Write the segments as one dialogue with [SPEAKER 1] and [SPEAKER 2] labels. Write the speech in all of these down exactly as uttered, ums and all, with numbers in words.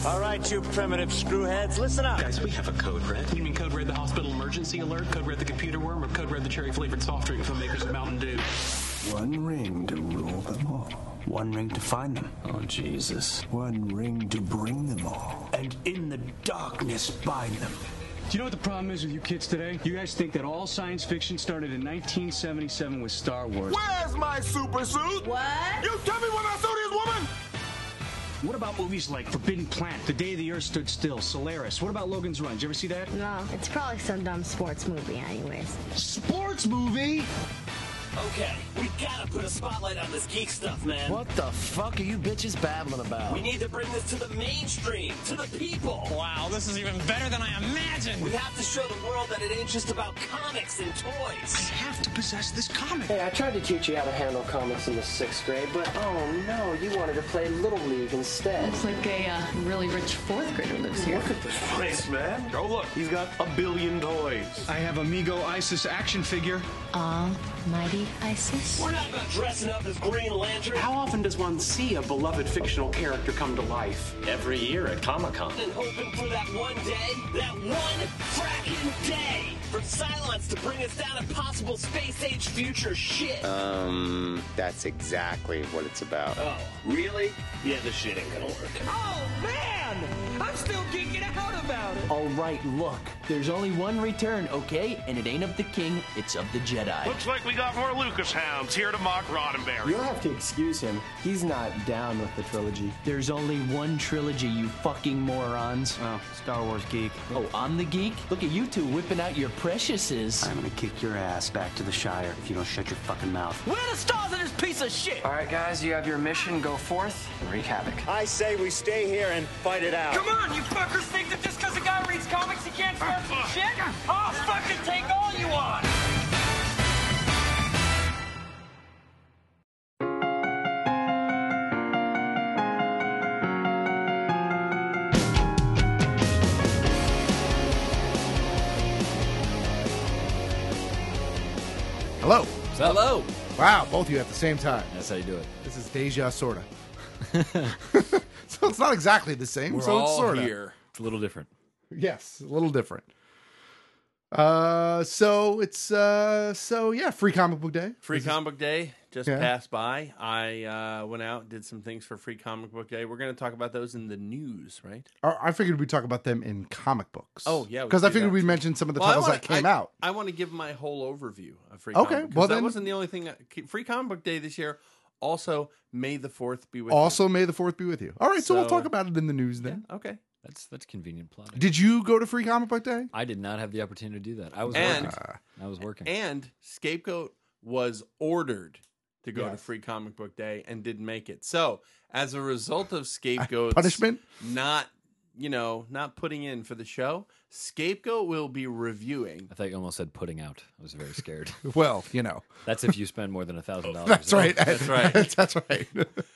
[SPEAKER 1] All right, you primitive screwheads, listen up.
[SPEAKER 2] Guys, we have a code red. You mean code red the hospital emergency alert, code red the computer worm, or code red the cherry-flavored soft drink from makers of Mountain Dew?
[SPEAKER 3] One ring to rule them all.
[SPEAKER 1] One ring to find them.
[SPEAKER 2] Oh, Jesus.
[SPEAKER 3] One ring to bring them all.
[SPEAKER 1] And in the darkness bind them.
[SPEAKER 4] Do you know what the problem is with you kids today? You guys think that all science fiction started in nineteen seventy-seven with Star Wars.
[SPEAKER 5] Where's my super suit?
[SPEAKER 6] What?
[SPEAKER 5] You tell me when I saw this woman!
[SPEAKER 4] What about movies like Forbidden Planet, The Day the Earth Stood Still, Solaris? What about Logan's Run? Did you ever see that?
[SPEAKER 6] No, it's probably some dumb sports movie anyways.
[SPEAKER 4] Sports movie?
[SPEAKER 7] Okay, we gotta put a spotlight on this geek stuff, man.
[SPEAKER 8] What the fuck are you bitches babbling about?
[SPEAKER 7] We need to bring this to the mainstream, to the people.
[SPEAKER 9] Wow, this is even better than I imagined.
[SPEAKER 7] We have to show the world that it ain't just about comics and toys.
[SPEAKER 4] I have to possess this comic.
[SPEAKER 8] Hey, I tried to teach you how to handle comics in the sixth grade, but oh no, you wanted to play Little League instead.
[SPEAKER 10] Looks like a uh, really rich fourth grader lives here.
[SPEAKER 5] Look at this place, man. Oh, look, he's got a billion toys.
[SPEAKER 4] I have Amigo Isis action figure.
[SPEAKER 6] Almighty Isis?
[SPEAKER 7] We're not about dressing up as Green Lantern.
[SPEAKER 2] How often does one see a beloved fictional character come to life?
[SPEAKER 8] Every year at Comic-Con.
[SPEAKER 7] And hoping for that one day, that one fracking day, for Cylons to bring us down impossible space-age future shit.
[SPEAKER 11] Um, that's exactly what it's about.
[SPEAKER 7] Oh, really? Yeah, this shit ain't gonna work.
[SPEAKER 9] Oh, man! I'm still geeking out about it.
[SPEAKER 8] All right, look, there's only one return, okay? And it ain't of the king, it's of the Jedi.
[SPEAKER 5] Looks like we got more Lucas hounds here to mock Roddenberry.
[SPEAKER 12] You'll have to excuse him. He's not down with the trilogy.
[SPEAKER 8] There's only one trilogy, you fucking morons.
[SPEAKER 1] Oh, Star Wars geek.
[SPEAKER 8] Oh, I'm the geek? Look at you two whipping out your preciouses.
[SPEAKER 1] I'm gonna kick your ass back to the Shire if you don't shut your fucking mouth.
[SPEAKER 9] Where are the stars in this piece of shit?
[SPEAKER 8] All right, guys, you have your mission. Go forth and wreak havoc.
[SPEAKER 1] I say we stay here and fight it out.
[SPEAKER 9] Come on, you fuckers think that just because a guy reads comics he can't start some shit? I'll fucking take all you want!
[SPEAKER 13] Hello.
[SPEAKER 14] Hello.
[SPEAKER 13] Wow, both of you at the same time.
[SPEAKER 14] That's how you do it.
[SPEAKER 13] This is Deja sorta. So it's not exactly the same.
[SPEAKER 14] We're
[SPEAKER 13] so it's
[SPEAKER 14] all
[SPEAKER 13] sorta.
[SPEAKER 14] here. It's a little different.
[SPEAKER 13] Yes, a little different. Uh, so it's uh, so yeah, Free Comic Book Day.
[SPEAKER 14] Free
[SPEAKER 13] This
[SPEAKER 14] Comic Book Day just
[SPEAKER 13] Yeah.
[SPEAKER 14] passed by. I uh, went out, did some things for Free Comic Book Day. We're going to talk about those in the news, right?
[SPEAKER 13] Or I figured we'd talk about them in comic books.
[SPEAKER 14] Oh, yeah, we
[SPEAKER 13] because I
[SPEAKER 14] could do
[SPEAKER 13] figured
[SPEAKER 14] that,
[SPEAKER 13] we'd
[SPEAKER 14] too.
[SPEAKER 13] mention some of the
[SPEAKER 14] Well, I
[SPEAKER 13] titles
[SPEAKER 14] wanna-
[SPEAKER 13] that came
[SPEAKER 14] I,
[SPEAKER 13] out.
[SPEAKER 14] I want to give my whole overview of Free
[SPEAKER 13] Okay,
[SPEAKER 14] Comic Book.
[SPEAKER 13] well
[SPEAKER 14] that
[SPEAKER 13] then-
[SPEAKER 14] wasn't the only thing. That, Free Comic Book Day this year. Also, May the fourth be with
[SPEAKER 13] Also, May the fourth be with you. All right, so, we'll
[SPEAKER 14] So-
[SPEAKER 13] talk about it in the news then.
[SPEAKER 14] you. Okay.
[SPEAKER 15] That's that's convenient plotting.
[SPEAKER 13] Did you go to Free Comic Book Day?
[SPEAKER 15] I did not have the opportunity to do that. I was
[SPEAKER 14] And-
[SPEAKER 15] working. I was working.
[SPEAKER 14] And Scapegoat was ordered to go to
[SPEAKER 13] Yes.
[SPEAKER 14] Free Comic Book Day and didn't make it. So, as a result of Scapegoat's
[SPEAKER 13] Punishment?
[SPEAKER 14] not, you know, not putting in for the show, Scapegoat will be reviewing.
[SPEAKER 15] I thought you almost said putting out. I was very scared.
[SPEAKER 13] Well, you know.
[SPEAKER 15] That's if you spend more than a thousand dollars.
[SPEAKER 13] That's right.
[SPEAKER 14] That's right.
[SPEAKER 13] That's right.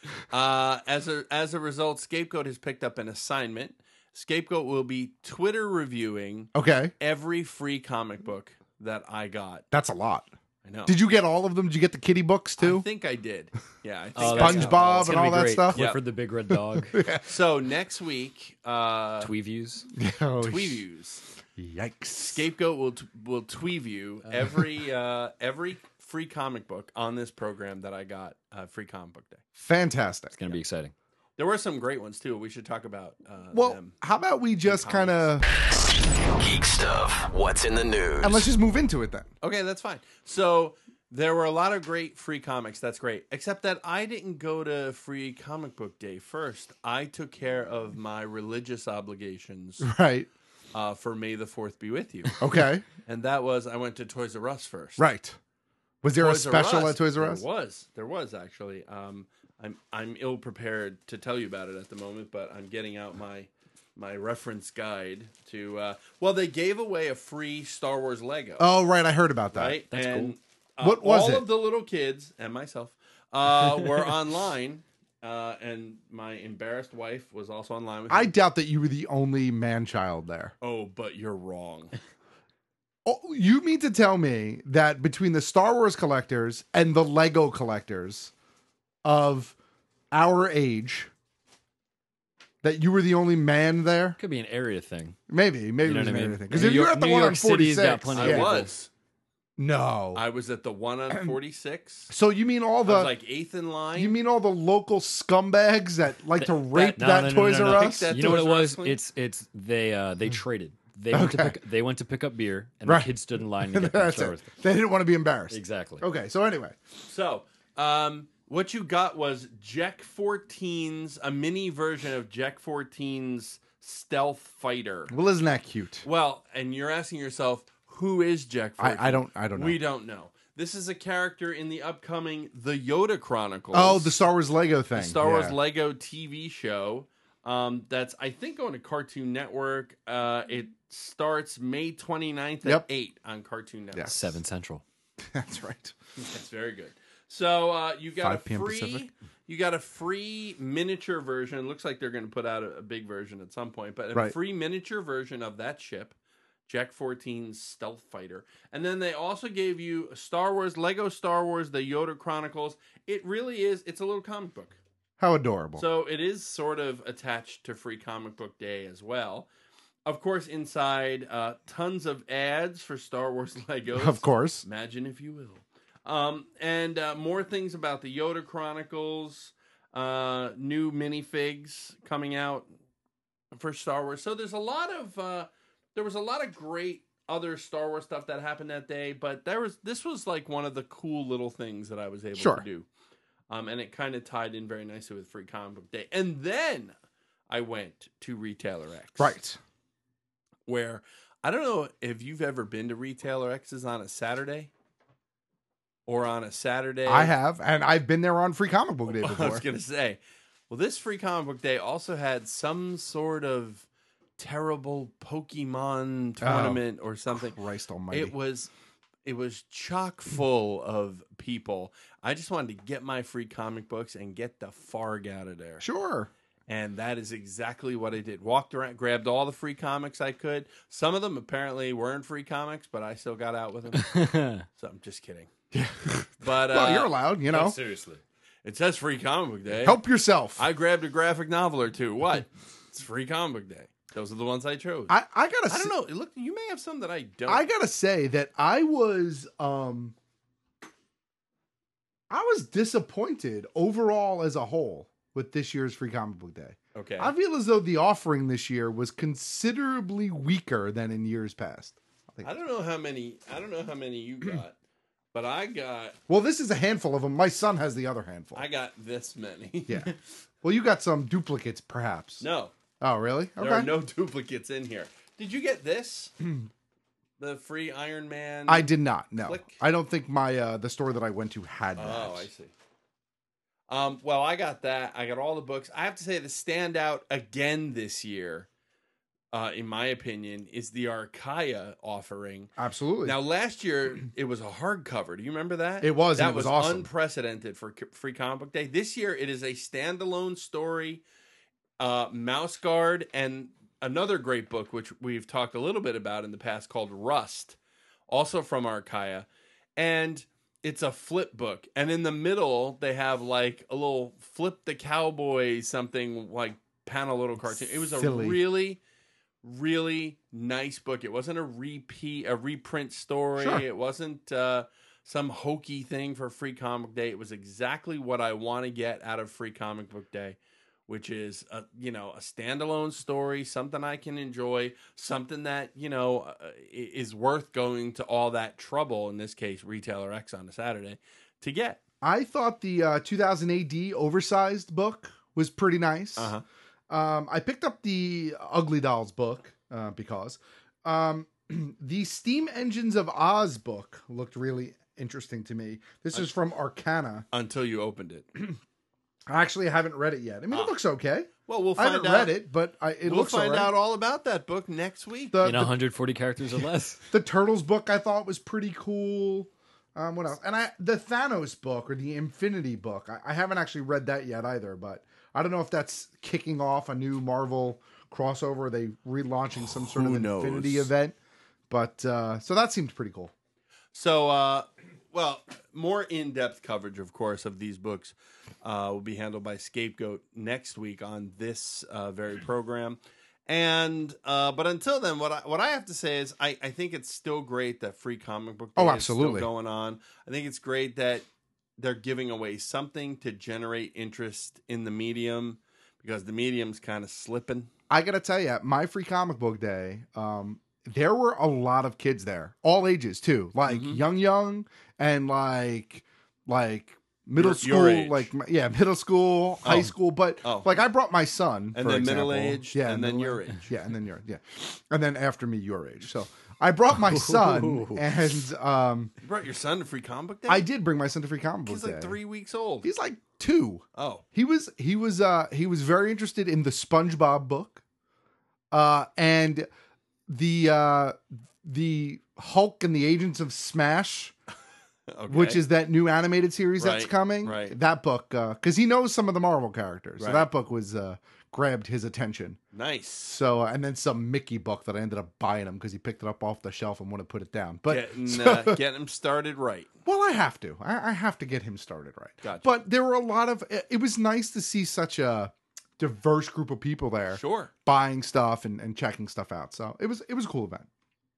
[SPEAKER 14] Uh, as a as a result, Scapegoat has picked up an assignment. Scapegoat will be Twitter reviewing
[SPEAKER 13] Okay.
[SPEAKER 14] every free comic book that I got.
[SPEAKER 13] That's a lot.
[SPEAKER 14] I know.
[SPEAKER 13] Did you get all of them? Did you get the kitty books too?
[SPEAKER 14] I think I did. Yeah, I think
[SPEAKER 15] Oh,
[SPEAKER 14] I
[SPEAKER 15] that's-
[SPEAKER 14] got
[SPEAKER 13] SpongeBob
[SPEAKER 15] it's
[SPEAKER 13] and
[SPEAKER 15] gonna
[SPEAKER 13] all
[SPEAKER 15] be
[SPEAKER 13] that
[SPEAKER 15] great.
[SPEAKER 13] stuff?
[SPEAKER 15] Clifford the Big Red Dog.
[SPEAKER 14] So next week, uh,
[SPEAKER 15] Tweeviews.
[SPEAKER 13] Oh,
[SPEAKER 14] Tweeviews.
[SPEAKER 13] Yikes.
[SPEAKER 14] Scapegoat will t- will Tweeview every uh, every free comic book on this program that I got. Uh, free Comic Book Day.
[SPEAKER 13] Fantastic.
[SPEAKER 15] It's going to be exciting.
[SPEAKER 14] There were some great ones too. We should talk about. Uh,
[SPEAKER 13] Well,
[SPEAKER 14] them.
[SPEAKER 13] how about we just kind of
[SPEAKER 7] Geek stuff. What's in the news?
[SPEAKER 13] and let's just move into it then.
[SPEAKER 14] Okay, that's fine. So there were a lot of great free comics. That's great. Except that I didn't go to Free Comic Book Day first. I took care of my religious obligations
[SPEAKER 13] Right.
[SPEAKER 14] uh, for May the fourth be with you.
[SPEAKER 13] Okay.
[SPEAKER 14] And that was I went to Toys R Us first.
[SPEAKER 13] Right. Was there
[SPEAKER 14] Toys
[SPEAKER 13] a
[SPEAKER 14] R
[SPEAKER 13] special
[SPEAKER 14] Us.
[SPEAKER 13] at Toys R Us?
[SPEAKER 14] There was. There was actually. Um, I'm I'm ill prepared to tell you about it at the moment, but I'm getting out my my reference guide to. Uh, well, they gave away a free Star Wars Lego.
[SPEAKER 13] Oh, right. I heard about that.
[SPEAKER 14] Right?
[SPEAKER 15] That's
[SPEAKER 14] and,
[SPEAKER 15] cool.
[SPEAKER 14] uh,
[SPEAKER 13] What was
[SPEAKER 14] all
[SPEAKER 13] it?
[SPEAKER 14] of the little kids and myself uh, were online, uh, and my embarrassed wife was also online with me.
[SPEAKER 13] I doubt that you were the only man child there.
[SPEAKER 14] Oh, but you're wrong.
[SPEAKER 13] Oh, you mean to tell me that between the Star Wars collectors and the Lego collectors of our age, That you were the only man there?
[SPEAKER 15] Could be an area thing.
[SPEAKER 13] Maybe, maybe
[SPEAKER 15] You know
[SPEAKER 13] it was
[SPEAKER 15] what I
[SPEAKER 13] an
[SPEAKER 15] mean?
[SPEAKER 13] area thing. Because
[SPEAKER 15] New
[SPEAKER 13] if you're
[SPEAKER 15] York-
[SPEAKER 13] at the
[SPEAKER 15] New
[SPEAKER 13] one
[SPEAKER 15] York
[SPEAKER 13] on
[SPEAKER 15] City's got
[SPEAKER 13] forty-six,
[SPEAKER 15] plenty
[SPEAKER 14] I
[SPEAKER 15] of
[SPEAKER 13] yeah.
[SPEAKER 15] people.
[SPEAKER 14] was.
[SPEAKER 13] No.
[SPEAKER 14] I was at the one on forty-six.
[SPEAKER 13] So you mean all
[SPEAKER 14] I
[SPEAKER 13] the
[SPEAKER 14] was like eighth in line.
[SPEAKER 13] you mean all the local scumbags that like to rape
[SPEAKER 15] No,
[SPEAKER 13] that
[SPEAKER 15] no, no,
[SPEAKER 13] Toys
[SPEAKER 15] no, no,
[SPEAKER 13] R
[SPEAKER 15] no.
[SPEAKER 13] Us?
[SPEAKER 14] That
[SPEAKER 15] You know what it
[SPEAKER 14] Toys R Us
[SPEAKER 15] was?
[SPEAKER 14] clean?
[SPEAKER 15] It's it's they uh they traded. They went to
[SPEAKER 13] Okay.
[SPEAKER 15] pick they went to pick up beer, and
[SPEAKER 13] Right.
[SPEAKER 15] the kids stood in line to get their
[SPEAKER 13] That's
[SPEAKER 15] Star
[SPEAKER 13] it.
[SPEAKER 15] Wars.
[SPEAKER 13] They didn't want to be embarrassed.
[SPEAKER 15] Exactly.
[SPEAKER 13] Okay, so anyway.
[SPEAKER 14] So, um, what you got was Jack fourteen's, a mini version of Jack fourteen's Stealth Fighter.
[SPEAKER 13] Well, isn't that cute?
[SPEAKER 14] Well, and you're asking yourself, who is Jack fourteen?
[SPEAKER 13] I, I don't I don't know.
[SPEAKER 14] We don't know. This is a character in the upcoming The Yoda Chronicles.
[SPEAKER 13] Oh, the Star Wars Lego thing.
[SPEAKER 14] the Star Wars
[SPEAKER 13] Yeah.
[SPEAKER 14] Lego T V show. Um, that's, I think, on a Cartoon Network. Uh, it starts May twenty-ninth at
[SPEAKER 13] Yep.
[SPEAKER 14] eight on Cartoon Network.
[SPEAKER 13] Yes.
[SPEAKER 15] Seven Central.
[SPEAKER 13] That's right.
[SPEAKER 14] That's very good. So uh, you got a
[SPEAKER 13] five p.m.
[SPEAKER 14] free,
[SPEAKER 13] Pacific.
[SPEAKER 14] you got a free miniature version. Looks like they're going to put out a, a big version at some point, but a
[SPEAKER 13] Right.
[SPEAKER 14] free miniature version of that ship, Jack fourteen's Stealth Fighter. And then they also gave you Star Wars, Lego Star Wars, the Yoda Chronicles. It really is. It's a little comic book.
[SPEAKER 13] How adorable.
[SPEAKER 14] So it is sort of attached to Free Comic Book Day as well. Of course, inside, uh, tons of ads for Star Wars Legos.
[SPEAKER 13] Of course.
[SPEAKER 14] Imagine if you will. Um, and uh, more things about the Yoda Chronicles, uh, new minifigs coming out for Star Wars. So there's a lot of, uh, there was a lot of great other Star Wars stuff that happened that day, but there was, this was like one of the cool little things that I was able
[SPEAKER 13] Sure.
[SPEAKER 14] to do. Um, and it kind of tied in very nicely with Free Comic Book Day. And then I went to Retailer X.
[SPEAKER 13] Right.
[SPEAKER 14] Where, I don't know if you've ever been to Retailer X's on a Saturday or on a Saturday.
[SPEAKER 13] I have, and I've been there on Free Comic Book Day
[SPEAKER 14] I
[SPEAKER 13] before.
[SPEAKER 14] was going to say, well, this Free Comic Book Day also had some sort of terrible Pokemon tournament or something.
[SPEAKER 13] Christ almighty.
[SPEAKER 14] It was... It was chock full of people. I just wanted to get my free comic books and get the farg out of there.
[SPEAKER 13] Sure.
[SPEAKER 14] And that is exactly what I did. Walked around, grabbed all the free comics I could. Some of them apparently weren't free comics, but I still got out with them. So I'm just kidding. But uh,
[SPEAKER 13] Well, you're allowed, you know.
[SPEAKER 14] no, seriously. It says Free Comic Book Day.
[SPEAKER 13] Help yourself.
[SPEAKER 14] I grabbed a graphic novel or two. What? It's Free Comic Book Day. Those are the ones I chose.
[SPEAKER 13] I, I gotta
[SPEAKER 14] I don't
[SPEAKER 13] say-
[SPEAKER 14] know. Look, you may have some that I don't.
[SPEAKER 13] I gotta say that I was um I was disappointed overall as a whole with this year's Free Comic Book Day.
[SPEAKER 14] Okay.
[SPEAKER 13] I feel as though the offering this year was considerably weaker than in years past.
[SPEAKER 14] I don't know how many. I don't know how many you got, but I got.
[SPEAKER 13] Well, this is a handful of them. My son has the other handful.
[SPEAKER 14] I got this many.
[SPEAKER 13] Yeah. Well, you got some duplicates, perhaps.
[SPEAKER 14] No.
[SPEAKER 13] Oh, really?
[SPEAKER 14] There are no duplicates in here. Did you get this? The free Iron Man.
[SPEAKER 13] I did not. No,
[SPEAKER 14] Click?
[SPEAKER 13] I don't think my uh, the store that I went to had that.
[SPEAKER 14] Oh, I see. Um, well, I got that. I got all the books. I have to say the standout again this year, uh, in my opinion, is the Archaea offering.
[SPEAKER 13] Absolutely.
[SPEAKER 14] Now, last year it was a hardcover. Do you remember that?
[SPEAKER 13] It was,
[SPEAKER 14] That
[SPEAKER 13] and it was awesome.
[SPEAKER 14] unprecedented for C- Free Comic Book Day. This year it is a standalone story. Uh, Mouse Guard, and another great book, which we've talked a little bit about in the past, called Rust, also from Archaea. And it's a flip book. And in the middle, they have like a little Flip the Cowboy, something like panel little cartoon. It was a
[SPEAKER 13] Silly.
[SPEAKER 14] really, really nice book. It wasn't a repeat, a reprint story.
[SPEAKER 13] Sure.
[SPEAKER 14] It wasn't uh, some hokey thing for Free Comic Day. It was exactly what I want to get out of Free Comic Book Day, which is a, you know, a standalone story, something I can enjoy, something that, you know, uh, is worth going to all that trouble, in this case, Retailer X on a Saturday, to get.
[SPEAKER 13] I thought the uh, two thousand A D oversized book was pretty nice.
[SPEAKER 14] Uh-huh.
[SPEAKER 13] Um, I picked up the Ugly Dolls book uh, because um, the Steam Engines of Oz book looked really interesting to me. This is from Arcana.
[SPEAKER 14] Until you opened it.
[SPEAKER 13] I actually haven't read it yet. I mean, it looks okay.
[SPEAKER 14] Well, we'll
[SPEAKER 13] I
[SPEAKER 14] find
[SPEAKER 13] haven't
[SPEAKER 14] out.
[SPEAKER 13] read it, but I, it
[SPEAKER 14] we'll
[SPEAKER 13] looks
[SPEAKER 14] find
[SPEAKER 13] all right.
[SPEAKER 14] out all about that book next week.
[SPEAKER 13] The,
[SPEAKER 15] In
[SPEAKER 13] the,
[SPEAKER 15] one hundred forty characters or less.
[SPEAKER 13] the Turtles book I thought was pretty cool. Um, what else? And I the Thanos book or the Infinity book. I, I haven't actually read that yet either, but I don't know if that's kicking off a new Marvel crossover. Are they relaunching some sort
[SPEAKER 14] Who
[SPEAKER 13] of
[SPEAKER 14] knows?
[SPEAKER 13] Infinity event? But uh, so that seemed pretty cool.
[SPEAKER 14] So, uh, well, more in-depth coverage, of course, of these books uh, will be handled by Scapegoat next week on this uh, very program. And uh, but until then, what I, what I have to say is I, I think it's still great that Free Comic Book Day
[SPEAKER 13] Oh,
[SPEAKER 14] is
[SPEAKER 13] absolutely.
[SPEAKER 14] still going on. I think it's great that they're giving away something to generate interest in the medium because the medium's kind of slipping.
[SPEAKER 13] I gotta tell you, my Free Comic Book Day, um, there were a lot of kids there, all ages too, like
[SPEAKER 14] Mm-hmm.
[SPEAKER 13] young, young, and like like middle
[SPEAKER 14] Your-
[SPEAKER 13] school,
[SPEAKER 14] your age.
[SPEAKER 13] like yeah, middle school, high
[SPEAKER 14] Oh.
[SPEAKER 13] school. But
[SPEAKER 14] Oh.
[SPEAKER 13] like I brought my son,
[SPEAKER 14] And
[SPEAKER 13] for
[SPEAKER 14] then middle
[SPEAKER 13] example.
[SPEAKER 14] age,
[SPEAKER 13] yeah,
[SPEAKER 14] and then
[SPEAKER 13] middle
[SPEAKER 14] your
[SPEAKER 13] age.
[SPEAKER 14] age.
[SPEAKER 13] yeah, and then your yeah, and then after me, your age. So I brought my son, and um,
[SPEAKER 14] You brought your son to Free Comic Book Day?
[SPEAKER 13] I did bring my son to Free Comic Book
[SPEAKER 14] He's
[SPEAKER 13] Day.
[SPEAKER 14] like three weeks old.
[SPEAKER 13] He's like two.
[SPEAKER 14] Oh.
[SPEAKER 13] He was he was uh he was very interested in the SpongeBob book. Uh and the uh the Hulk and the Agents of Smash,
[SPEAKER 14] Okay.
[SPEAKER 13] which is that new animated series that's
[SPEAKER 14] Right,
[SPEAKER 13] coming.
[SPEAKER 14] right.
[SPEAKER 13] That book uh cuz he knows some of the Marvel characters. So
[SPEAKER 14] Right.
[SPEAKER 13] that book was uh grabbed his attention.
[SPEAKER 14] Nice.
[SPEAKER 13] So uh, and then some Mickey book that I ended up buying him cuz he picked it up off the shelf and wanted to put it down. But
[SPEAKER 14] Getting, uh, getting him started right.
[SPEAKER 13] well, I have to. I, I have to get him started right.
[SPEAKER 14] Gotcha.
[SPEAKER 13] But there were a lot of. It it was nice to see such a diverse group of people there,
[SPEAKER 14] Sure.
[SPEAKER 13] buying stuff and, and checking stuff out. So it was it was a cool event.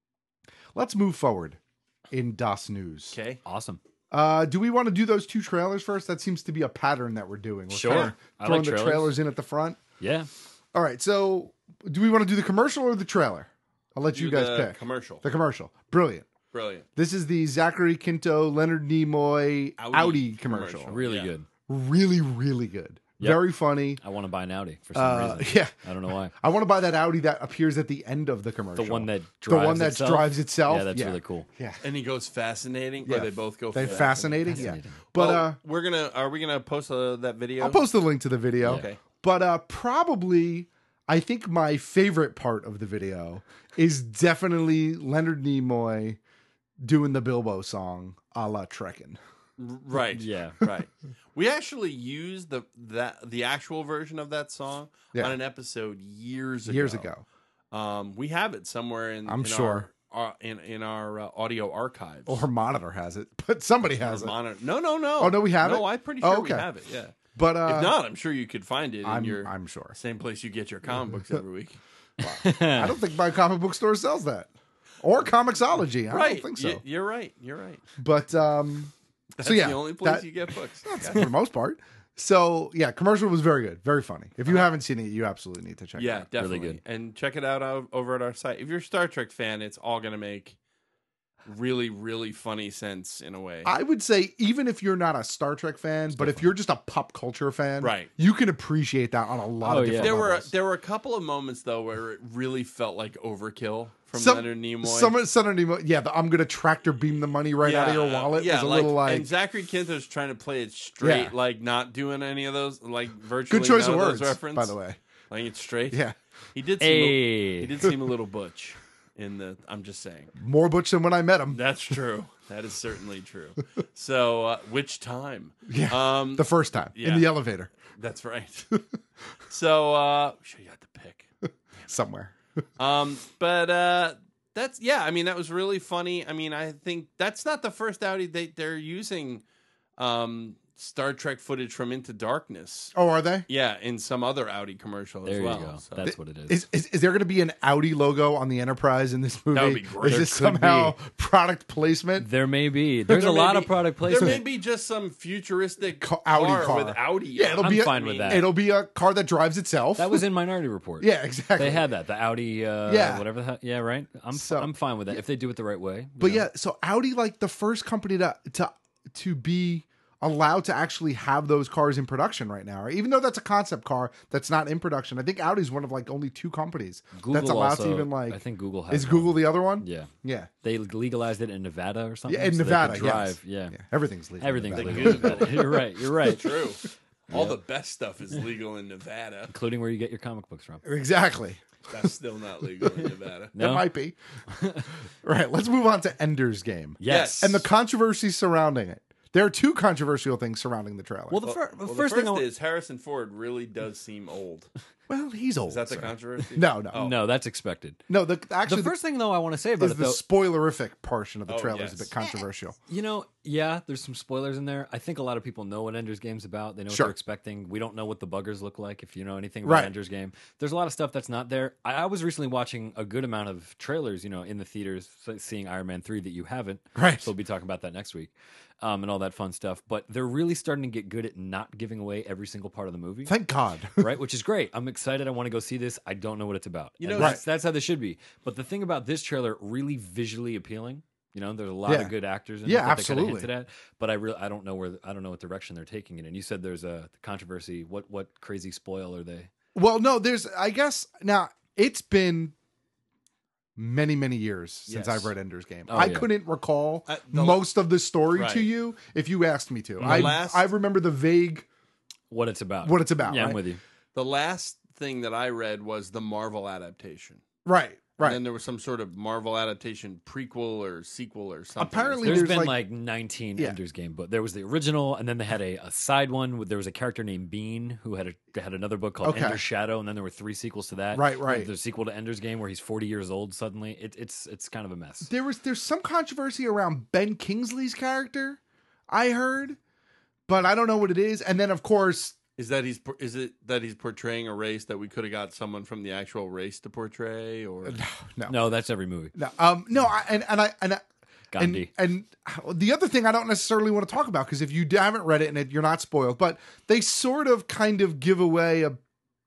[SPEAKER 13] Let's move forward in Das News.
[SPEAKER 14] Okay.
[SPEAKER 15] Awesome.
[SPEAKER 13] Uh, do we want to do those two trailers first? That seems to be a pattern that we're doing. We're
[SPEAKER 15] Sure.
[SPEAKER 13] kinda
[SPEAKER 15] I
[SPEAKER 13] throwing
[SPEAKER 15] like
[SPEAKER 13] the
[SPEAKER 15] trailers.
[SPEAKER 13] trailers in at the front.
[SPEAKER 15] Yeah.
[SPEAKER 13] All right. So do we want to do the commercial or the trailer? I'll let
[SPEAKER 14] Do
[SPEAKER 13] you guys
[SPEAKER 14] the
[SPEAKER 13] pick.
[SPEAKER 14] commercial.
[SPEAKER 13] The commercial. Brilliant.
[SPEAKER 14] Brilliant.
[SPEAKER 13] This is the Zachary Quinto, Leonard Nimoy Audi,
[SPEAKER 14] Audi
[SPEAKER 13] commercial.
[SPEAKER 14] commercial.
[SPEAKER 15] Really
[SPEAKER 14] Yeah.
[SPEAKER 15] good.
[SPEAKER 13] Really, really good.
[SPEAKER 15] Yep.
[SPEAKER 13] Very funny.
[SPEAKER 15] I want to buy an Audi for some
[SPEAKER 13] Uh,
[SPEAKER 15] reason.
[SPEAKER 13] yeah.
[SPEAKER 15] I don't know why.
[SPEAKER 13] I want to buy that Audi that appears at the end of the commercial.
[SPEAKER 15] The one that
[SPEAKER 13] the
[SPEAKER 15] drives
[SPEAKER 13] one that
[SPEAKER 15] itself?
[SPEAKER 13] drives itself.
[SPEAKER 15] Yeah, that's really cool.
[SPEAKER 13] Yeah,
[SPEAKER 14] And he goes fascinating,
[SPEAKER 13] yeah.
[SPEAKER 14] or they both go
[SPEAKER 13] They
[SPEAKER 14] fascinating.
[SPEAKER 13] fascinating. Yeah, but
[SPEAKER 14] Well,
[SPEAKER 13] uh,
[SPEAKER 14] we're gonna. Are we gonna post uh, that video?
[SPEAKER 13] I'll post the link to the video.
[SPEAKER 14] Okay.
[SPEAKER 13] But uh, probably, I think my favorite part of the video is definitely Leonard Nimoy doing the Bilbo song, a la Trekkin'.
[SPEAKER 14] Right.
[SPEAKER 15] Yeah.
[SPEAKER 14] Right. We actually used the that the actual version of that song
[SPEAKER 13] Yeah.
[SPEAKER 14] on an episode years ago.
[SPEAKER 13] Years ago.
[SPEAKER 14] Um, we have it somewhere in.
[SPEAKER 13] I'm
[SPEAKER 14] in
[SPEAKER 13] sure.
[SPEAKER 14] Our, our, in in our uh, audio archives.
[SPEAKER 13] Or her monitor has it, but somebody has
[SPEAKER 14] Or
[SPEAKER 13] it.
[SPEAKER 14] monitor. No, no, no.
[SPEAKER 13] Oh, no, we have
[SPEAKER 14] no,
[SPEAKER 13] it?
[SPEAKER 14] I'm pretty
[SPEAKER 13] Oh,
[SPEAKER 14] sure we
[SPEAKER 13] okay.
[SPEAKER 14] have it. Yeah.
[SPEAKER 13] But uh,
[SPEAKER 14] if not, I'm sure you could find it in
[SPEAKER 13] I'm-
[SPEAKER 14] your.
[SPEAKER 13] I'm sure.
[SPEAKER 14] Same place you get your comic books every week.
[SPEAKER 13] I don't think my comic book store sells that, or Comixology. I
[SPEAKER 14] right.
[SPEAKER 13] don't think so.
[SPEAKER 14] Y- you're right. You're right.
[SPEAKER 13] But um,
[SPEAKER 14] That's
[SPEAKER 13] so yeah,
[SPEAKER 14] the only place
[SPEAKER 13] that-
[SPEAKER 14] you get books.
[SPEAKER 13] That's
[SPEAKER 14] Gotcha.
[SPEAKER 13] for the most part. So yeah, commercial was very good, very funny. If you haven't seen it, you absolutely need to check it
[SPEAKER 14] Yeah,
[SPEAKER 13] out.
[SPEAKER 14] definitely.
[SPEAKER 15] good.
[SPEAKER 14] And check it out o- over at our site. If you're a Star Trek fan, it's all going to make really, really funny sense in a way.
[SPEAKER 13] I would say even if you're not a Star Trek fan, but if you're just a pop culture fan,
[SPEAKER 14] Right.
[SPEAKER 13] you can appreciate that on a lot
[SPEAKER 15] Oh,
[SPEAKER 13] of
[SPEAKER 15] yeah.
[SPEAKER 13] different
[SPEAKER 14] there were
[SPEAKER 13] levels.
[SPEAKER 14] there were a couple of moments though where it really felt like overkill from
[SPEAKER 13] Some-
[SPEAKER 14] Leonard Nimoy.
[SPEAKER 13] Some Leonard Nimoy, yeah, the, I'm gonna tractor beam the money right out of your wallet.
[SPEAKER 14] Yeah,
[SPEAKER 13] is a
[SPEAKER 14] like,
[SPEAKER 13] little like
[SPEAKER 14] and Zachary Quinto's trying to play it straight,
[SPEAKER 13] Yeah.
[SPEAKER 14] like not doing any of those, like virtually
[SPEAKER 13] good choice
[SPEAKER 14] none
[SPEAKER 13] of
[SPEAKER 14] of
[SPEAKER 13] words,
[SPEAKER 14] those references.
[SPEAKER 13] by the way.
[SPEAKER 14] Playing it straight.
[SPEAKER 13] Yeah,
[SPEAKER 14] he did. Seem
[SPEAKER 15] Hey.
[SPEAKER 14] a, he did seem a little butch in the. I'm just saying.
[SPEAKER 13] more butch than when I met him.
[SPEAKER 14] That's true. That is certainly true. So, uh, which time?
[SPEAKER 13] Yeah,
[SPEAKER 14] Um,
[SPEAKER 13] the first time
[SPEAKER 14] yeah.
[SPEAKER 13] in the elevator
[SPEAKER 14] That's right. So, uh, we should have to pick.
[SPEAKER 13] somewhere.
[SPEAKER 14] Um, but uh, that's yeah. I mean, that was really funny. I mean, I think that's not the first Audi they they're using. Um, Star Trek footage from Into Darkness.
[SPEAKER 13] Oh, are they?
[SPEAKER 14] Yeah, in some other Audi commercial
[SPEAKER 15] There
[SPEAKER 14] as
[SPEAKER 15] you
[SPEAKER 14] well.
[SPEAKER 15] go.
[SPEAKER 14] So-
[SPEAKER 15] That's what it is.
[SPEAKER 13] Is, is is there going to be an Audi logo on the Enterprise in this movie?
[SPEAKER 14] That would be great.
[SPEAKER 13] Is this
[SPEAKER 15] There could
[SPEAKER 13] somehow
[SPEAKER 15] be.
[SPEAKER 13] product placement?
[SPEAKER 15] There may be. There's
[SPEAKER 14] There
[SPEAKER 15] a
[SPEAKER 14] may
[SPEAKER 15] lot
[SPEAKER 14] be-
[SPEAKER 15] of product
[SPEAKER 14] There
[SPEAKER 15] placement.
[SPEAKER 14] may be just some futuristic
[SPEAKER 13] Ca- Audi
[SPEAKER 14] car,
[SPEAKER 13] car.
[SPEAKER 14] with Audi.
[SPEAKER 13] Yeah, it'll
[SPEAKER 14] on
[SPEAKER 13] be
[SPEAKER 14] it.
[SPEAKER 13] a-
[SPEAKER 15] fine with that.
[SPEAKER 13] It'll be a car that drives itself.
[SPEAKER 15] That was in Minority Report.
[SPEAKER 13] yeah, exactly.
[SPEAKER 15] They had that. The Audi, uh,
[SPEAKER 13] Yeah.
[SPEAKER 15] whatever the hell. Yeah, right. I'm
[SPEAKER 13] So-
[SPEAKER 15] I'm fine with that if they do it the right way. you
[SPEAKER 13] But
[SPEAKER 15] know.
[SPEAKER 13] yeah, so Audi, like the first company to to to be allowed to actually have those cars in production right now, even though that's a concept car that's not in production. I think Audi's one of like only two companies
[SPEAKER 15] Google
[SPEAKER 13] that's allowed
[SPEAKER 15] also,
[SPEAKER 13] to even like.
[SPEAKER 15] I think Google has
[SPEAKER 13] is
[SPEAKER 15] one.
[SPEAKER 13] Google the other one?
[SPEAKER 15] Yeah,
[SPEAKER 13] Yeah,
[SPEAKER 15] they legalized it in Nevada or something.
[SPEAKER 13] yeah, in
[SPEAKER 15] so they could
[SPEAKER 13] Nevada,
[SPEAKER 15] drive.
[SPEAKER 13] yes.
[SPEAKER 15] Yeah.
[SPEAKER 13] yeah, everything's legal. in
[SPEAKER 15] everything's
[SPEAKER 13] Nevada.
[SPEAKER 15] legal. in Nevada. You're right. You're right.
[SPEAKER 14] True. All the best stuff is legal in Nevada.
[SPEAKER 15] Including where you get your comic books from.
[SPEAKER 13] Exactly.
[SPEAKER 14] That's still not legal in Nevada.
[SPEAKER 15] No?
[SPEAKER 13] It might be. Right. Let's move on to Ender's Game.
[SPEAKER 15] Yes.
[SPEAKER 13] And the controversy surrounding it. There are two controversial things surrounding the trailer.
[SPEAKER 15] Well, the,
[SPEAKER 14] Well,
[SPEAKER 15] fir-
[SPEAKER 14] well,
[SPEAKER 15] the
[SPEAKER 14] the
[SPEAKER 15] first
[SPEAKER 14] first
[SPEAKER 15] thing I wa-
[SPEAKER 14] is Harrison Ford really does seem old.
[SPEAKER 13] Well, he's old.
[SPEAKER 14] Is that the
[SPEAKER 13] sir.
[SPEAKER 14] controversy?
[SPEAKER 13] No, no,
[SPEAKER 14] Oh.
[SPEAKER 15] No, that's expected.
[SPEAKER 13] no. The actually,
[SPEAKER 15] the first thing though I want to say about
[SPEAKER 13] is
[SPEAKER 15] it
[SPEAKER 13] the
[SPEAKER 15] though,
[SPEAKER 13] spoilerific portion of the
[SPEAKER 14] Oh,
[SPEAKER 13] trailer is
[SPEAKER 14] yes.
[SPEAKER 13] a bit controversial.
[SPEAKER 15] you know, yeah, there's some spoilers in there. I think a lot of people know what Ender's Game's about. They know
[SPEAKER 13] Sure.
[SPEAKER 15] what they're expecting. We don't know what the buggers look like. If you know anything about
[SPEAKER 13] Right.
[SPEAKER 15] Ender's Game, there's a lot of stuff that's not there. I, I was recently watching a good amount of trailers, you know, in the theaters, so- seeing Iron Man three that you haven't.
[SPEAKER 13] Right.
[SPEAKER 15] So we'll be talking about that next week, um, and all that fun stuff. But they're really starting to get good at not giving away every single part of the movie.
[SPEAKER 13] Thank God.
[SPEAKER 15] Right, which is great. I'm excited. I want to go see this. I don't know what it's about.
[SPEAKER 14] You
[SPEAKER 15] You
[SPEAKER 14] know-
[SPEAKER 15] know, that's, that's how this should be. But the thing about this trailer, really visually appealing. You know, there's a lot
[SPEAKER 13] Yeah.
[SPEAKER 15] of good actors in
[SPEAKER 13] Yeah,
[SPEAKER 15] it that they kind of
[SPEAKER 13] absolutely.
[SPEAKER 15] hinted at. But I really, I don't know where, I don't know what direction they're taking it in. You said there's a controversy. What, what crazy spoil are they?
[SPEAKER 13] Well, no, there's. I guess now it's been many, many years since
[SPEAKER 14] Yes.
[SPEAKER 13] I've read Ender's Game.
[SPEAKER 15] Oh,
[SPEAKER 13] I
[SPEAKER 15] yeah.
[SPEAKER 13] couldn't recall
[SPEAKER 14] Uh, the-
[SPEAKER 13] most of the story
[SPEAKER 14] Right.
[SPEAKER 13] to you if you asked me to. I
[SPEAKER 14] last-
[SPEAKER 13] I remember the vague
[SPEAKER 15] What it's about?
[SPEAKER 13] what it's about.
[SPEAKER 15] Yeah,
[SPEAKER 13] right?
[SPEAKER 15] I'm with you.
[SPEAKER 14] The last thing that I read was the Marvel adaptation.
[SPEAKER 13] Right, right.
[SPEAKER 14] And then there was some sort of Marvel adaptation prequel or sequel or something.
[SPEAKER 13] Apparently
[SPEAKER 15] There's
[SPEAKER 13] there's
[SPEAKER 15] been
[SPEAKER 13] like-
[SPEAKER 15] like, nineteen
[SPEAKER 13] Yeah.
[SPEAKER 15] Ender's Game, but there was the original, and then they had a, a side one. With, there was a character named Bean who had a had another book called
[SPEAKER 13] Okay.
[SPEAKER 15] Ender's Shadow, and then there were three sequels to that.
[SPEAKER 13] Right, right.
[SPEAKER 15] The sequel to Ender's Game where he's forty years old suddenly. It, it's it's kind of a mess.
[SPEAKER 13] There was there's some controversy around Ben Kingsley's character, I heard, but I don't know what it is. And then of course,
[SPEAKER 14] Is that he's is it that he's portraying a race that we could have got someone from the actual race to portray, or
[SPEAKER 13] no,
[SPEAKER 15] No, that's every movie.
[SPEAKER 13] no, um, no, I, and and I and. I, and,
[SPEAKER 15] Gandhi.
[SPEAKER 13] and the other thing I don't necessarily want to talk about because if you haven't read it and it, you're not spoiled, but they sort of kind of give away a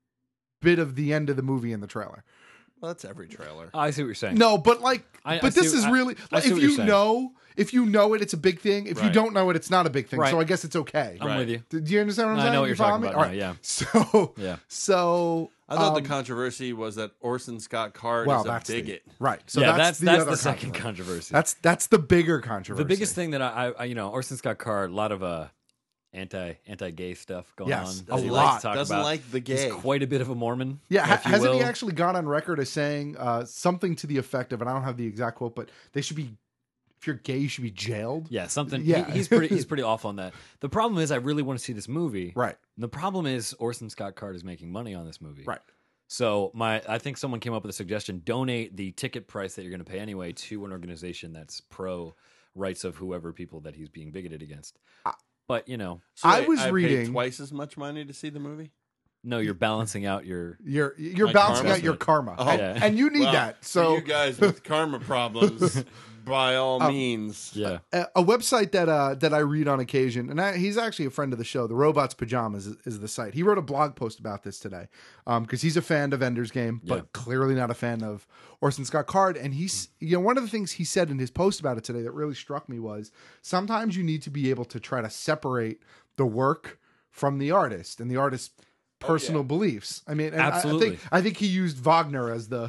[SPEAKER 13] bit of the end of the movie in the trailer.
[SPEAKER 14] well, that's every trailer.
[SPEAKER 15] Oh, I see what you're saying.
[SPEAKER 13] No, but like,
[SPEAKER 15] I- I
[SPEAKER 13] but
[SPEAKER 15] see
[SPEAKER 13] this
[SPEAKER 15] what-
[SPEAKER 13] is
[SPEAKER 15] I-
[SPEAKER 13] really
[SPEAKER 15] I
[SPEAKER 13] like,
[SPEAKER 15] see
[SPEAKER 13] if
[SPEAKER 15] what you're
[SPEAKER 13] you
[SPEAKER 15] saying.
[SPEAKER 13] know, if you know it, it's a big thing. If you
[SPEAKER 14] Right.
[SPEAKER 13] don't know it, it's not a big thing.
[SPEAKER 15] Right.
[SPEAKER 13] So I guess it's okay.
[SPEAKER 15] I'm
[SPEAKER 14] Right.
[SPEAKER 15] with you.
[SPEAKER 13] Do you understand what I'm
[SPEAKER 15] No, I
[SPEAKER 13] saying?
[SPEAKER 15] know what you're
[SPEAKER 13] You follow
[SPEAKER 15] talking
[SPEAKER 13] me?
[SPEAKER 15] about
[SPEAKER 13] All
[SPEAKER 15] now,
[SPEAKER 13] right.
[SPEAKER 15] yeah.
[SPEAKER 13] So
[SPEAKER 15] Yeah.
[SPEAKER 13] So
[SPEAKER 14] I thought
[SPEAKER 13] um,
[SPEAKER 14] the controversy was that Orson Scott Card
[SPEAKER 13] well,
[SPEAKER 14] is a
[SPEAKER 13] that's the-
[SPEAKER 14] bigot.
[SPEAKER 13] right. So
[SPEAKER 15] yeah,
[SPEAKER 13] that's,
[SPEAKER 15] that's
[SPEAKER 13] the
[SPEAKER 15] that's
[SPEAKER 13] other
[SPEAKER 15] the second
[SPEAKER 13] controversy.
[SPEAKER 15] controversy.
[SPEAKER 13] That's that's the bigger controversy.
[SPEAKER 15] the biggest thing that I, I you know, Orson Scott Card, a lot of uh anti anti gay stuff going
[SPEAKER 13] Yes,
[SPEAKER 15] on.
[SPEAKER 13] a
[SPEAKER 15] as he
[SPEAKER 13] lot.
[SPEAKER 15] likes to talk
[SPEAKER 14] Doesn't
[SPEAKER 15] about.
[SPEAKER 14] like the
[SPEAKER 15] He's
[SPEAKER 14] gay.
[SPEAKER 15] quite a bit of a Mormon.
[SPEAKER 13] Yeah, ha-
[SPEAKER 15] if you
[SPEAKER 13] hasn't he
[SPEAKER 15] will.
[SPEAKER 13] actually gone on record as saying uh, something to the effect of, and I don't have the exact quote, but they should be, if you're gay, you should be jailed.
[SPEAKER 15] Yeah, something.
[SPEAKER 13] Yeah.
[SPEAKER 15] He, he's pretty. He's pretty off on that. The problem is, I really want to see this movie.
[SPEAKER 13] Right.
[SPEAKER 15] The problem is, Orson Scott Card is making money on this movie.
[SPEAKER 13] Right.
[SPEAKER 15] So my, I think someone came up with a suggestion: donate the ticket price that you're going to pay anyway to an organization that's pro rights of whoever people that he's being bigoted against. But you know,
[SPEAKER 14] So
[SPEAKER 13] I
[SPEAKER 14] wait,
[SPEAKER 13] was
[SPEAKER 14] I paid
[SPEAKER 13] reading-
[SPEAKER 14] twice as much money to see the movie.
[SPEAKER 15] no, you're balancing out your.
[SPEAKER 13] You're you're
[SPEAKER 14] My
[SPEAKER 13] balancing
[SPEAKER 14] karma?
[SPEAKER 13] out your karma,
[SPEAKER 14] Oh.
[SPEAKER 13] and,
[SPEAKER 15] Yeah.
[SPEAKER 13] and you need
[SPEAKER 14] Well,
[SPEAKER 13] that.
[SPEAKER 14] for
[SPEAKER 13] So
[SPEAKER 14] you guys with karma problems, by all
[SPEAKER 13] Um,
[SPEAKER 14] means,
[SPEAKER 15] Yeah.
[SPEAKER 13] a, a website that uh, that I read on occasion, and I, he's actually a friend of the show. The Robots Pajamas is, is the site. He wrote a blog post about this today because he's a fan of Ender's Game, but
[SPEAKER 15] Yeah.
[SPEAKER 13] clearly not a fan of Orson Scott Card. And he's, you know, one of the things he said in his post about it today that really struck me was sometimes you need to be able to try to separate the work from the artist and the artist's personal beliefs. I mean, and I-
[SPEAKER 15] Absolutely.
[SPEAKER 13] I think I think he used Wagner as the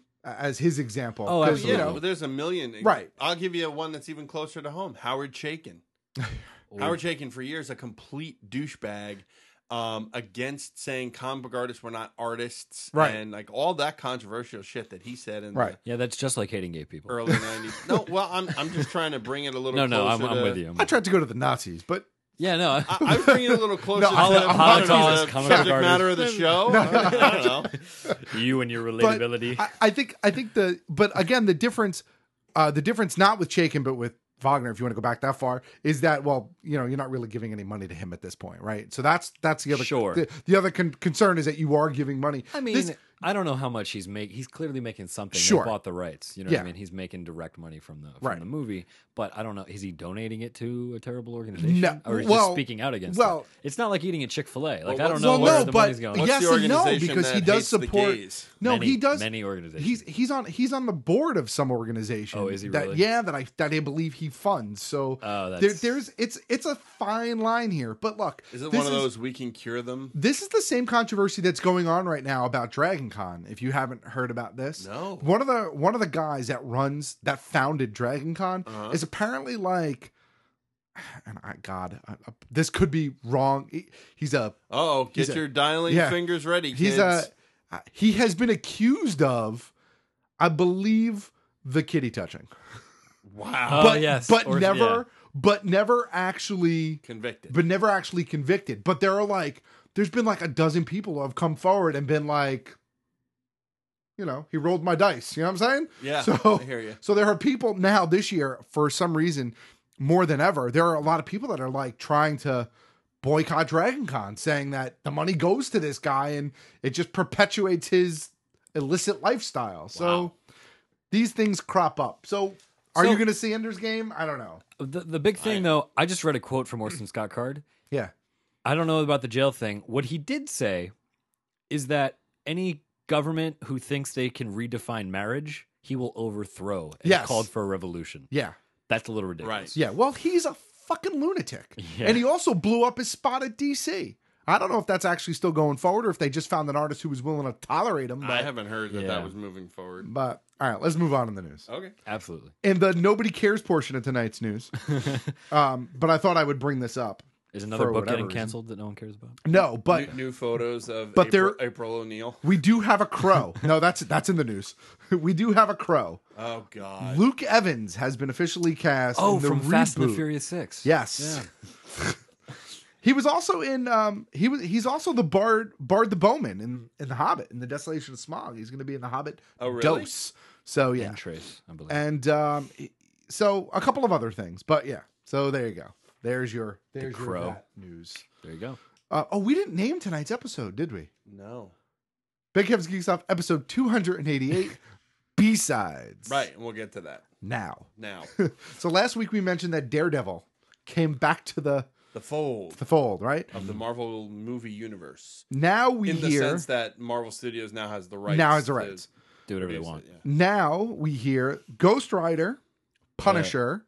[SPEAKER 13] as his example.
[SPEAKER 15] Oh,
[SPEAKER 13] 'Cause,
[SPEAKER 15] absolutely.
[SPEAKER 13] You
[SPEAKER 14] yeah,
[SPEAKER 13] know,
[SPEAKER 14] but there's a million.
[SPEAKER 13] Right.
[SPEAKER 14] I'll give you one that's even closer to home. Howard Chaykin. Howard Chaykin, for years, a complete douchebag um, against saying comic book artists were not artists,
[SPEAKER 13] Right.
[SPEAKER 14] and like all that controversial shit that he said in
[SPEAKER 13] Right.
[SPEAKER 15] Yeah, that's just like hating gay people.
[SPEAKER 14] the early nineties. No, well, I'm I'm just trying to bring it a little.
[SPEAKER 15] No, no, I'm,
[SPEAKER 14] closer
[SPEAKER 15] I'm
[SPEAKER 14] to,
[SPEAKER 15] with you. I'm
[SPEAKER 13] I
[SPEAKER 15] with
[SPEAKER 13] tried to go to the Nazis, but
[SPEAKER 15] you. Yeah, no.
[SPEAKER 14] I, I was bringing it a little closer
[SPEAKER 13] No,
[SPEAKER 14] to
[SPEAKER 13] I'm-
[SPEAKER 14] the,
[SPEAKER 13] I'm
[SPEAKER 14] I don't know,
[SPEAKER 15] Holocaust,
[SPEAKER 14] the
[SPEAKER 15] comic book
[SPEAKER 14] subject matter of the
[SPEAKER 15] artist.
[SPEAKER 14] show. I don't know.
[SPEAKER 15] you and your
[SPEAKER 13] but
[SPEAKER 15] relatability.
[SPEAKER 13] I, I think I think the but again the difference uh the difference not with Chaykin but with Wagner, if you want to go back that far, is that well, you know, you're not really giving any money to him at this point, right? So that's that's the other
[SPEAKER 15] Sure.
[SPEAKER 13] The, the other con- concern is that you are giving money.
[SPEAKER 15] I mean,
[SPEAKER 13] This-
[SPEAKER 15] I don't know how much he's making. He's clearly making something.
[SPEAKER 13] Sure.
[SPEAKER 15] They bought the rights. You know
[SPEAKER 13] Yeah.
[SPEAKER 15] what I mean? He's making direct money from the from
[SPEAKER 13] Right.
[SPEAKER 15] the movie. But I don't know. Is he donating it to a terrible organization?
[SPEAKER 13] No,
[SPEAKER 15] Or is he
[SPEAKER 13] well-
[SPEAKER 15] just speaking out against
[SPEAKER 13] well-
[SPEAKER 15] it? It's not like eating at Chick-fil-A. Like,
[SPEAKER 14] Well,
[SPEAKER 15] I don't
[SPEAKER 14] what's-
[SPEAKER 15] know
[SPEAKER 13] well,
[SPEAKER 15] where
[SPEAKER 13] no,
[SPEAKER 15] the
[SPEAKER 13] but
[SPEAKER 15] money's going.
[SPEAKER 14] What's
[SPEAKER 13] yes
[SPEAKER 14] the
[SPEAKER 13] and no,
[SPEAKER 14] organization
[SPEAKER 13] because he
[SPEAKER 14] that
[SPEAKER 13] does
[SPEAKER 14] hates the
[SPEAKER 13] support.
[SPEAKER 14] gays?
[SPEAKER 13] No,
[SPEAKER 15] Many-
[SPEAKER 13] he does.
[SPEAKER 15] many organizations.
[SPEAKER 13] He's he's on he's on the board of some organization.
[SPEAKER 15] Oh, is he
[SPEAKER 13] that,
[SPEAKER 15] really?
[SPEAKER 13] Yeah, that I that I believe he funds. So
[SPEAKER 15] Oh,
[SPEAKER 13] there,
[SPEAKER 15] that's-
[SPEAKER 13] there's it's it's a fine line here. But look,
[SPEAKER 14] Is it
[SPEAKER 13] this
[SPEAKER 14] one of those we can cure them?
[SPEAKER 13] This is the same controversy that's going on right now about Dragon Con. If you haven't heard about this,
[SPEAKER 14] No.
[SPEAKER 13] One of the one of the guys that runs that founded Dragon Con
[SPEAKER 14] Uh-huh.
[SPEAKER 13] is apparently like, and I God, I, I- this could be wrong. He- he's a
[SPEAKER 14] Oh, get
[SPEAKER 13] he's a-
[SPEAKER 14] your dialing
[SPEAKER 13] yeah.
[SPEAKER 14] fingers ready, kids.
[SPEAKER 13] he's a he has been accused of, I believe, the kitty touching,
[SPEAKER 14] wow.
[SPEAKER 15] Oh,
[SPEAKER 13] but
[SPEAKER 15] yes.
[SPEAKER 13] but
[SPEAKER 15] Or-
[SPEAKER 13] never
[SPEAKER 15] yeah.
[SPEAKER 13] but never actually
[SPEAKER 14] Convicted.
[SPEAKER 13] but never actually convicted. But there are like there's been like a dozen people who have come forward and been like, you know, he rolled my dice. You know what I'm saying?
[SPEAKER 14] Yeah,
[SPEAKER 13] So,
[SPEAKER 14] I hear you.
[SPEAKER 13] So there are people now this year, for some reason, more than ever, there are a lot of people that are like trying to boycott Dragon Con, saying that the money goes to this guy and it just perpetuates his illicit lifestyle. So these things crop up. So are
[SPEAKER 15] So-
[SPEAKER 13] you going to see Ender's Game? I don't know.
[SPEAKER 15] The, the big thing, though, I just read a quote from Orson Scott Card.
[SPEAKER 13] Yeah.
[SPEAKER 15] I don't know about the jail thing. What he did say is that any government who thinks they can redefine marriage, he will overthrow. And
[SPEAKER 13] Yes.
[SPEAKER 15] he called for a revolution.
[SPEAKER 13] Yeah.
[SPEAKER 15] That's a little ridiculous.
[SPEAKER 13] Yeah. Well, he's a fucking lunatic.
[SPEAKER 15] Yeah.
[SPEAKER 13] And he also blew up his spot at D C. I don't know if that's actually still going forward or if they just found an artist who was willing to tolerate him. But,
[SPEAKER 14] I haven't heard that
[SPEAKER 15] Yeah.
[SPEAKER 14] that was moving forward.
[SPEAKER 13] But all right, let's move on in the news.
[SPEAKER 14] Okay.
[SPEAKER 15] Absolutely.
[SPEAKER 13] In the nobody cares portion of tonight's news, um, but I thought I would bring this up.
[SPEAKER 15] Is another
[SPEAKER 13] for
[SPEAKER 15] book
[SPEAKER 13] whatever
[SPEAKER 15] getting
[SPEAKER 13] reason.
[SPEAKER 15] canceled that no one cares about?
[SPEAKER 13] No, but
[SPEAKER 14] new, new photos of
[SPEAKER 13] but
[SPEAKER 14] April,
[SPEAKER 13] there-
[SPEAKER 14] April O'Neil.
[SPEAKER 13] we do have a crow. No, that's that's in the news. We do have a crow.
[SPEAKER 14] Oh God.
[SPEAKER 13] Luke Evans has been officially cast.
[SPEAKER 15] Oh,
[SPEAKER 13] in the
[SPEAKER 15] from Fast and the
[SPEAKER 13] reboot.
[SPEAKER 15] Furious Six.
[SPEAKER 13] Yes. He was also in. Um, he was. He's also the Bard, Bard the Bowman in in the Hobbit, in the Desolation of Smog. He's going to be in the Hobbit.
[SPEAKER 14] Oh, really?
[SPEAKER 13] Dose. So yeah,
[SPEAKER 15] And Trace, I believe.
[SPEAKER 13] and um, so a couple of other things, but yeah. So there you go. There's your there's your
[SPEAKER 15] crow.
[SPEAKER 13] that news.
[SPEAKER 15] There you go.
[SPEAKER 13] Uh, oh, we didn't name tonight's episode, did we?
[SPEAKER 14] No.
[SPEAKER 13] Big Kev's Geek Stuff, episode two eighty-eight, B sides.
[SPEAKER 14] Right, and we'll get to that
[SPEAKER 13] Now.
[SPEAKER 14] now.
[SPEAKER 13] So last week we mentioned that Daredevil came back to the
[SPEAKER 14] The fold
[SPEAKER 13] the fold, right?
[SPEAKER 14] of the Marvel movie universe.
[SPEAKER 13] Now we
[SPEAKER 14] In the
[SPEAKER 13] hear
[SPEAKER 14] sense that Marvel Studios now has the rights.
[SPEAKER 13] now has the
[SPEAKER 14] to
[SPEAKER 13] rights.
[SPEAKER 15] Do whatever they
[SPEAKER 14] produce
[SPEAKER 15] want.
[SPEAKER 14] it, yeah.
[SPEAKER 13] Now we hear Ghost Rider, Punisher,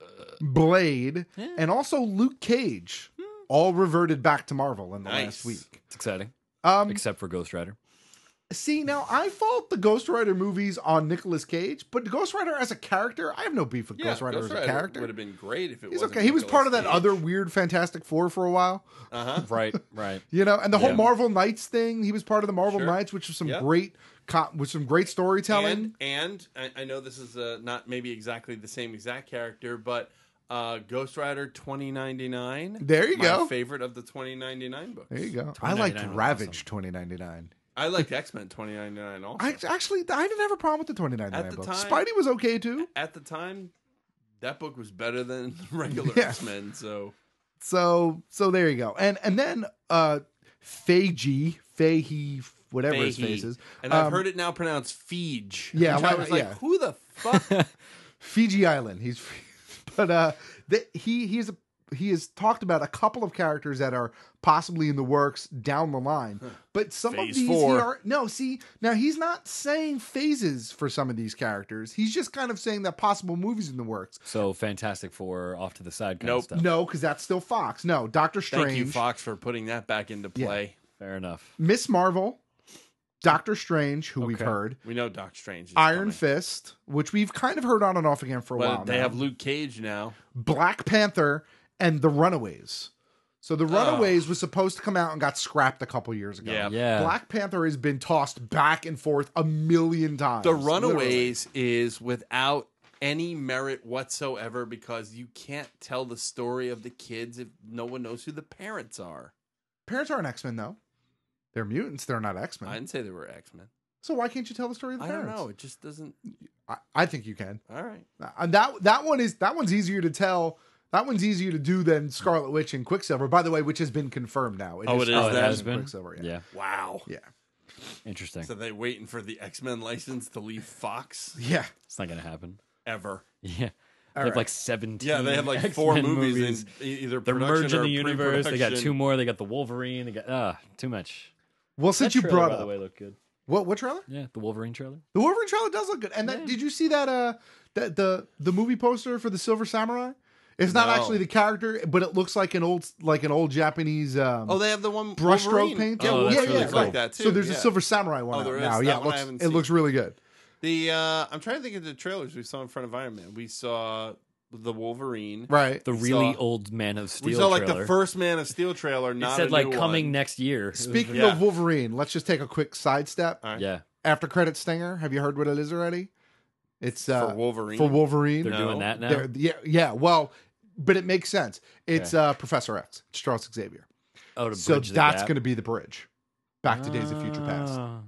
[SPEAKER 13] Blade, and also Luke Cage all reverted back to Marvel in the
[SPEAKER 14] Nice.
[SPEAKER 13] last week.
[SPEAKER 15] It's exciting.
[SPEAKER 13] Um,
[SPEAKER 15] Except for Ghost Rider.
[SPEAKER 13] see, now I fault the Ghost Rider movies on Nicolas Cage, but Ghost Rider as a character, I have no beef with
[SPEAKER 14] Yeah,
[SPEAKER 13] Ghost Rider as a character.
[SPEAKER 14] would have been great if it
[SPEAKER 13] He's
[SPEAKER 14] was.
[SPEAKER 13] okay. He was part of that other weird Fantastic Four for a while.
[SPEAKER 14] Uh huh.
[SPEAKER 15] Right, right.
[SPEAKER 13] You know, and the whole
[SPEAKER 15] Yeah.
[SPEAKER 13] Marvel Knights thing. He was part of the Marvel
[SPEAKER 14] Sure.
[SPEAKER 13] Knights, which was some
[SPEAKER 14] Yep.
[SPEAKER 13] great, co- with some great storytelling.
[SPEAKER 14] And, and I, I know this is uh, not maybe exactly the same exact character, but uh, Ghost Rider twenty ninety-nine.
[SPEAKER 13] There you
[SPEAKER 14] my
[SPEAKER 13] go.
[SPEAKER 14] favorite of the twenty ninety-nine books.
[SPEAKER 13] There you go. I liked
[SPEAKER 15] twenty ninety-nine was
[SPEAKER 13] Ravage
[SPEAKER 15] awesome.
[SPEAKER 13] twenty ninety-nine.
[SPEAKER 14] I liked X Men twenty ninety-nine also.
[SPEAKER 13] I actually I didn't have a problem with the twenty ninety-nine
[SPEAKER 14] At the
[SPEAKER 13] book.
[SPEAKER 14] time-
[SPEAKER 13] Spidey was okay too.
[SPEAKER 14] At the time, that book was better than regular
[SPEAKER 13] Yeah.
[SPEAKER 14] X Men. So
[SPEAKER 13] So so there you go. And and then uh Feige, Fahey, whatever his
[SPEAKER 14] Fahey.
[SPEAKER 13] face is.
[SPEAKER 14] And I've
[SPEAKER 13] um,
[SPEAKER 14] heard it now pronounced Feige.
[SPEAKER 13] Yeah,
[SPEAKER 14] Which I
[SPEAKER 13] like-
[SPEAKER 14] was like,
[SPEAKER 13] yeah.
[SPEAKER 14] who the fuck?
[SPEAKER 13] Fiji Island. He's but uh the, he he's a he has talked about a couple of characters that are possibly in the works down the line. But some
[SPEAKER 14] Phase
[SPEAKER 13] of these
[SPEAKER 14] four.
[SPEAKER 13] he are no, see, now he's not saying phases for some of these characters. He's just kind of saying that possible movies in the works.
[SPEAKER 15] So Fantastic Four off to the side kind
[SPEAKER 14] Nope.
[SPEAKER 15] of stuff.
[SPEAKER 13] No, because that's still Fox. No, Doctor Strange,
[SPEAKER 14] Thank you, Fox, for putting that back into play.
[SPEAKER 15] Fair enough.
[SPEAKER 13] Miss Marvel, Doctor Strange, who we've
[SPEAKER 15] Okay.
[SPEAKER 13] heard,
[SPEAKER 14] We know Doc Strange. Is
[SPEAKER 13] Iron
[SPEAKER 14] coming.
[SPEAKER 13] Fist, which we've kind of heard on and off again for a
[SPEAKER 14] Well,
[SPEAKER 13] while
[SPEAKER 14] they
[SPEAKER 13] now.
[SPEAKER 14] have Luke Cage now.
[SPEAKER 13] Black Panther, and The Runaways. So The Runaways was supposed to come out and got scrapped a couple years ago.
[SPEAKER 14] Yeah.
[SPEAKER 15] Yeah.
[SPEAKER 13] Black Panther has been tossed back and forth a million times.
[SPEAKER 14] The
[SPEAKER 13] literally.
[SPEAKER 14] Runaways is without any merit whatsoever because you can't tell the story of the kids if no one knows who the parents are.
[SPEAKER 13] Parents aren't X-Men, though. They're mutants. They're not
[SPEAKER 14] I
[SPEAKER 13] X-Men.
[SPEAKER 14] didn't say they were X Men.
[SPEAKER 13] So why can't you tell the story of the
[SPEAKER 14] I
[SPEAKER 13] parents?
[SPEAKER 14] don't know. It just doesn't.
[SPEAKER 13] I, I think you can.
[SPEAKER 14] All right.
[SPEAKER 13] And that that one is that one's easier to tell. That one's easier to do than Scarlet Witch and Quicksilver, by the way, which has been confirmed now.
[SPEAKER 14] Oh, it is
[SPEAKER 15] Oh, it
[SPEAKER 14] that?
[SPEAKER 15] has
[SPEAKER 13] and
[SPEAKER 15] been?
[SPEAKER 13] Quicksilver, yeah.
[SPEAKER 15] Yeah.
[SPEAKER 14] Wow.
[SPEAKER 13] Yeah.
[SPEAKER 15] Interesting.
[SPEAKER 14] So they waiting for the X Men license to leave Fox
[SPEAKER 13] Yeah.
[SPEAKER 15] It's not going to happen.
[SPEAKER 14] ever.
[SPEAKER 15] Yeah. They
[SPEAKER 13] All
[SPEAKER 15] have
[SPEAKER 13] right.
[SPEAKER 15] like seventeen.
[SPEAKER 14] Yeah, they have like
[SPEAKER 15] X-Men
[SPEAKER 14] four movies, in e- either
[SPEAKER 15] They're
[SPEAKER 14] production
[SPEAKER 15] merging
[SPEAKER 14] or
[SPEAKER 15] the universe. They got
[SPEAKER 14] pre-production.
[SPEAKER 15] two more. They got the Wolverine. They got ah, too much.
[SPEAKER 13] Well, since
[SPEAKER 15] That
[SPEAKER 13] you
[SPEAKER 15] trailer,
[SPEAKER 13] brought
[SPEAKER 15] by
[SPEAKER 13] up
[SPEAKER 15] the way, looked good.
[SPEAKER 13] what what trailer?
[SPEAKER 15] Yeah, the Wolverine trailer.
[SPEAKER 13] The Wolverine trailer does look good. And that, did you see that uh that the the movie poster for the Silver Samurai? It's not
[SPEAKER 14] No.
[SPEAKER 13] actually the character, but it looks like an old like an old Japanese um
[SPEAKER 14] Oh, they have the one
[SPEAKER 13] brushstroke
[SPEAKER 14] Wolverine.
[SPEAKER 13] paint.
[SPEAKER 14] Yeah,
[SPEAKER 15] Oh, that's
[SPEAKER 13] yeah,
[SPEAKER 15] really
[SPEAKER 13] yeah,
[SPEAKER 14] looks
[SPEAKER 15] cool.
[SPEAKER 14] like that too.
[SPEAKER 13] So there's
[SPEAKER 14] yeah.
[SPEAKER 13] a Silver Samurai one
[SPEAKER 14] Oh,
[SPEAKER 13] out
[SPEAKER 14] there is?
[SPEAKER 13] now.
[SPEAKER 14] That
[SPEAKER 13] Yeah, it
[SPEAKER 14] one I
[SPEAKER 13] looks,
[SPEAKER 14] haven't
[SPEAKER 13] it
[SPEAKER 14] seen.
[SPEAKER 13] looks really good.
[SPEAKER 14] The uh, I'm trying to think of the trailers we saw in front of Iron Man. We saw the Wolverine.
[SPEAKER 13] Right.
[SPEAKER 15] The
[SPEAKER 14] We
[SPEAKER 15] really
[SPEAKER 14] saw-
[SPEAKER 15] old Man of Steel.
[SPEAKER 14] We saw like
[SPEAKER 15] trailer.
[SPEAKER 14] the first Man of Steel trailer.
[SPEAKER 15] It
[SPEAKER 14] Not
[SPEAKER 15] said
[SPEAKER 14] a
[SPEAKER 15] like
[SPEAKER 14] new
[SPEAKER 15] coming
[SPEAKER 14] one.
[SPEAKER 15] next year. It was
[SPEAKER 13] Speaking
[SPEAKER 15] very-
[SPEAKER 13] of Wolverine, let's just take a quick sidestep.
[SPEAKER 14] All right.
[SPEAKER 15] yeah,
[SPEAKER 13] After credit stinger. Have you heard what it is already? It's uh,
[SPEAKER 14] For Wolverine?
[SPEAKER 13] For Wolverine.
[SPEAKER 15] they're
[SPEAKER 14] No.
[SPEAKER 15] doing that now.
[SPEAKER 13] They're- yeah, yeah. Well, but it makes sense. It's
[SPEAKER 15] Okay.
[SPEAKER 13] uh, Professor X. It's Charles Xavier.
[SPEAKER 15] Oh, to
[SPEAKER 13] so
[SPEAKER 15] bridge the
[SPEAKER 13] that's
[SPEAKER 15] gap?
[SPEAKER 13] going to be the bridge back to Days of Future Past.
[SPEAKER 15] Ah.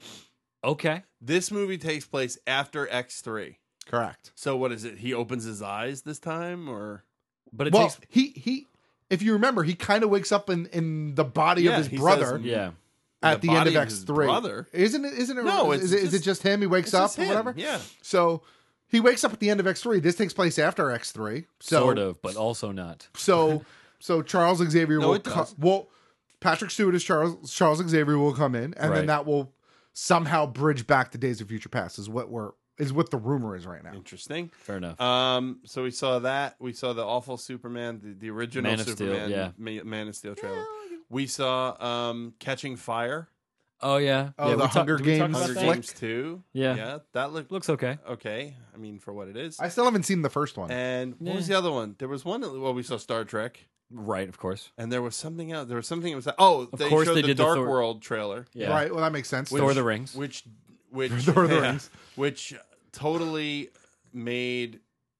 [SPEAKER 15] Okay.
[SPEAKER 14] This movie takes place after X three.
[SPEAKER 13] Correct.
[SPEAKER 14] So what is it? He opens his eyes this time, or
[SPEAKER 15] but it
[SPEAKER 13] well,
[SPEAKER 15] takes
[SPEAKER 13] he he. If you remember, he kind of wakes up in, in the body
[SPEAKER 14] Yeah,
[SPEAKER 13] of his
[SPEAKER 14] he
[SPEAKER 13] brother.
[SPEAKER 14] says-
[SPEAKER 15] yeah.
[SPEAKER 13] At
[SPEAKER 14] the
[SPEAKER 13] the, end
[SPEAKER 14] body
[SPEAKER 13] of
[SPEAKER 14] of his
[SPEAKER 13] X three,
[SPEAKER 14] brother?
[SPEAKER 13] isn't it? Isn't it?
[SPEAKER 14] No,
[SPEAKER 13] is,
[SPEAKER 14] it's
[SPEAKER 13] it, is it
[SPEAKER 14] just-
[SPEAKER 13] just him? He wakes
[SPEAKER 14] it's
[SPEAKER 13] up
[SPEAKER 14] just
[SPEAKER 13] or
[SPEAKER 14] him,
[SPEAKER 13] whatever.
[SPEAKER 14] yeah.
[SPEAKER 13] So he wakes up at the end of X three. This takes place after X three. So,
[SPEAKER 15] sort of, but also not.
[SPEAKER 13] So so Charles Xavier
[SPEAKER 14] No,
[SPEAKER 13] will
[SPEAKER 14] it
[SPEAKER 13] co-
[SPEAKER 14] does.
[SPEAKER 13] well Patrick Stewart as Charles Charles Xavier will come in, and
[SPEAKER 15] Right.
[SPEAKER 13] then that will somehow bridge back to Days of Future Past. Is what we're is what the rumor is right now.
[SPEAKER 14] Interesting.
[SPEAKER 15] Fair enough.
[SPEAKER 14] Um, so we saw that. We saw the awful Superman, the, the original
[SPEAKER 15] Man of Steel,
[SPEAKER 14] Superman,
[SPEAKER 15] yeah.
[SPEAKER 14] Ma- Man of Steel trailer. We saw um, Catching Fire,
[SPEAKER 15] Oh yeah.
[SPEAKER 13] Oh,
[SPEAKER 15] yeah,
[SPEAKER 13] the
[SPEAKER 15] we talk-
[SPEAKER 13] Hunger
[SPEAKER 15] did we talk
[SPEAKER 13] Games
[SPEAKER 15] about
[SPEAKER 14] Hunger
[SPEAKER 15] that?
[SPEAKER 13] flick?
[SPEAKER 14] Games two.
[SPEAKER 15] Yeah.
[SPEAKER 14] yeah, that looked
[SPEAKER 15] Looks okay.
[SPEAKER 14] okay. I mean, for what it is.
[SPEAKER 13] I still haven't seen the first one.
[SPEAKER 14] And what
[SPEAKER 15] Yeah.
[SPEAKER 14] was the other one? There was one. that- Well, we saw Star Trek,
[SPEAKER 15] Right, of course.
[SPEAKER 14] and there was something else. There was something. It was oh,
[SPEAKER 15] Of
[SPEAKER 14] they
[SPEAKER 15] course
[SPEAKER 14] showed
[SPEAKER 15] they
[SPEAKER 14] the
[SPEAKER 15] did the
[SPEAKER 14] Dark
[SPEAKER 15] Thor-
[SPEAKER 14] World trailer.
[SPEAKER 15] Yeah.
[SPEAKER 13] Right. Well, that makes sense.
[SPEAKER 15] Thor of the Rings.
[SPEAKER 14] Which, which,
[SPEAKER 13] Lord of the
[SPEAKER 14] yeah,
[SPEAKER 13] Rings.
[SPEAKER 14] which totally made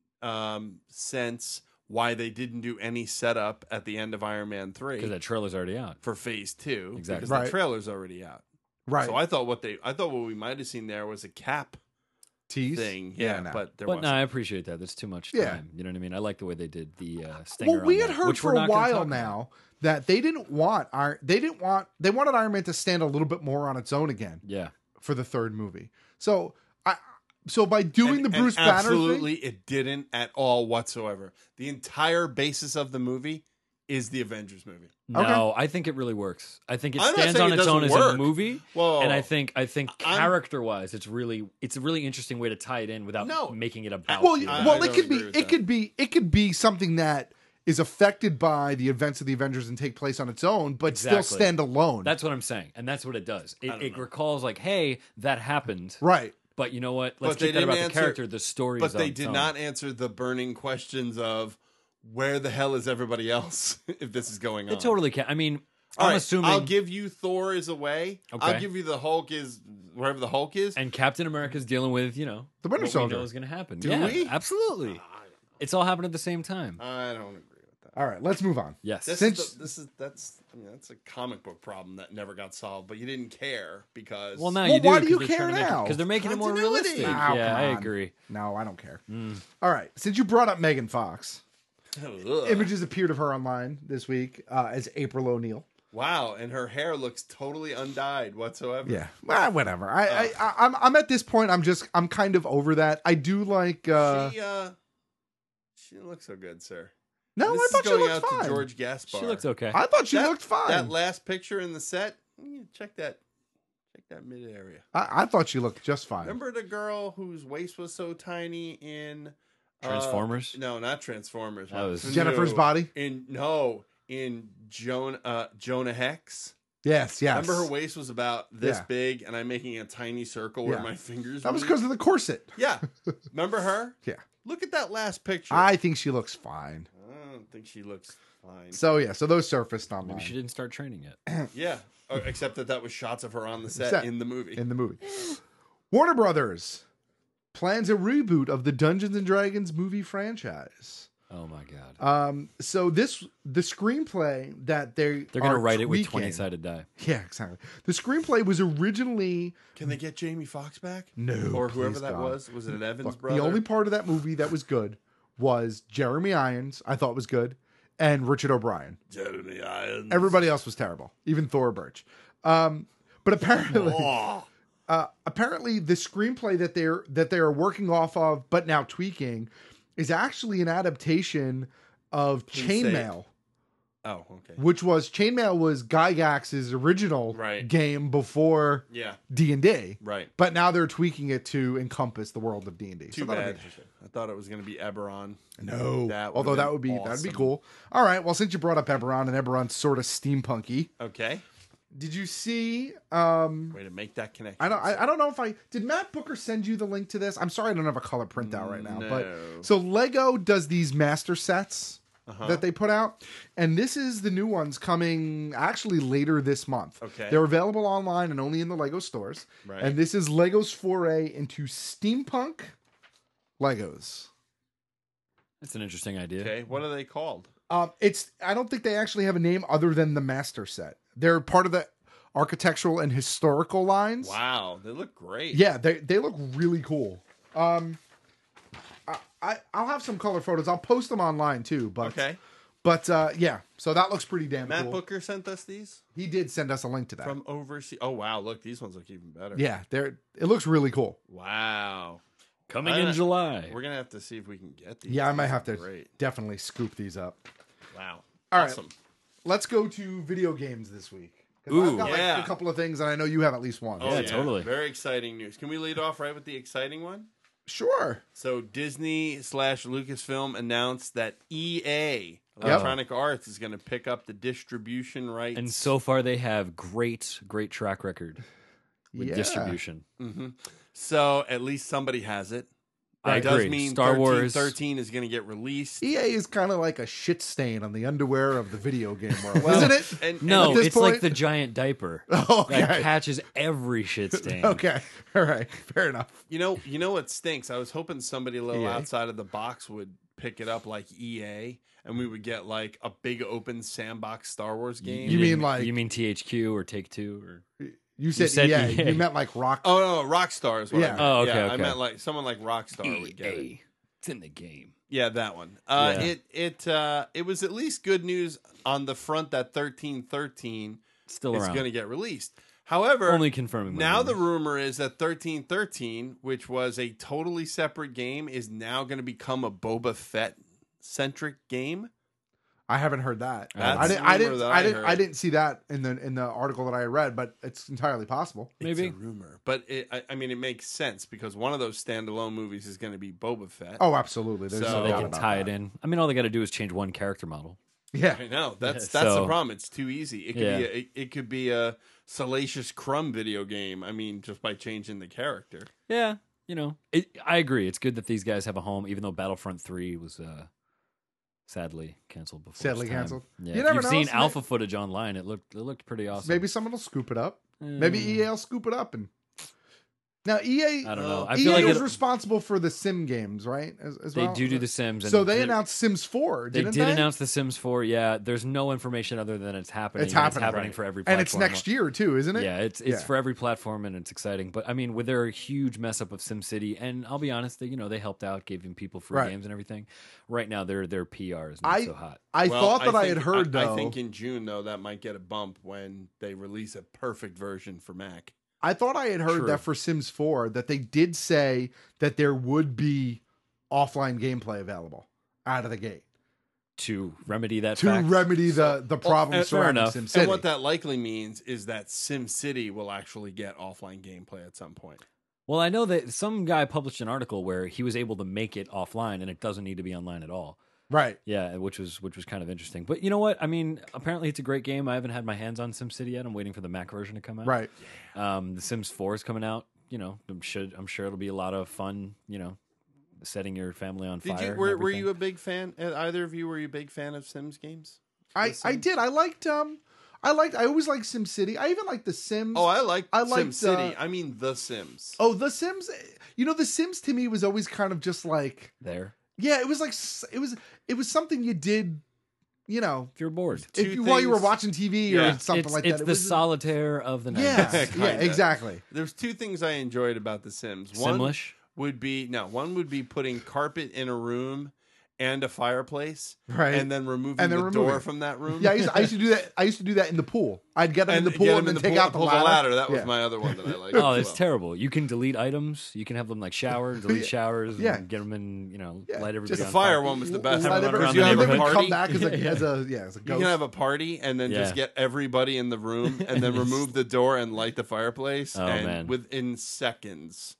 [SPEAKER 14] um, sense why they didn't do any setup at the end of Iron Man three
[SPEAKER 15] Because that trailer's already out.
[SPEAKER 14] for Phase Two.
[SPEAKER 15] Exactly.
[SPEAKER 14] because
[SPEAKER 13] Right.
[SPEAKER 14] the trailer's already out.
[SPEAKER 13] Right.
[SPEAKER 14] So I thought what they, I thought what we might have seen there was a Cap
[SPEAKER 13] Tease
[SPEAKER 14] thing.
[SPEAKER 13] Yeah,
[SPEAKER 14] Yeah,
[SPEAKER 13] no.
[SPEAKER 14] but there
[SPEAKER 15] But
[SPEAKER 14] wasn't.
[SPEAKER 15] no, I appreciate that. That's too much time.
[SPEAKER 13] Yeah.
[SPEAKER 15] You know what I mean? I like the way they did the uh, stinger.
[SPEAKER 13] Well, we
[SPEAKER 15] on
[SPEAKER 13] had
[SPEAKER 15] that,
[SPEAKER 13] heard
[SPEAKER 15] which
[SPEAKER 13] for
[SPEAKER 15] we're
[SPEAKER 13] a
[SPEAKER 15] not gonna
[SPEAKER 13] while
[SPEAKER 15] talk about.
[SPEAKER 13] now that they didn't want Iron. They didn't want. They wanted Iron Man to stand a little bit more on its own again
[SPEAKER 15] Yeah.
[SPEAKER 13] for the third movie. So I. So by doing
[SPEAKER 14] And-
[SPEAKER 13] the Bruce
[SPEAKER 14] and
[SPEAKER 13] Banner
[SPEAKER 14] absolutely,
[SPEAKER 13] thing,
[SPEAKER 14] it didn't at all whatsoever. The entire basis of the movie is the Avengers movie.
[SPEAKER 15] No, I think it really works. I think it
[SPEAKER 14] I'm not
[SPEAKER 15] stands
[SPEAKER 14] saying
[SPEAKER 15] on
[SPEAKER 14] it
[SPEAKER 15] its own
[SPEAKER 14] doesn't
[SPEAKER 15] as a
[SPEAKER 14] work.
[SPEAKER 15] movie.
[SPEAKER 14] Whoa.
[SPEAKER 15] And I think I think
[SPEAKER 14] I'm-
[SPEAKER 15] character wise, it's really it's a really interesting way to tie it in without
[SPEAKER 14] No.
[SPEAKER 15] making it about.
[SPEAKER 13] well,
[SPEAKER 15] the
[SPEAKER 14] I-
[SPEAKER 13] well,
[SPEAKER 14] I
[SPEAKER 13] it
[SPEAKER 14] don't
[SPEAKER 13] could be.
[SPEAKER 14] agree with
[SPEAKER 13] It
[SPEAKER 14] that.
[SPEAKER 13] could be. It could be something that is affected by the events of the Avengers and take place on its own, but still
[SPEAKER 15] Exactly.
[SPEAKER 13] stand alone.
[SPEAKER 15] That's what I'm saying, and that's what it does. It,
[SPEAKER 14] don't
[SPEAKER 15] it
[SPEAKER 14] know.
[SPEAKER 15] recalls like, hey, that happened,
[SPEAKER 13] right.
[SPEAKER 15] but you know what?
[SPEAKER 14] But
[SPEAKER 15] Let's
[SPEAKER 14] they
[SPEAKER 15] keep that
[SPEAKER 14] didn't
[SPEAKER 15] about
[SPEAKER 14] answer-
[SPEAKER 15] the character. The story,
[SPEAKER 14] But
[SPEAKER 15] is
[SPEAKER 14] they
[SPEAKER 15] on its
[SPEAKER 14] did
[SPEAKER 15] own.
[SPEAKER 14] not answer the burning questions of where the hell is everybody else if this is going on.
[SPEAKER 15] It totally can. I mean,
[SPEAKER 14] All
[SPEAKER 15] I'm
[SPEAKER 14] right,
[SPEAKER 15] assuming.
[SPEAKER 14] I'll give you Thor is away.
[SPEAKER 15] Okay.
[SPEAKER 14] I'll give you the Hulk is wherever the Hulk is.
[SPEAKER 15] and Captain America's dealing with you know
[SPEAKER 13] The Winter
[SPEAKER 15] what
[SPEAKER 13] Soldier.
[SPEAKER 15] we know is going to happen.
[SPEAKER 14] Do
[SPEAKER 15] yeah,
[SPEAKER 14] we?
[SPEAKER 15] Absolutely. It's all happening at the same time.
[SPEAKER 14] I don't agree with that.
[SPEAKER 13] All right, let's move on.
[SPEAKER 15] Yes.
[SPEAKER 14] This
[SPEAKER 13] Since-
[SPEAKER 14] is the, this is that's I mean, that's a comic book problem that never got solved, but you didn't care because
[SPEAKER 15] Well, now
[SPEAKER 13] Well,
[SPEAKER 15] you do.
[SPEAKER 13] why do you
[SPEAKER 15] 'cause they're
[SPEAKER 13] care
[SPEAKER 15] trying to make it-
[SPEAKER 13] now?
[SPEAKER 15] Because they're making it more
[SPEAKER 14] Continuity.
[SPEAKER 15] realistic.
[SPEAKER 13] Oh,
[SPEAKER 15] yeah,
[SPEAKER 13] come
[SPEAKER 15] I
[SPEAKER 13] on.
[SPEAKER 15] agree.
[SPEAKER 13] No, I don't care.
[SPEAKER 15] Mm.
[SPEAKER 13] All right, since you brought up Megan Fox,
[SPEAKER 14] Ugh.
[SPEAKER 13] images appeared of her online this week uh, as April O'Neil.
[SPEAKER 14] Wow, and her hair looks totally undyed whatsoever.
[SPEAKER 13] Yeah, well, whatever. I, I, I, I'm, I'm at this point. I'm just, I'm kind of over that. I do like. Uh,
[SPEAKER 14] She uh she didn't look so good, sir.
[SPEAKER 13] no,
[SPEAKER 14] this
[SPEAKER 13] I
[SPEAKER 14] is
[SPEAKER 13] thought she
[SPEAKER 14] going
[SPEAKER 13] looked
[SPEAKER 14] out
[SPEAKER 13] fine.
[SPEAKER 14] to George Gaspar.
[SPEAKER 15] She looks okay.
[SPEAKER 13] I thought she
[SPEAKER 14] That-
[SPEAKER 13] looked fine.
[SPEAKER 14] That last picture in the set, yeah, check that check that mid area.
[SPEAKER 13] I, I thought she looked just fine.
[SPEAKER 14] Remember the girl whose waist was so tiny in uh,
[SPEAKER 15] Transformers?
[SPEAKER 14] No, not Transformers.
[SPEAKER 15] That was-
[SPEAKER 13] Jennifer's
[SPEAKER 14] No.
[SPEAKER 13] body?
[SPEAKER 14] In no, in Jonah uh, Jonah Hex.
[SPEAKER 13] Yes, yes.
[SPEAKER 14] Remember her waist was about this
[SPEAKER 13] Yeah.
[SPEAKER 14] big, and I'm making a tiny circle where
[SPEAKER 13] Yeah.
[SPEAKER 14] my fingers.
[SPEAKER 13] That was
[SPEAKER 14] meet?
[SPEAKER 13] because of the corset.
[SPEAKER 14] Yeah, remember her?
[SPEAKER 13] Yeah,
[SPEAKER 14] Look at that last picture.
[SPEAKER 13] I think she looks fine.
[SPEAKER 14] I don't think she looks fine.
[SPEAKER 13] So yeah, so those surfaced online
[SPEAKER 15] Maybe she didn't start training yet.
[SPEAKER 14] Yeah, oh, except that that was shots of her on the set,
[SPEAKER 13] Set.
[SPEAKER 14] in the movie.
[SPEAKER 13] in the movie. Warner Brothers plans a reboot of the Dungeons and Dragons movie franchise.
[SPEAKER 15] Oh my god.
[SPEAKER 13] Um, so this the screenplay that they
[SPEAKER 15] They're going to
[SPEAKER 13] are
[SPEAKER 15] write it with
[SPEAKER 13] tweaking-
[SPEAKER 15] twenty-sided die.
[SPEAKER 13] Yeah, exactly. The screenplay was originally
[SPEAKER 14] Can they get Jamie Foxx back?
[SPEAKER 13] no,
[SPEAKER 14] or whoever
[SPEAKER 13] please
[SPEAKER 14] that
[SPEAKER 13] God.
[SPEAKER 14] was. Was it an Evans
[SPEAKER 13] Look,
[SPEAKER 14] brother?
[SPEAKER 13] the only part of that movie that was good was Jeremy Irons. I thought was good, and Richard O'Brien.
[SPEAKER 14] Jeremy Irons.
[SPEAKER 13] Everybody else was terrible, even Thor Birch. Um, but apparently, uh, apparently, the screenplay that they're that they are working off of, but now tweaking, is actually an adaptation of
[SPEAKER 14] Can you say it?
[SPEAKER 13] Chainmail,
[SPEAKER 14] Oh, okay.
[SPEAKER 13] which was Chainmail was Gygax's original
[SPEAKER 14] Right.
[SPEAKER 13] game before
[SPEAKER 14] Yeah.
[SPEAKER 13] D and D,
[SPEAKER 14] Right.
[SPEAKER 13] but now they're tweaking it to encompass the world of D and D.
[SPEAKER 14] Too bad. I thought it was going to be Eberron.
[SPEAKER 13] No,
[SPEAKER 14] That
[SPEAKER 13] although
[SPEAKER 14] would've
[SPEAKER 13] that
[SPEAKER 14] been
[SPEAKER 13] would be that'd be
[SPEAKER 14] awesome.
[SPEAKER 13] cool. All right, well, since you brought up Eberron and Eberron's sort of steampunky,
[SPEAKER 14] Okay.
[SPEAKER 13] did you see? Um,
[SPEAKER 14] Way to make that connection.
[SPEAKER 13] I don't. I, I don't know if I did. Matt Booker send you the link to this? I'm sorry, I don't have a color printout right now.
[SPEAKER 14] No.
[SPEAKER 13] But so Lego does these master sets
[SPEAKER 14] Uh-huh.
[SPEAKER 13] that they put out, and this is the new ones coming actually later this month.
[SPEAKER 14] Okay.
[SPEAKER 13] They're available online and only in the Lego stores.
[SPEAKER 14] Right.
[SPEAKER 13] And this is Lego's foray into steampunk Legos.
[SPEAKER 15] That's an interesting idea.
[SPEAKER 14] Okay. What are they called?
[SPEAKER 13] Um, it's I don't think they actually have a name other than the Master Set. They're part of the architectural and historical lines.
[SPEAKER 14] Wow, they look great.
[SPEAKER 13] Yeah, they they look really cool. Um, I, I I'll have some color photos. I'll post them online too. But
[SPEAKER 14] Okay.
[SPEAKER 13] But uh, yeah, so that looks pretty damn
[SPEAKER 14] Matt
[SPEAKER 13] cool.
[SPEAKER 14] Booker sent us these
[SPEAKER 13] He did send us a link to that.
[SPEAKER 14] from overseas. Oh wow, look, these ones look even better.
[SPEAKER 13] Yeah, they're it looks really cool.
[SPEAKER 14] Wow.
[SPEAKER 15] Coming
[SPEAKER 14] I-
[SPEAKER 15] in July.
[SPEAKER 14] We're gonna have to see if we can get these.
[SPEAKER 13] Yeah, I might
[SPEAKER 14] These
[SPEAKER 13] have
[SPEAKER 14] are
[SPEAKER 13] to
[SPEAKER 14] Great.
[SPEAKER 13] definitely scoop these up.
[SPEAKER 14] Wow.
[SPEAKER 13] All right,
[SPEAKER 14] Awesome.
[SPEAKER 13] let's go to video games this week. 'Cause
[SPEAKER 15] Ooh.
[SPEAKER 13] I've got like
[SPEAKER 14] Yeah.
[SPEAKER 13] a couple of things, and I know you have at least one.
[SPEAKER 14] Oh,
[SPEAKER 15] Yeah, totally.
[SPEAKER 14] Very exciting news. Can we lead off right with the exciting one?
[SPEAKER 13] Sure.
[SPEAKER 14] So Disney slash Lucasfilm announced that E A Electronic Arts is going to pick up the distribution rights.
[SPEAKER 15] And so far, they have great, great track record with
[SPEAKER 13] Yeah.
[SPEAKER 15] distribution.
[SPEAKER 14] hmm So at least somebody has it.
[SPEAKER 15] I
[SPEAKER 14] That does
[SPEAKER 15] agree.
[SPEAKER 14] mean
[SPEAKER 15] Star
[SPEAKER 14] thirteen
[SPEAKER 15] Wars-
[SPEAKER 14] thirteen is going to get released.
[SPEAKER 13] E A is kind of like a shit stain on the underwear of the video game world,
[SPEAKER 14] Well,
[SPEAKER 13] isn't it?
[SPEAKER 14] and-
[SPEAKER 15] No,
[SPEAKER 13] At this
[SPEAKER 15] it's like
[SPEAKER 13] point-
[SPEAKER 15] the giant diaper
[SPEAKER 13] Oh, okay.
[SPEAKER 15] that catches every shit stain.
[SPEAKER 13] Okay, all right, fair enough.
[SPEAKER 14] You know, you know what stinks? I was hoping somebody a little
[SPEAKER 13] E A?
[SPEAKER 14] outside of the box would pick it up like E A, and we would get like a big open sandbox Star Wars game.
[SPEAKER 13] You mean
[SPEAKER 15] didn't-
[SPEAKER 13] like-
[SPEAKER 15] you mean T H Q or Take Two or
[SPEAKER 13] You said,
[SPEAKER 15] said
[SPEAKER 13] E A.
[SPEAKER 15] E A.
[SPEAKER 13] You meant like Rock.
[SPEAKER 14] Oh no, Rockstar is what
[SPEAKER 13] Yeah.
[SPEAKER 14] I meant.
[SPEAKER 15] Oh, okay,
[SPEAKER 14] yeah, I
[SPEAKER 15] okay.
[SPEAKER 14] meant like someone like Rockstar would get it.
[SPEAKER 15] E A. It's in the game.
[SPEAKER 14] Yeah, that one. Uh,
[SPEAKER 15] Yeah.
[SPEAKER 14] It it uh, it was at least good news on the front that thirteen thirteen
[SPEAKER 15] Still
[SPEAKER 14] is
[SPEAKER 15] around.
[SPEAKER 14] going to get released. However,
[SPEAKER 15] Only confirming my
[SPEAKER 14] now the
[SPEAKER 15] rumors.
[SPEAKER 14] rumor is that thirteen thirteen, which was a totally separate game, is now going to become a Boba Fett centric game.
[SPEAKER 13] I haven't heard that.
[SPEAKER 14] That's
[SPEAKER 13] I didn't.
[SPEAKER 14] the
[SPEAKER 13] I
[SPEAKER 14] rumor
[SPEAKER 13] didn't.
[SPEAKER 14] that
[SPEAKER 13] I
[SPEAKER 14] I
[SPEAKER 13] didn't.
[SPEAKER 14] heard.
[SPEAKER 13] I didn't see that in the in the article that I read, but it's entirely possible.
[SPEAKER 15] Maybe.
[SPEAKER 14] It's a rumor, but it, I, I mean, it makes sense because one of those standalone movies is going to be Boba Fett.
[SPEAKER 13] Oh, absolutely. There's
[SPEAKER 14] So-
[SPEAKER 13] no
[SPEAKER 15] So they
[SPEAKER 13] doubt
[SPEAKER 15] can
[SPEAKER 13] about
[SPEAKER 15] tie
[SPEAKER 13] that.
[SPEAKER 15] it in. I mean, all they got to do is change one character model.
[SPEAKER 13] Yeah.
[SPEAKER 14] I know that's
[SPEAKER 15] Yeah,
[SPEAKER 14] that's the
[SPEAKER 15] so-
[SPEAKER 14] problem. It's too easy. It could
[SPEAKER 15] Yeah.
[SPEAKER 14] be a, it, it could be a Salacious Crumb video game. I mean, just by changing the character.
[SPEAKER 15] Yeah, you know, it, I agree. It's good that these guys have a home, even though Battlefront three was uh, sadly canceled before.
[SPEAKER 13] Sadly
[SPEAKER 15] its time.
[SPEAKER 13] canceled.
[SPEAKER 15] Yeah,
[SPEAKER 13] You
[SPEAKER 15] if
[SPEAKER 13] never
[SPEAKER 15] you've
[SPEAKER 13] know.
[SPEAKER 15] seen
[SPEAKER 13] It's
[SPEAKER 15] alpha footage online. It looked it looked pretty awesome.
[SPEAKER 13] Maybe someone will scoop it up. Maybe
[SPEAKER 15] Mm.
[SPEAKER 13] E A will scoop it up and. Now E A,
[SPEAKER 15] I don't know. I
[SPEAKER 13] E A
[SPEAKER 15] feel like
[SPEAKER 13] was
[SPEAKER 15] it-
[SPEAKER 13] responsible for the Sim games, right? As, as
[SPEAKER 15] They
[SPEAKER 13] well?
[SPEAKER 15] do do the Sims.
[SPEAKER 13] So
[SPEAKER 15] and
[SPEAKER 13] they
[SPEAKER 15] they're-
[SPEAKER 13] announced Sims four.
[SPEAKER 15] They
[SPEAKER 13] Didn't
[SPEAKER 15] did
[SPEAKER 13] they?
[SPEAKER 15] announce the Sims four. Yeah, there's no information other than it's happening.
[SPEAKER 13] It's
[SPEAKER 15] and
[SPEAKER 13] happening,
[SPEAKER 15] happening
[SPEAKER 13] right.
[SPEAKER 15] for every platform.
[SPEAKER 13] and it's next year too, isn't it?
[SPEAKER 15] Yeah, it's it's
[SPEAKER 13] Yeah.
[SPEAKER 15] for every platform and it's exciting. But I mean, with their huge mess up of SimCity, and I'll be honest, they, you know, they helped out, giving people free
[SPEAKER 13] Right.
[SPEAKER 15] games and everything. Right now, their their P R is not
[SPEAKER 13] I
[SPEAKER 15] so hot.
[SPEAKER 13] I
[SPEAKER 14] Well,
[SPEAKER 13] thought that I,
[SPEAKER 14] think-
[SPEAKER 13] had heard
[SPEAKER 14] I,
[SPEAKER 13] though.
[SPEAKER 14] I think in June though that might get a bump when they release a perfect version for Mac.
[SPEAKER 13] I thought I had heard
[SPEAKER 15] True.
[SPEAKER 13] that for Sims four that they did say that there would be offline gameplay available out of the gate
[SPEAKER 15] To remedy that
[SPEAKER 13] to
[SPEAKER 15] fact.
[SPEAKER 13] remedy the the problem
[SPEAKER 15] and- fair
[SPEAKER 13] surrounding
[SPEAKER 15] enough.
[SPEAKER 13] SimCity.
[SPEAKER 14] And what that likely means is that SimCity will actually get offline gameplay at some point.
[SPEAKER 15] Well, I know that some guy published an article where he was able to make it offline and it doesn't need to be online at all.
[SPEAKER 13] Right.
[SPEAKER 15] Yeah, which was which was kind of interesting. But you know what? I mean, apparently it's a great game. I haven't had my hands on SimCity yet. I'm waiting for the Mac version to come out.
[SPEAKER 13] Right.
[SPEAKER 15] Um, the Sims four is coming out. You know, I'm sure I'm sure it'll be a lot of fun. You know, setting your family on
[SPEAKER 14] Did
[SPEAKER 15] fire.
[SPEAKER 14] you
[SPEAKER 15] and
[SPEAKER 14] were, were
[SPEAKER 15] everything.
[SPEAKER 14] you a big fan? uh, Either of you were you a big fan of Sims games?
[SPEAKER 13] I
[SPEAKER 14] The
[SPEAKER 13] I
[SPEAKER 14] Sims?
[SPEAKER 13] did. I liked um I liked I always liked SimCity. I even liked The Sims.
[SPEAKER 14] Oh, I like
[SPEAKER 13] I liked,
[SPEAKER 14] SimCity.
[SPEAKER 13] uh,
[SPEAKER 14] I mean The Sims.
[SPEAKER 13] Oh, The Sims. You know, The Sims to me was always kind of just like
[SPEAKER 15] there?
[SPEAKER 13] yeah, it was like s- it was it was something you did, you know,
[SPEAKER 15] If you're bored,
[SPEAKER 13] if
[SPEAKER 14] Two
[SPEAKER 13] you, while you were
[SPEAKER 14] things-
[SPEAKER 13] watching T V
[SPEAKER 14] Yeah.
[SPEAKER 13] or something
[SPEAKER 15] it's,
[SPEAKER 13] like
[SPEAKER 15] it's
[SPEAKER 13] that. It
[SPEAKER 15] the
[SPEAKER 13] was,
[SPEAKER 15] solitaire of the night.
[SPEAKER 13] yeah, yeah,
[SPEAKER 14] Kinda.
[SPEAKER 13] exactly.
[SPEAKER 14] There's two things I enjoyed about The Sims. One
[SPEAKER 15] Simlish.
[SPEAKER 14] would be no, one would be putting carpet in a room and a fireplace,
[SPEAKER 13] Right.
[SPEAKER 14] and then removing
[SPEAKER 13] And then
[SPEAKER 14] the
[SPEAKER 13] removing
[SPEAKER 14] door
[SPEAKER 13] it.
[SPEAKER 14] from that room.
[SPEAKER 13] Yeah, I used, to, I used to do that. I used to do that in the pool. I'd get them in
[SPEAKER 14] and
[SPEAKER 13] the pool
[SPEAKER 14] get
[SPEAKER 13] and
[SPEAKER 14] them
[SPEAKER 13] then
[SPEAKER 14] in the
[SPEAKER 13] take
[SPEAKER 14] pool,
[SPEAKER 13] out the
[SPEAKER 14] pull
[SPEAKER 13] ladder.
[SPEAKER 14] That was
[SPEAKER 13] Yeah.
[SPEAKER 14] my other one that I liked.
[SPEAKER 15] Oh,
[SPEAKER 14] as
[SPEAKER 15] it's
[SPEAKER 14] well.
[SPEAKER 15] terrible. You can delete items. You can have them like shower, delete showers,
[SPEAKER 13] Yeah.
[SPEAKER 15] and get them in. You know,
[SPEAKER 13] Yeah,
[SPEAKER 15] light everybody
[SPEAKER 14] Just the
[SPEAKER 15] on
[SPEAKER 14] fire
[SPEAKER 15] fire.
[SPEAKER 14] one was the best.
[SPEAKER 15] Have
[SPEAKER 13] Let
[SPEAKER 15] them
[SPEAKER 13] every-
[SPEAKER 15] around
[SPEAKER 14] you
[SPEAKER 15] the
[SPEAKER 14] have a
[SPEAKER 13] they would
[SPEAKER 14] party.
[SPEAKER 13] come back as a,
[SPEAKER 15] Yeah.
[SPEAKER 13] as a yeah as a
[SPEAKER 14] You
[SPEAKER 13] ghost.
[SPEAKER 14] can have a party and then just
[SPEAKER 15] Yeah.
[SPEAKER 14] get everybody in the room and then remove the door and light the fireplace.
[SPEAKER 15] Oh,
[SPEAKER 14] and
[SPEAKER 15] man.
[SPEAKER 14] within seconds.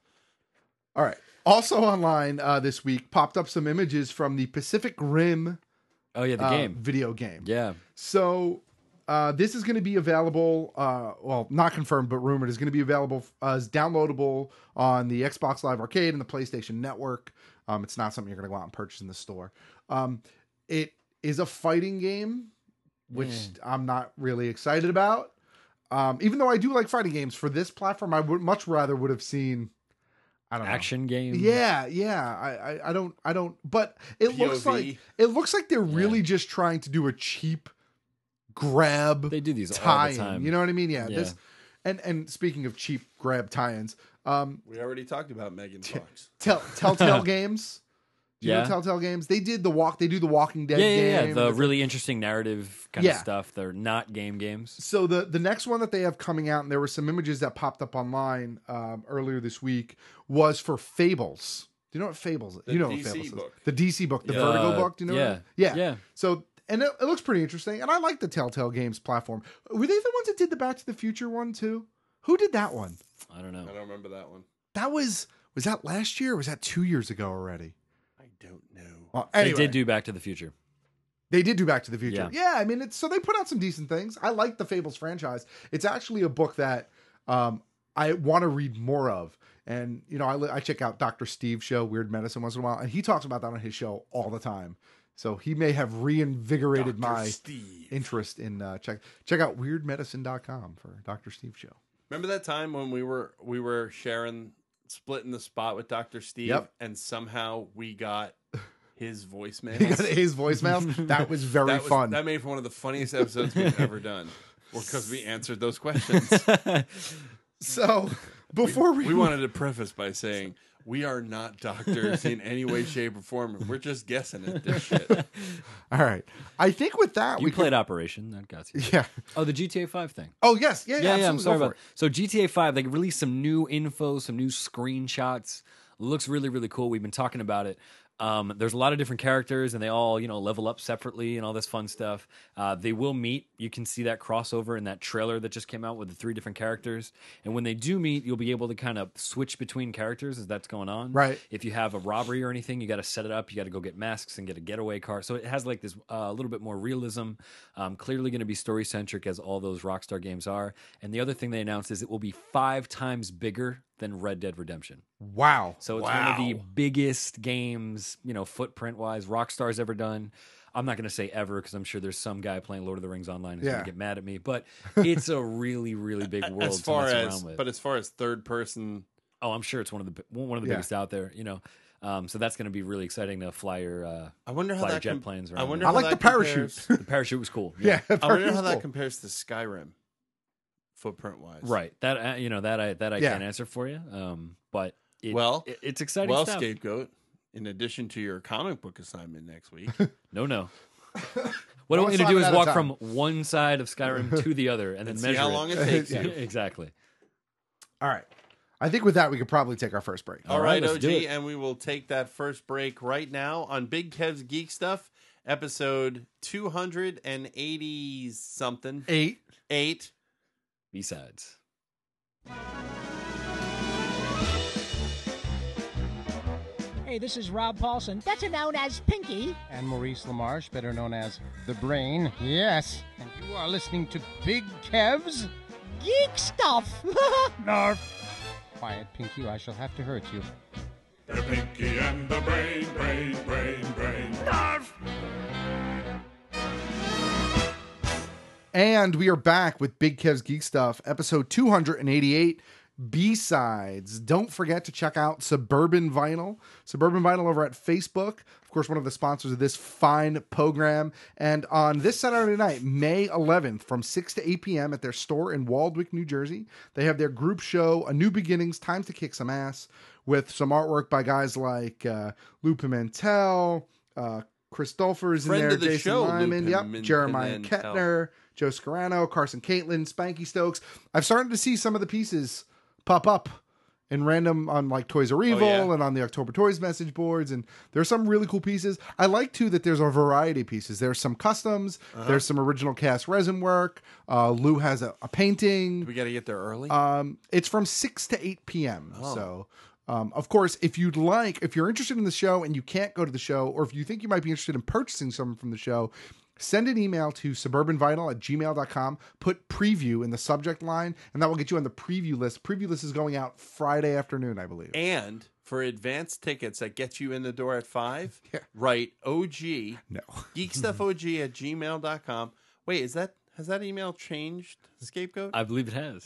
[SPEAKER 13] All right. Also online uh, this week popped up some images from the Pacific Rim
[SPEAKER 15] Oh yeah, the
[SPEAKER 13] uh,
[SPEAKER 15] game.
[SPEAKER 13] video game.
[SPEAKER 15] Yeah.
[SPEAKER 13] So uh, this is going to be available. Uh, well, not confirmed, but rumored is going to be available as downloadable on the Xbox Live Arcade and the PlayStation Network. Um, it's not something you're going to go out and purchase in the store. Um, it is a fighting game, which
[SPEAKER 15] Mm.
[SPEAKER 13] I'm not really excited about. Um, even though I do like fighting games, for this platform, I would much rather would have seen. I don't know.
[SPEAKER 15] Action game.
[SPEAKER 13] Yeah, yeah. I, I, I don't I don't but it
[SPEAKER 14] P O V.
[SPEAKER 13] looks like it looks like they're really just trying to do a cheap grab
[SPEAKER 15] They do these all the
[SPEAKER 13] tie-in.
[SPEAKER 15] time.
[SPEAKER 13] You know what I mean? Yeah.
[SPEAKER 15] Yeah.
[SPEAKER 13] This and and speaking of cheap grab tie-ins, um
[SPEAKER 14] We already talked about Megan Fox.
[SPEAKER 13] tell Telltale Games. Do you
[SPEAKER 15] Yeah.
[SPEAKER 13] know Telltale Games? They did the walk they do the Walking Dead
[SPEAKER 15] Yeah, yeah, yeah.
[SPEAKER 13] game.
[SPEAKER 15] The
[SPEAKER 13] with
[SPEAKER 15] really interesting narrative kind
[SPEAKER 13] Yeah.
[SPEAKER 15] of stuff. They're not game games.
[SPEAKER 13] So the the next one that they have coming out, and there were some images that popped up online um, earlier this week, was for Fables. Do you know what Fables is?
[SPEAKER 14] The
[SPEAKER 13] You know
[SPEAKER 14] D
[SPEAKER 13] what
[SPEAKER 14] C
[SPEAKER 13] Fables
[SPEAKER 14] book.
[SPEAKER 13] is. The D C book, the
[SPEAKER 14] Yeah.
[SPEAKER 13] Vertigo
[SPEAKER 15] Uh,
[SPEAKER 13] book. Do you know
[SPEAKER 15] yeah.
[SPEAKER 13] what it is? Yeah.
[SPEAKER 15] Yeah.
[SPEAKER 13] So, and it, it looks pretty interesting. And I like the Telltale Games platform. Were they the ones that did the Back to the Future one too? Who did that one?
[SPEAKER 15] I don't know.
[SPEAKER 14] I don't remember that one.
[SPEAKER 13] That was, was that last year or was that two years ago already?
[SPEAKER 14] I don't know.
[SPEAKER 13] Well, anyway.
[SPEAKER 15] They did do Back to the Future.
[SPEAKER 13] They did do Back to the Future.
[SPEAKER 15] Yeah.
[SPEAKER 13] Yeah, I mean, it's so they put out some decent things. I like the Fables franchise. It's actually a book that um, I want to read more of. And, you know, I, li- I check out Doctor Steve's show, Weird Medicine, once in a while, and he talks about that on his show all the time. So he may have reinvigorated
[SPEAKER 14] Doctor
[SPEAKER 13] my
[SPEAKER 14] Steve.
[SPEAKER 13] interest in uh, check check out weird medicine dot com for Doctor Steve's show.
[SPEAKER 14] Remember that time when we were we were sharing splitting the spot with Doctor Steve,
[SPEAKER 13] Yep.
[SPEAKER 14] and somehow we got his voicemail.
[SPEAKER 13] He got his voicemails. That was very
[SPEAKER 14] that was,
[SPEAKER 13] fun.
[SPEAKER 14] That made for one of the funniest episodes we've ever done, because we answered those questions.
[SPEAKER 13] So before we
[SPEAKER 14] we wanted to preface by saying we are not doctors in any way, shape, or form. We're just guessing at this shit.
[SPEAKER 13] All right, I think with that
[SPEAKER 15] You
[SPEAKER 13] we
[SPEAKER 15] played
[SPEAKER 13] could,
[SPEAKER 15] Operation. That got you.
[SPEAKER 13] yeah.
[SPEAKER 15] Oh, the G T A five thing.
[SPEAKER 13] Oh yes, yeah, yeah.
[SPEAKER 15] Yeah, yeah. I'm
[SPEAKER 13] absolutely.
[SPEAKER 15] sorry
[SPEAKER 13] Go
[SPEAKER 15] about.
[SPEAKER 13] for it.
[SPEAKER 15] So G T A five, they released some new info, some new screenshots. Looks really, really cool. We've been talking about it. Um, there's a lot of different characters, and they all, you know, level up separately and all this fun stuff. Uh, they will meet. You can see that crossover in that trailer that just came out with the three different characters. And when they do meet, you'll be able to kind of switch between characters as that's going on.
[SPEAKER 13] Right.
[SPEAKER 15] If you have a robbery or anything, you got to set it up. You got to go get masks and get a getaway car. So it has like this uh, a little bit more realism. Um, clearly going to be story centric, as all those Rockstar games are. And the other thing they announced is it will be five times bigger than Red Dead Redemption.
[SPEAKER 13] Wow.
[SPEAKER 15] So it's
[SPEAKER 13] wow.
[SPEAKER 15] one of the biggest games, you know, footprint wise, Rockstar's ever done. I'm not going to say ever, because I'm sure there's some guy playing Lord of the Rings online who's
[SPEAKER 13] Yeah.
[SPEAKER 15] going to get mad at me. But it's a really, really big world
[SPEAKER 14] as far
[SPEAKER 15] to mess
[SPEAKER 14] as,
[SPEAKER 15] around with.
[SPEAKER 14] but as far as third person,
[SPEAKER 15] oh, I'm sure it's one of the bi- one of the
[SPEAKER 13] Yeah.
[SPEAKER 15] biggest out there. You know, um, so that's going to be really exciting to fly your. Uh,
[SPEAKER 14] I wonder how
[SPEAKER 15] fly your
[SPEAKER 14] that
[SPEAKER 15] jet
[SPEAKER 14] com-
[SPEAKER 15] planes
[SPEAKER 14] I
[SPEAKER 15] around.
[SPEAKER 14] wonder
[SPEAKER 13] I
[SPEAKER 14] how
[SPEAKER 13] like
[SPEAKER 14] that
[SPEAKER 13] the parachute.
[SPEAKER 14] compares-
[SPEAKER 15] the parachute was cool.
[SPEAKER 13] Yeah,
[SPEAKER 14] I wonder
[SPEAKER 13] parachute
[SPEAKER 14] how that
[SPEAKER 13] cool.
[SPEAKER 14] compares to Skyrim, footprint wise.
[SPEAKER 15] Right. That uh, you know that I that I
[SPEAKER 13] Yeah.
[SPEAKER 15] can't answer for you. Um, but it,
[SPEAKER 14] Well,
[SPEAKER 15] it, it's exciting
[SPEAKER 14] Well,
[SPEAKER 15] stuff.
[SPEAKER 14] Scapegoat. In addition to your comic book assignment next week,
[SPEAKER 15] No, no. What I
[SPEAKER 13] One
[SPEAKER 15] want you to do
[SPEAKER 13] assignment
[SPEAKER 15] is
[SPEAKER 13] at a
[SPEAKER 15] walk
[SPEAKER 13] time.
[SPEAKER 15] from one side of Skyrim to the other, and then
[SPEAKER 14] and see
[SPEAKER 15] measure
[SPEAKER 14] how long it takes
[SPEAKER 15] Yeah,
[SPEAKER 14] you.
[SPEAKER 15] exactly.
[SPEAKER 13] All right. I think with that we could probably take our first break.
[SPEAKER 14] All
[SPEAKER 15] All
[SPEAKER 14] right,
[SPEAKER 15] right, let's
[SPEAKER 14] O
[SPEAKER 15] do
[SPEAKER 14] G,
[SPEAKER 15] it.
[SPEAKER 14] and we will take that first break right now on Big Kev's Geek Stuff, episode two hundred eighty something.
[SPEAKER 13] Eight.
[SPEAKER 14] Eight.
[SPEAKER 15] Besides.
[SPEAKER 16] Hey, this is Rob Paulson, better known as Pinky.
[SPEAKER 17] And Maurice LaMarche, better known as The Brain. Yes. And you are listening to Big Kev's
[SPEAKER 16] Geek Stuff.
[SPEAKER 17] Narf. Quiet, Pinky, or I shall have to hurt you.
[SPEAKER 18] The Pinky and the Brain, Brain, Brain, Brain. Narf!
[SPEAKER 13] And we are back with Big Kev's Geek Stuff, episode two hundred eighty-eight, B-Sides. Don't forget to check out Suburban Vinyl. Suburban Vinyl over at Facebook. Of course, one of the sponsors of this fine program. And on this Saturday night, May eleventh, from six to eight p.m. at their store in Waldwick, New Jersey, they have their group show, A New Beginnings, Time to Kick Some Ass, with some artwork by guys like uh, Lou Pimentel, uh, Chris Dolfer's in
[SPEAKER 14] Friend
[SPEAKER 13] there,
[SPEAKER 14] of the
[SPEAKER 13] Jason
[SPEAKER 14] show, Lou
[SPEAKER 13] Lyman, yep,
[SPEAKER 14] Pimen-
[SPEAKER 13] Jeremiah
[SPEAKER 14] Pimentel.
[SPEAKER 13] Kettner, Joe Scarano, Carson Caitlin, Spanky Stokes. I've started to see some of the pieces pop up in random on like Toys R Evil
[SPEAKER 14] yeah.
[SPEAKER 13] and on the October Toys message boards. And there's some really cool pieces. I like too that there's a variety of pieces. There's some customs.
[SPEAKER 14] Uh-huh.
[SPEAKER 13] There's some original cast resin work. Uh, Lou has a, a painting.
[SPEAKER 14] We got to get there early.
[SPEAKER 13] Um, it's from six to eight p.m.
[SPEAKER 14] Oh.
[SPEAKER 13] So, um, of course, if you'd like, if you're interested in the show and you can't go to the show, or if you think you might be interested in purchasing something from the show, send an email to suburbanvinyl at gmail dot com. Put preview in the subject line, and that will get you on the preview list. Preview list is going out Friday afternoon, I believe.
[SPEAKER 14] And for advanced tickets that get you in the door at five,
[SPEAKER 13] Yeah.
[SPEAKER 14] write O G,
[SPEAKER 13] No.
[SPEAKER 14] geekstuffog at gmail dot com. Wait, is that, has that email changed, Scapegoat?
[SPEAKER 15] I believe it has.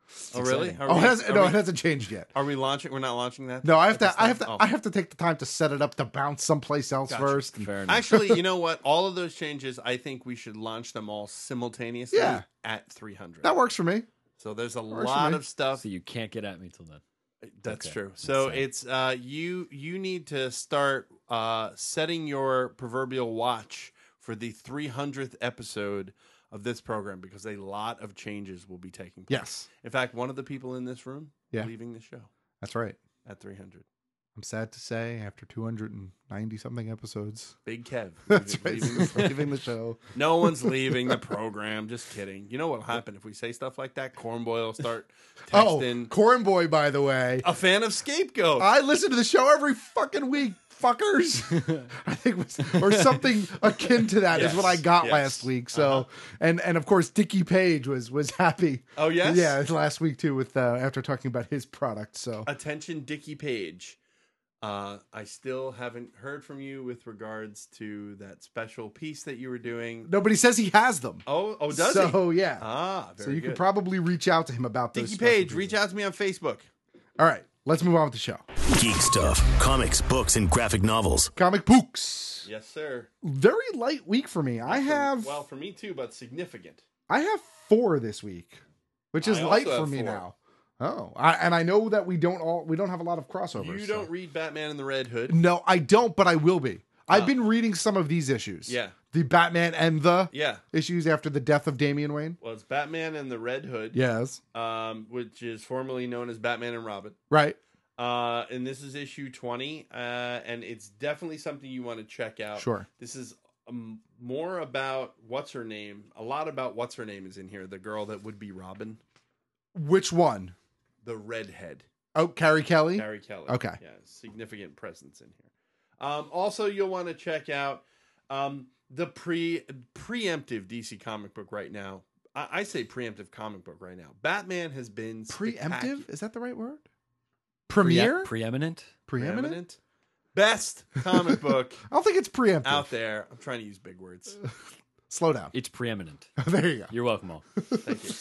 [SPEAKER 14] Oh, really?
[SPEAKER 15] exciting.
[SPEAKER 14] Are
[SPEAKER 13] Oh,
[SPEAKER 14] we-
[SPEAKER 13] it hasn't,
[SPEAKER 14] are
[SPEAKER 13] no,
[SPEAKER 14] we-
[SPEAKER 13] it hasn't changed yet.
[SPEAKER 14] Are we launching? We're not launching that.
[SPEAKER 13] No, I have
[SPEAKER 14] at
[SPEAKER 13] to.
[SPEAKER 14] this
[SPEAKER 13] I have to.
[SPEAKER 14] time?
[SPEAKER 13] I have to take the time to set it up to bounce someplace else
[SPEAKER 14] Gotcha.
[SPEAKER 13] first.
[SPEAKER 15] Fair enough.
[SPEAKER 14] Actually, you know what? All of those changes, I think we should launch them all simultaneously
[SPEAKER 13] Yeah.
[SPEAKER 14] at three hundred.
[SPEAKER 13] That works for me.
[SPEAKER 14] So there's a
[SPEAKER 13] Works for
[SPEAKER 14] lot
[SPEAKER 13] me.
[SPEAKER 14] of stuff.
[SPEAKER 15] So you can't get at me till then.
[SPEAKER 14] That's
[SPEAKER 15] Okay.
[SPEAKER 14] true.
[SPEAKER 15] That's
[SPEAKER 14] So
[SPEAKER 15] sad.
[SPEAKER 14] it's uh, you. You need to start uh, setting your proverbial watch for the three hundredth episode of this program because a lot of changes will be taking place.
[SPEAKER 13] Yes.
[SPEAKER 14] In fact, one of the people in this room
[SPEAKER 13] Yeah.
[SPEAKER 14] leaving the show
[SPEAKER 13] That's right.
[SPEAKER 14] at three hundred.
[SPEAKER 13] I'm sad to say, after two hundred ninety something episodes,
[SPEAKER 14] Big Kev
[SPEAKER 13] that's
[SPEAKER 14] leaving,
[SPEAKER 13] right,
[SPEAKER 14] leaving the program.
[SPEAKER 13] leaving the show.
[SPEAKER 14] No one's leaving the program. Just kidding. You know what'll happen if we say stuff like that? Cornboy will start
[SPEAKER 13] Oh,
[SPEAKER 14] texting.
[SPEAKER 13] Corn Boy, by the way,
[SPEAKER 14] A fan of Scapegoat.
[SPEAKER 13] I listen to the show every fucking week, fuckers. I think it was, or something akin to that is
[SPEAKER 14] Yes,
[SPEAKER 13] what I got
[SPEAKER 14] yes.
[SPEAKER 13] last week. So,
[SPEAKER 14] Uh-huh.
[SPEAKER 13] and and of course, Dickie Page was was happy.
[SPEAKER 14] Oh, yes?
[SPEAKER 13] yeah, last week too with uh, after talking about his product. So
[SPEAKER 14] Attention, Dickie Page. Uh, I still haven't heard from you with regards to that special piece that you were doing.
[SPEAKER 13] nobody says he has them.
[SPEAKER 14] Oh, oh, does
[SPEAKER 13] so,
[SPEAKER 14] he?
[SPEAKER 13] So yeah,
[SPEAKER 14] Ah, very
[SPEAKER 13] so you
[SPEAKER 14] good.
[SPEAKER 13] could probably reach out to him about those.
[SPEAKER 14] Dickie
[SPEAKER 13] special
[SPEAKER 14] Page,
[SPEAKER 13] pieces.
[SPEAKER 14] reach out to me on Facebook.
[SPEAKER 13] All right, let's move on with the show.
[SPEAKER 19] Geek stuff, comics, books, and graphic novels.
[SPEAKER 13] Comic books.
[SPEAKER 14] Yes, sir.
[SPEAKER 13] Very light week for me. I have
[SPEAKER 14] Well, for me too, but significant.
[SPEAKER 13] I have four this week, which is
[SPEAKER 14] I
[SPEAKER 13] light
[SPEAKER 14] also
[SPEAKER 13] for
[SPEAKER 14] have
[SPEAKER 13] me
[SPEAKER 14] four.
[SPEAKER 13] now. Oh, I, and I know that we don't all we don't have a lot of crossovers.
[SPEAKER 14] You
[SPEAKER 13] so-
[SPEAKER 14] don't read Batman in the Red Hood.
[SPEAKER 13] No, I don't, but I will be. I've been reading some of these issues.
[SPEAKER 14] Yeah.
[SPEAKER 13] The Batman and the
[SPEAKER 14] Yeah.
[SPEAKER 13] issues after the death of Damian Wayne.
[SPEAKER 14] Well, it's Batman and the Red Hood.
[SPEAKER 13] Yes.
[SPEAKER 14] Um, which is formerly known as Batman and Robin.
[SPEAKER 13] Right.
[SPEAKER 14] Uh, and this is issue twenty, uh, and it's definitely something you want to check out.
[SPEAKER 13] Sure.
[SPEAKER 14] This is um, more about what's her name. A lot about what's her name is in here. The girl that would be Robin,
[SPEAKER 13] Which one?
[SPEAKER 14] the redhead,
[SPEAKER 13] Oh, Carrie Kelly.
[SPEAKER 14] Carrie Kelly.
[SPEAKER 13] Okay.
[SPEAKER 14] Yeah, significant presence in here. Um, also, you'll want to check out um, the pre preemptive D C comic book right now. I, I say preemptive comic book right now. Batman has been
[SPEAKER 13] Preemptive? Is that the right word?
[SPEAKER 15] Pre-
[SPEAKER 13] Premiere?
[SPEAKER 15] preeminent.
[SPEAKER 13] Preeminent?
[SPEAKER 14] preeminent, best comic book
[SPEAKER 13] I don't think it's preemptive.
[SPEAKER 14] out there. I'm trying to use big words.
[SPEAKER 13] Slow down.
[SPEAKER 15] It's preeminent.
[SPEAKER 13] There you go.
[SPEAKER 15] You're welcome, all.
[SPEAKER 14] Thank you.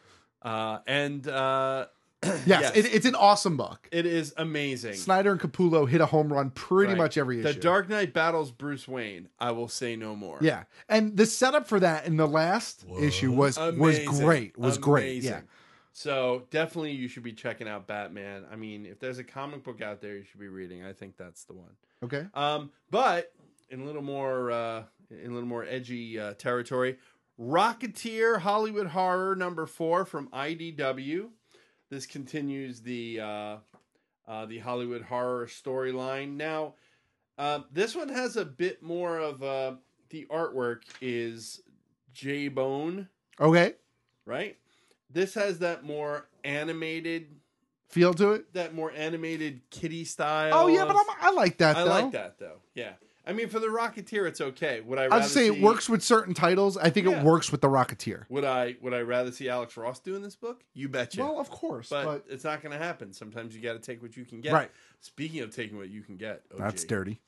[SPEAKER 14] Uh, and uh,
[SPEAKER 13] Yes,
[SPEAKER 14] yes.
[SPEAKER 13] It, it's an awesome book.
[SPEAKER 14] it is amazing.
[SPEAKER 13] Snyder and Capullo hit a home run pretty
[SPEAKER 14] Right.
[SPEAKER 13] much every issue.
[SPEAKER 14] The Dark Knight battles Bruce Wayne. I will say no more.
[SPEAKER 13] Yeah, and the setup for that in the last issue was was
[SPEAKER 14] Amazing.
[SPEAKER 13] great. Was great.
[SPEAKER 14] Amazing.
[SPEAKER 13] Yeah.
[SPEAKER 14] So definitely you should be checking out Batman. I mean, if there's a comic book out there you should be reading, I think that's the one.
[SPEAKER 13] Okay.
[SPEAKER 14] Um, but in a little more uh, in a little more edgy uh, territory, Rocketeer Hollywood Horror number four from I D W. This continues the uh, uh, the Hollywood horror storyline. Now, uh, this one has a bit more of uh, the artwork is J Bone,
[SPEAKER 13] Okay.
[SPEAKER 14] right? This has that more animated,
[SPEAKER 13] Feel to it.
[SPEAKER 14] that more animated kitty style.
[SPEAKER 13] Oh yeah, but
[SPEAKER 14] of-
[SPEAKER 13] I'm, I like that.
[SPEAKER 14] I
[SPEAKER 13] though.
[SPEAKER 14] like that though. Yeah, I mean, for the Rocketeer, it's okay. Would I?
[SPEAKER 13] I
[SPEAKER 14] Rather
[SPEAKER 13] was saying
[SPEAKER 14] see,
[SPEAKER 13] it works with certain titles. I think
[SPEAKER 14] Yeah.
[SPEAKER 13] it works with the Rocketeer.
[SPEAKER 14] Would I? Would I rather see Alex Ross doing this book? You betcha.
[SPEAKER 13] Well, of course,
[SPEAKER 14] but,
[SPEAKER 13] but,
[SPEAKER 14] it's not going to happen. Sometimes you got to take what you can get.
[SPEAKER 13] Right.
[SPEAKER 14] Speaking of taking what you can get, O G.
[SPEAKER 13] that's dirty.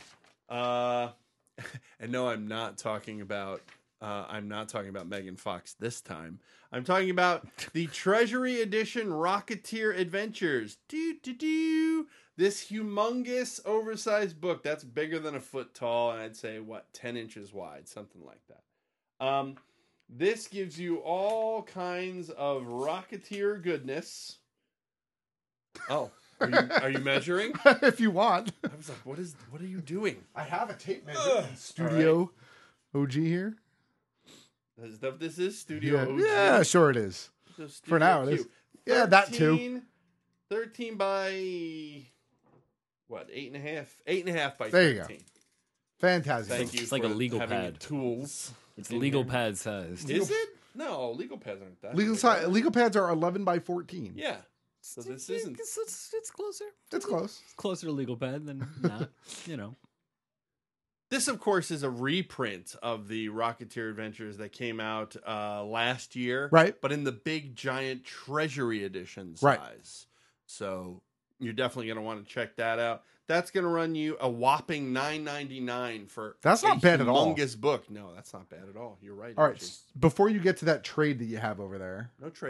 [SPEAKER 14] Uh, and no, I'm not talking about. Uh, I'm not talking about Megan Fox this time. I'm talking about the Treasury Edition Rocketeer Adventures. Do do do. This humongous, oversized book that's bigger than a foot tall, and I'd say what ten inches wide, something like that. Um, this gives you all kinds of Rocketeer goodness. Oh, are you are you measuring?
[SPEAKER 13] If you want,
[SPEAKER 14] I was like, what is? What are you doing?
[SPEAKER 13] I have a tape measure in studio. O G here.
[SPEAKER 14] Is that what this is? Studio
[SPEAKER 13] Yeah.
[SPEAKER 14] O G?
[SPEAKER 13] yeah, sure it is.
[SPEAKER 14] So
[SPEAKER 13] For
[SPEAKER 14] Studio
[SPEAKER 13] now, it
[SPEAKER 14] Q.
[SPEAKER 13] is. Yeah, that too.
[SPEAKER 14] thirteen thirteen by what? Eight and a half. Eight and a half by
[SPEAKER 13] There you go.
[SPEAKER 14] thirteen.
[SPEAKER 13] Fantastic.
[SPEAKER 14] Thank you.
[SPEAKER 15] It's like
[SPEAKER 14] for
[SPEAKER 15] a legal
[SPEAKER 14] having
[SPEAKER 15] pad.
[SPEAKER 14] the tools.
[SPEAKER 15] It's
[SPEAKER 14] in
[SPEAKER 15] legal
[SPEAKER 14] here.
[SPEAKER 15] pad size.
[SPEAKER 14] Is it? No, legal pads aren't that.
[SPEAKER 13] Legal
[SPEAKER 14] big,
[SPEAKER 13] si-
[SPEAKER 14] are they?
[SPEAKER 13] legal pads are eleven by fourteen.
[SPEAKER 14] Yeah. So this isn't.
[SPEAKER 15] It's, it's, it's closer.
[SPEAKER 13] It's close.
[SPEAKER 15] It's closer to legal pad than not. You know.
[SPEAKER 14] This, of course, is a reprint of the Rocketeer Adventures that came out uh, last year.
[SPEAKER 13] Right.
[SPEAKER 14] But in the big, giant Treasury Edition size.
[SPEAKER 13] Right.
[SPEAKER 14] So you're definitely going to want to check that out. That's going to run you a whopping nine ninety-nine for
[SPEAKER 13] That's not
[SPEAKER 14] a
[SPEAKER 13] bad at all.
[SPEAKER 14] humongous book. No, that's not bad at all. You're right.
[SPEAKER 13] All right.
[SPEAKER 14] Archie.
[SPEAKER 13] s- Before you get to that trade that you have over there,
[SPEAKER 14] No trade.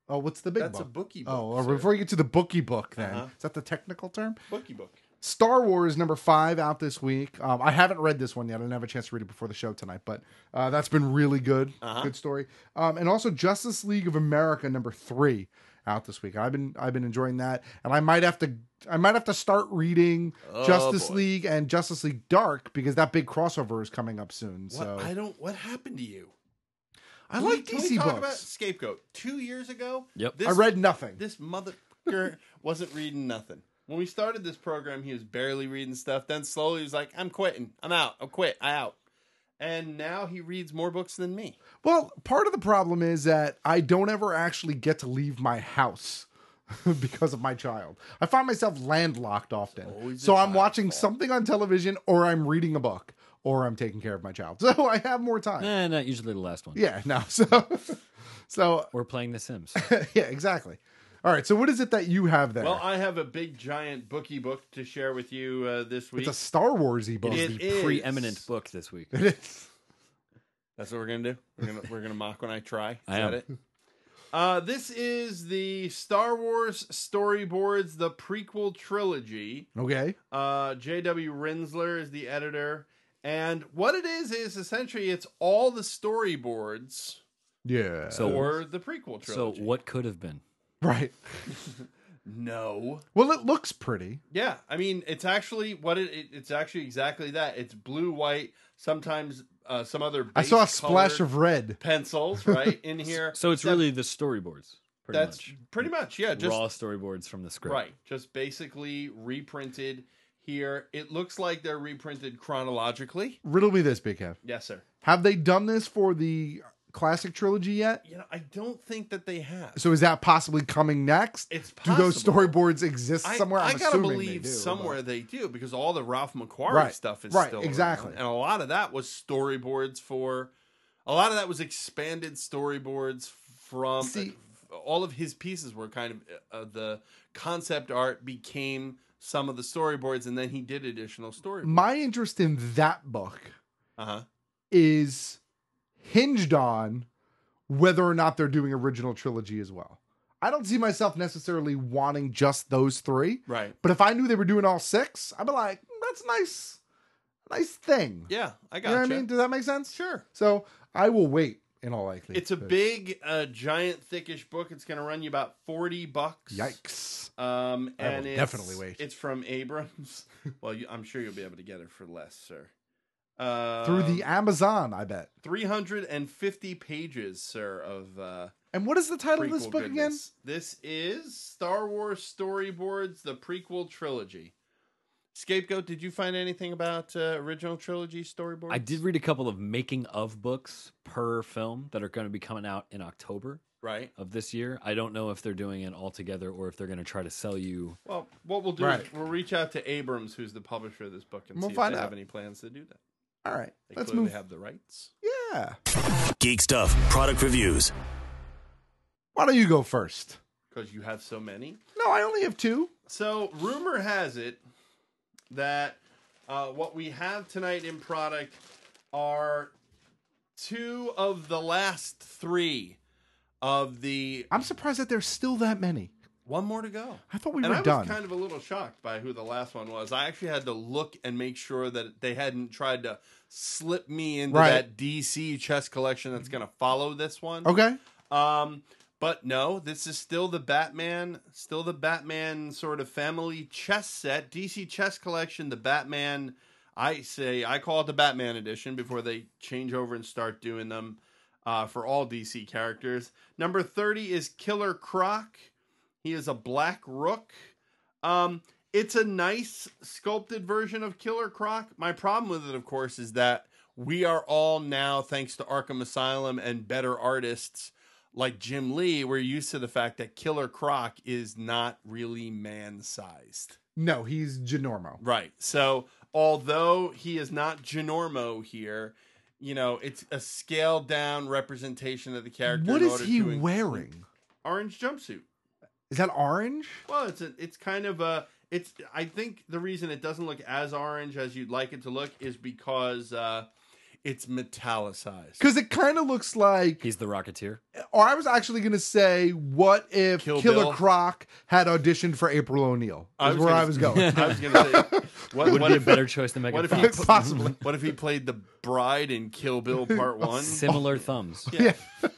[SPEAKER 13] Oh, what's the big
[SPEAKER 14] That's
[SPEAKER 13] book?
[SPEAKER 14] a bookie book,
[SPEAKER 13] Oh, well,
[SPEAKER 14] sir.
[SPEAKER 13] before you get to the bookie book, then
[SPEAKER 14] Uh-huh.
[SPEAKER 13] is that the technical term?
[SPEAKER 14] Bookie book.
[SPEAKER 13] Star Wars number five out this week. Um, I haven't read this one yet. I didn't have a chance to read it before the show tonight, but uh, that's been really good.
[SPEAKER 14] Uh-huh.
[SPEAKER 13] Good story. Um, and also Justice League of America number three out this week. I've been I've been enjoying that, and I might have to I might have to start reading
[SPEAKER 14] Oh,
[SPEAKER 13] Justice
[SPEAKER 14] boy.
[SPEAKER 13] League and Justice League Dark because that big crossover is coming up soon.
[SPEAKER 14] What,
[SPEAKER 13] So
[SPEAKER 14] I don't. What happened to you?
[SPEAKER 13] I
[SPEAKER 14] Can we-
[SPEAKER 13] like
[SPEAKER 14] can
[SPEAKER 13] D
[SPEAKER 14] we
[SPEAKER 13] C
[SPEAKER 14] talk
[SPEAKER 13] books.
[SPEAKER 14] about Scapegoat. Two years ago,
[SPEAKER 15] Yep.
[SPEAKER 14] this-
[SPEAKER 13] I read nothing.
[SPEAKER 14] This motherfucker wasn't reading nothing. When we started this program, he was barely reading stuff. Then slowly he was like, I'm quitting. I'm out. I'll quit. I out. And now he reads more books than me.
[SPEAKER 13] Well, part of the problem is that I don't ever actually get to leave my house because of my child. I find myself landlocked often.
[SPEAKER 14] always
[SPEAKER 13] So
[SPEAKER 14] a
[SPEAKER 13] I'm watching something on television or I'm reading a book or I'm taking care of my child. So I have more time.
[SPEAKER 15] Eh, not usually the last one.
[SPEAKER 13] Yeah, no. So so
[SPEAKER 15] We're playing The Sims.
[SPEAKER 13] yeah, exactly. All right, so what is it that you have there?
[SPEAKER 14] Well, I have a big, giant bookie book to share with you uh, this week.
[SPEAKER 13] It's a Star Warsy book.
[SPEAKER 14] It
[SPEAKER 15] the
[SPEAKER 14] is.
[SPEAKER 15] preeminent book this week.
[SPEAKER 13] It is.
[SPEAKER 14] That's what we're gonna do. We're gonna we're gonna mock when I try. Is
[SPEAKER 15] I
[SPEAKER 14] that
[SPEAKER 15] am.
[SPEAKER 14] it? Uh, this is the Star Wars storyboards, the prequel trilogy.
[SPEAKER 13] Okay.
[SPEAKER 14] Uh, J W Rinsler is the editor, and what it is is essentially it's all the storyboards
[SPEAKER 13] Yeah.
[SPEAKER 15] So-
[SPEAKER 14] for the prequel
[SPEAKER 15] So
[SPEAKER 14] trilogy.
[SPEAKER 15] what could have been?
[SPEAKER 13] Right.
[SPEAKER 14] No.
[SPEAKER 13] Well, it looks pretty.
[SPEAKER 14] Yeah, I mean, it's actually what it, it it's actually exactly that. It's blue, white, sometimes uh, some other.
[SPEAKER 13] I saw a
[SPEAKER 14] base
[SPEAKER 13] splash
[SPEAKER 14] colored
[SPEAKER 13] of red.
[SPEAKER 14] pencils right in here.
[SPEAKER 15] So it's
[SPEAKER 14] That-
[SPEAKER 15] really the storyboards. Pretty
[SPEAKER 14] that's
[SPEAKER 15] much.
[SPEAKER 14] pretty much yeah, just
[SPEAKER 15] raw storyboards from the script.
[SPEAKER 14] right, just basically reprinted here. It looks like they're reprinted chronologically.
[SPEAKER 13] Riddle me this, Big Kev.
[SPEAKER 14] Yes, sir.
[SPEAKER 13] Have they done this for the classic trilogy yet?
[SPEAKER 14] You know, I don't think that they have.
[SPEAKER 13] So is that possibly coming next?
[SPEAKER 14] It's
[SPEAKER 13] Do those
[SPEAKER 14] possible.
[SPEAKER 13] storyboards exist
[SPEAKER 14] I,
[SPEAKER 13] somewhere?
[SPEAKER 14] I
[SPEAKER 13] I'm
[SPEAKER 14] gotta
[SPEAKER 13] assuming
[SPEAKER 14] believe
[SPEAKER 13] they do,
[SPEAKER 14] somewhere
[SPEAKER 13] but-
[SPEAKER 14] they do because all the Ralph McQuarrie
[SPEAKER 13] Right,
[SPEAKER 14] stuff is
[SPEAKER 13] right,
[SPEAKER 14] still
[SPEAKER 13] exactly.
[SPEAKER 14] around. And a lot of that was storyboards for. A lot of that was expanded storyboards from.
[SPEAKER 13] See-
[SPEAKER 14] all of his pieces were kind of uh, the concept art became some of the storyboards, and then he did additional storyboards.
[SPEAKER 13] My interest in that book
[SPEAKER 14] Uh huh.
[SPEAKER 13] is hinged on whether or not they're doing original trilogy as well. I don't see myself necessarily wanting just those three.
[SPEAKER 14] Right.
[SPEAKER 13] But if I knew they were doing all six, I'd be like, "Mm, that's a nice, nice thing.
[SPEAKER 14] Yeah, I got
[SPEAKER 13] You know what I mean? Does that make sense?
[SPEAKER 14] Sure.
[SPEAKER 13] So I will wait in all likelihood.
[SPEAKER 14] It's a big, uh, giant, thickish book. It's going to run you about forty bucks.
[SPEAKER 13] Yikes.
[SPEAKER 14] Um,
[SPEAKER 13] I
[SPEAKER 14] and
[SPEAKER 13] will
[SPEAKER 14] it's,
[SPEAKER 13] definitely wait.
[SPEAKER 14] It's from Abrams. Well, you, I'm sure you'll be able to get it for less, sir. Um,
[SPEAKER 13] Through the Amazon, I bet.
[SPEAKER 14] three hundred fifty pages, sir, of uh,
[SPEAKER 13] And what is the title of this
[SPEAKER 14] prequel
[SPEAKER 13] book
[SPEAKER 14] goodness. This is Star Wars Storyboards, the prequel trilogy. Scapegoat, did you find anything about uh, original trilogy storyboards?
[SPEAKER 15] I did read a couple of making of books per film that are going to be coming out in October
[SPEAKER 14] Right.
[SPEAKER 15] of this year. I don't know if they're doing it all together or if they're going to try to sell you.
[SPEAKER 14] Well, what we'll do
[SPEAKER 13] Right.
[SPEAKER 14] is we'll reach out to Abrams, who's the publisher of this book, and
[SPEAKER 13] We'll
[SPEAKER 14] see
[SPEAKER 13] find
[SPEAKER 14] if they
[SPEAKER 13] out.
[SPEAKER 14] have any plans to do that.
[SPEAKER 13] again? All right.
[SPEAKER 14] They
[SPEAKER 13] Let's
[SPEAKER 14] clearly
[SPEAKER 13] move.
[SPEAKER 14] have the rights.
[SPEAKER 13] Yeah.
[SPEAKER 19] Geek Stuff product reviews.
[SPEAKER 13] Why don't you go first?
[SPEAKER 14] Because you have so many.
[SPEAKER 13] No, I only have two.
[SPEAKER 14] So, rumor has it that uh, what we have tonight in product are two of the last three of the.
[SPEAKER 13] I'm surprised that there's still that many.
[SPEAKER 14] One more to go.
[SPEAKER 13] I thought we
[SPEAKER 14] and
[SPEAKER 13] were
[SPEAKER 14] I
[SPEAKER 13] done.
[SPEAKER 14] was kind of a little shocked by who the last one was. I actually had to look and make sure that they hadn't tried to slip me into
[SPEAKER 13] Right.
[SPEAKER 14] that D C chess collection that's going to follow this one.
[SPEAKER 13] Okay.
[SPEAKER 14] Um, but no, this is still the Batman, still the Batman sort of family chess set, D C chess collection, the Batman. I say I call it the Batman edition before they change over and start doing them uh, for all D C characters. Number thirty is Killer Croc. He is a black rook. Um, it's a nice sculpted version of Killer Croc. My problem with it, of course, is that we are all now, thanks to Arkham Asylum and better artists like Jim Lee, we're used to the fact that Killer Croc is not really man-sized.
[SPEAKER 13] No, he's Ginormo.
[SPEAKER 14] Right. So, although he is not Ginormo here, you know, it's a scaled-down representation of the character.
[SPEAKER 13] What
[SPEAKER 14] in
[SPEAKER 13] is
[SPEAKER 14] order
[SPEAKER 13] he
[SPEAKER 14] to include-
[SPEAKER 13] wearing?
[SPEAKER 14] Orange jumpsuit.
[SPEAKER 13] Is that orange?
[SPEAKER 14] Well, it's a, it's kind of a it's. I think the reason it doesn't look as orange as you'd like it to look is because uh, It's metallicized.
[SPEAKER 13] Because it kind of looks like
[SPEAKER 15] he's the Rocketeer.
[SPEAKER 13] Or I was actually going to say, what if
[SPEAKER 14] Kill
[SPEAKER 13] Killer
[SPEAKER 14] Bill?
[SPEAKER 13] Croc had auditioned for April O'Neil?
[SPEAKER 14] I
[SPEAKER 13] Is
[SPEAKER 14] was
[SPEAKER 13] where
[SPEAKER 14] gonna-
[SPEAKER 13] I was going.
[SPEAKER 14] I was going to say, what,
[SPEAKER 15] Would
[SPEAKER 14] what
[SPEAKER 15] be a
[SPEAKER 14] if,
[SPEAKER 15] better choice than Megan
[SPEAKER 14] what if he
[SPEAKER 15] Fox.
[SPEAKER 14] pl-
[SPEAKER 13] Possibly.
[SPEAKER 14] What if he played the bride in Kill Bill Part One?
[SPEAKER 15] Similar thumbs.
[SPEAKER 14] Yeah.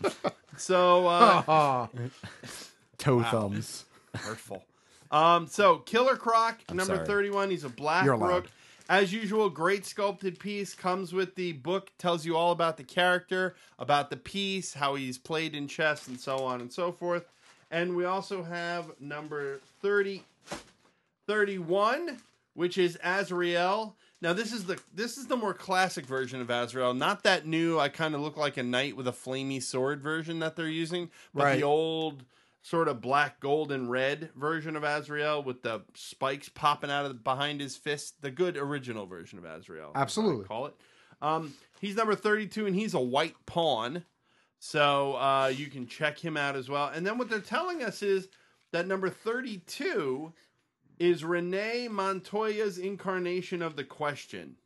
[SPEAKER 14] So, uh,
[SPEAKER 13] toe
[SPEAKER 14] wow.
[SPEAKER 13] thumbs.
[SPEAKER 14] Hurtful. Um, so Killer Croc,
[SPEAKER 15] I'm
[SPEAKER 14] number
[SPEAKER 15] sorry.
[SPEAKER 14] thirty-one. He's a black
[SPEAKER 13] You're allowed.
[SPEAKER 14] brook. As usual, great sculpted piece. Comes with the book, tells you all about the character, about the piece, how he's played in chess, and so on and so forth. And we also have number thirty, thirty-one, which is Azrael. Now this is the this is the more classic version of Azrael, not that new. I kind of look like a knight with a flamey sword version that they're using, but
[SPEAKER 13] Right.
[SPEAKER 14] the old sort of black, gold, and red version of Azrael with the spikes popping out of behind his fist. The good original version of Azrael. as I
[SPEAKER 13] Absolutely.
[SPEAKER 14] call it. Um, he's number thirty-two, and he's a white pawn. So uh, you can check him out as well. And then what they're telling us is that number thirty-two is Renee Montoya's incarnation of the Question.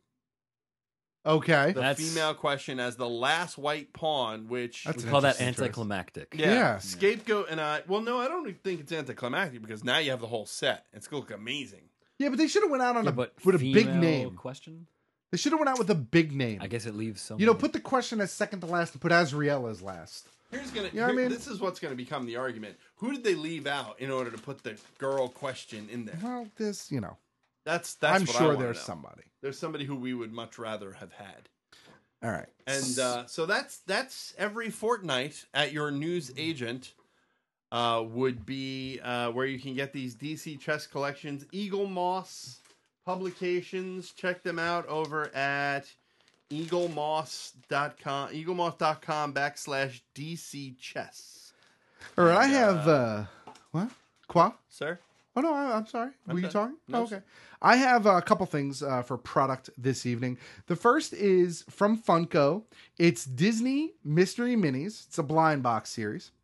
[SPEAKER 13] Okay.
[SPEAKER 14] The
[SPEAKER 15] That's-
[SPEAKER 14] female Question as the last white pawn, which
[SPEAKER 13] That's
[SPEAKER 15] We
[SPEAKER 13] an
[SPEAKER 15] call that
[SPEAKER 13] interesting choice.
[SPEAKER 15] anticlimactic.
[SPEAKER 14] yeah,
[SPEAKER 13] Yeah.
[SPEAKER 14] Scapegoat and I. Well, no, I don't think it's anticlimactic because now you have the whole set. It's gonna look amazing.
[SPEAKER 13] Yeah, but they should have went out on
[SPEAKER 15] Yeah,
[SPEAKER 13] a
[SPEAKER 15] but
[SPEAKER 13] with a big
[SPEAKER 15] female
[SPEAKER 13] name.
[SPEAKER 15] question.
[SPEAKER 13] They should have went out with a big name.
[SPEAKER 15] I guess it leaves some.
[SPEAKER 13] You know, put the Question as second to last and put Azrael as last.
[SPEAKER 14] Here's gonna.
[SPEAKER 13] You know what I
[SPEAKER 14] here-
[SPEAKER 13] mean?
[SPEAKER 14] This is what's gonna become the argument. Who did they leave out in order to put the girl Question in there?
[SPEAKER 13] Well, this, you know,
[SPEAKER 14] That's that's.
[SPEAKER 13] I'm
[SPEAKER 14] what I
[SPEAKER 13] sure
[SPEAKER 14] wanna
[SPEAKER 13] there's
[SPEAKER 14] know.
[SPEAKER 13] somebody.
[SPEAKER 14] There's somebody who we would much rather have had.
[SPEAKER 13] All right.
[SPEAKER 14] And uh, so that's that's every fortnight at your news agent uh, would be uh, where you can get these D C chess collections. Eagle Moss Publications. Check them out over at eagle moss dot com, eaglemoss.com backslash DC chess.
[SPEAKER 13] All right, I have uh, what? Qua?
[SPEAKER 14] Sir?
[SPEAKER 13] Oh no, I, I'm sorry. Were
[SPEAKER 14] I'm
[SPEAKER 13] you
[SPEAKER 14] done.
[SPEAKER 13] talking?
[SPEAKER 14] No,
[SPEAKER 13] Oh, okay. I have a couple things uh, for product this evening. The first is from Funko. It's Disney Mystery Minis. It's a blind box series,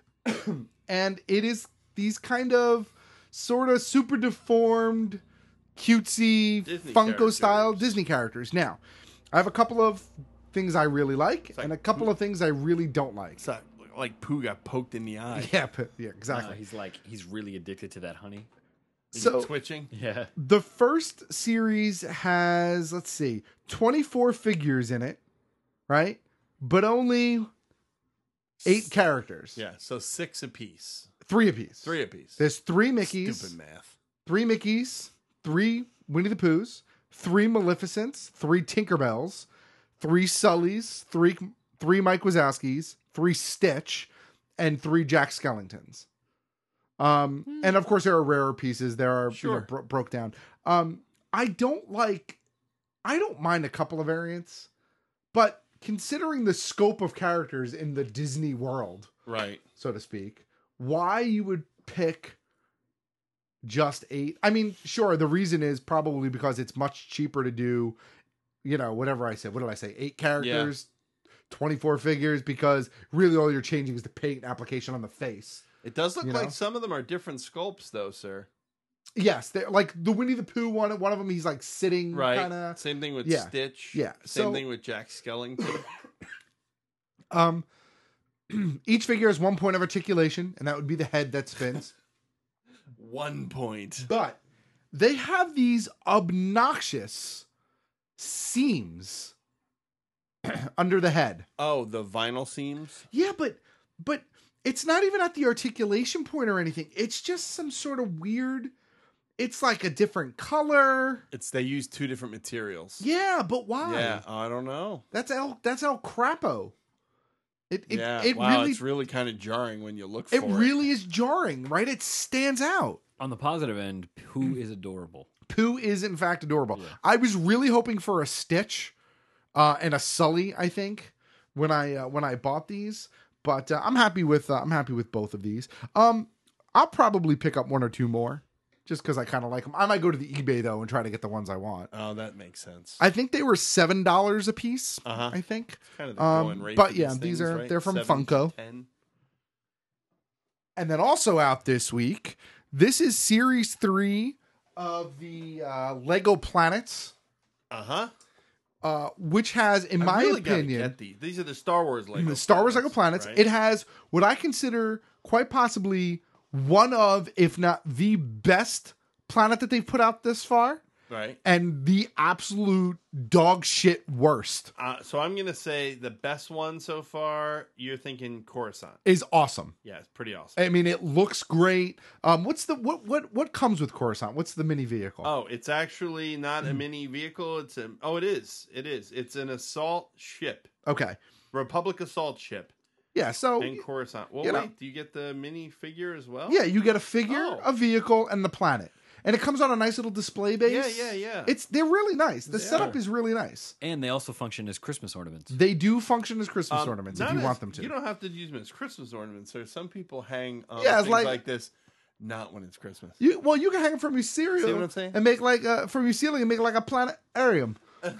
[SPEAKER 13] and it is these kind of sort of super deformed, cutesy
[SPEAKER 14] Disney
[SPEAKER 13] Funko
[SPEAKER 14] characters.
[SPEAKER 13] style Disney characters. Now, I have a couple of things I really like,
[SPEAKER 14] like-
[SPEAKER 13] and a couple of things I really don't like.
[SPEAKER 14] It's not like Pooh got poked in the eye.
[SPEAKER 13] Yeah, but- yeah,
[SPEAKER 15] Uh,
[SPEAKER 13] exactly.
[SPEAKER 15] he's like he's really addicted to that honey.
[SPEAKER 13] So
[SPEAKER 14] Twitching.
[SPEAKER 15] Yeah.
[SPEAKER 13] the first series has, let's see, twenty-four figures in it, right? But only eight characters.
[SPEAKER 14] Yeah, so six apiece.
[SPEAKER 13] Three apiece.
[SPEAKER 14] Three apiece.
[SPEAKER 13] There's three Mickeys.
[SPEAKER 14] Stupid math.
[SPEAKER 13] Three Mickeys. Three Winnie the Poohs. Three Maleficents. Three Tinkerbells. Three Sullys. Three three Mike Wazowskis. Three Stitch. And three Jack Skellingtons. Um, and of course there are rarer pieces. There are, you know,
[SPEAKER 14] Sure.
[SPEAKER 13] bro- broke down. Um, I don't like, I don't mind a couple of variants, but considering the scope of characters in the Disney world,
[SPEAKER 14] Right.
[SPEAKER 13] so to speak, why you would pick just eight? I mean, sure, the reason is probably because it's much cheaper to do, you know, whatever I said. What did I say? Eight characters, twenty-four figures, because really all you're changing is the paint application on the face.
[SPEAKER 14] It does look
[SPEAKER 13] You
[SPEAKER 14] like
[SPEAKER 13] know?
[SPEAKER 14] some of them are different sculpts, though, sir.
[SPEAKER 13] Yes, they're like the Winnie the Pooh one. One of them, he's like sitting,
[SPEAKER 14] Right.
[SPEAKER 13] kind of.
[SPEAKER 14] Same thing with
[SPEAKER 13] Yeah.
[SPEAKER 14] Stitch.
[SPEAKER 13] Yeah.
[SPEAKER 14] Same
[SPEAKER 13] So-
[SPEAKER 14] thing with Jack Skellington.
[SPEAKER 13] Um, each figure has one point of articulation, and that would be the head that spins.
[SPEAKER 14] One point.
[SPEAKER 13] But they have these obnoxious seams under the head.
[SPEAKER 14] Oh, the vinyl seams?
[SPEAKER 13] Yeah, but but it's not even at the articulation point or anything. It's just some sort of weird. It's like a different color.
[SPEAKER 14] It's they use two different materials.
[SPEAKER 13] Yeah, but why?
[SPEAKER 14] Yeah, I don't know.
[SPEAKER 13] That's El. That's El Crapo. It it,
[SPEAKER 14] yeah,
[SPEAKER 13] it
[SPEAKER 14] wow,
[SPEAKER 13] really
[SPEAKER 14] it's really kind of jarring when you look for
[SPEAKER 13] it
[SPEAKER 14] it.
[SPEAKER 13] really is jarring, right? It stands out.
[SPEAKER 15] On the positive end, Pooh is adorable.
[SPEAKER 13] Pooh is in fact adorable. I was really hoping for a Stitch uh, and a Sully. I think when I uh, when I bought these, but uh, I'm happy with uh, I'm happy with both of these. Um, I'll probably pick up one or two more just because I kind of like them. I might go to the eBay though and try to get the ones I want.
[SPEAKER 14] Oh, that makes sense.
[SPEAKER 13] I think they were seven dollars a piece.
[SPEAKER 14] Uh-huh.
[SPEAKER 13] I think.
[SPEAKER 14] Kind of the
[SPEAKER 13] Um,
[SPEAKER 14] going rate
[SPEAKER 13] but
[SPEAKER 14] for
[SPEAKER 13] yeah,
[SPEAKER 14] these
[SPEAKER 13] these
[SPEAKER 14] things,
[SPEAKER 13] are
[SPEAKER 14] right?
[SPEAKER 13] they're from
[SPEAKER 14] Seven to
[SPEAKER 13] Funko.
[SPEAKER 14] ten.
[SPEAKER 13] And then also out this week, this is series three of the uh, Lego Planets.
[SPEAKER 14] Uh huh.
[SPEAKER 13] uh, which has, in
[SPEAKER 14] I
[SPEAKER 13] my
[SPEAKER 14] really gotta
[SPEAKER 13] opinion,
[SPEAKER 14] get these. These are the Star Wars Lego.
[SPEAKER 13] the Star Wars Lego Planets.
[SPEAKER 14] right?
[SPEAKER 13] It has what I consider quite possibly one of, if not the best planet that they've put out this far.
[SPEAKER 14] Right.
[SPEAKER 13] And the absolute dog shit worst
[SPEAKER 14] Uh, so I'm gonna say the best one so far. You're thinking Coruscant.
[SPEAKER 13] is awesome.
[SPEAKER 14] Yeah, it's pretty awesome.
[SPEAKER 13] I mean, it looks great. Um, what's the what what what comes with Coruscant? What's the mini vehicle?
[SPEAKER 14] Oh, it's actually not a mini vehicle. It's a oh, it is. It is. It's an assault ship.
[SPEAKER 13] Okay.
[SPEAKER 14] Republic assault ship.
[SPEAKER 13] Yeah. So
[SPEAKER 14] And Coruscant. Well,
[SPEAKER 13] you
[SPEAKER 14] wait.
[SPEAKER 13] know.
[SPEAKER 14] Do you get the mini figure as well?
[SPEAKER 13] yeah, you get a figure,
[SPEAKER 14] Oh.
[SPEAKER 13] a vehicle, and the planet, and it comes on a nice little display base.
[SPEAKER 14] Yeah, yeah, yeah.
[SPEAKER 13] It's they're really nice. The
[SPEAKER 14] They
[SPEAKER 13] setup
[SPEAKER 14] are.
[SPEAKER 13] is really nice.
[SPEAKER 15] And they also function as Christmas ornaments.
[SPEAKER 13] They do function as Christmas
[SPEAKER 14] Um,
[SPEAKER 13] ornaments if
[SPEAKER 14] not
[SPEAKER 13] you
[SPEAKER 14] as-
[SPEAKER 13] want them to.
[SPEAKER 14] You don't have to use them as Christmas ornaments. There's some people hang um,
[SPEAKER 13] Yeah, it's
[SPEAKER 14] things
[SPEAKER 13] like-
[SPEAKER 14] like, this, not when it's Christmas.
[SPEAKER 13] You well, you can hang it from your
[SPEAKER 14] See
[SPEAKER 13] cereal
[SPEAKER 14] what I'm saying?
[SPEAKER 13] and make like uh, from your ceiling and make like a planetarium.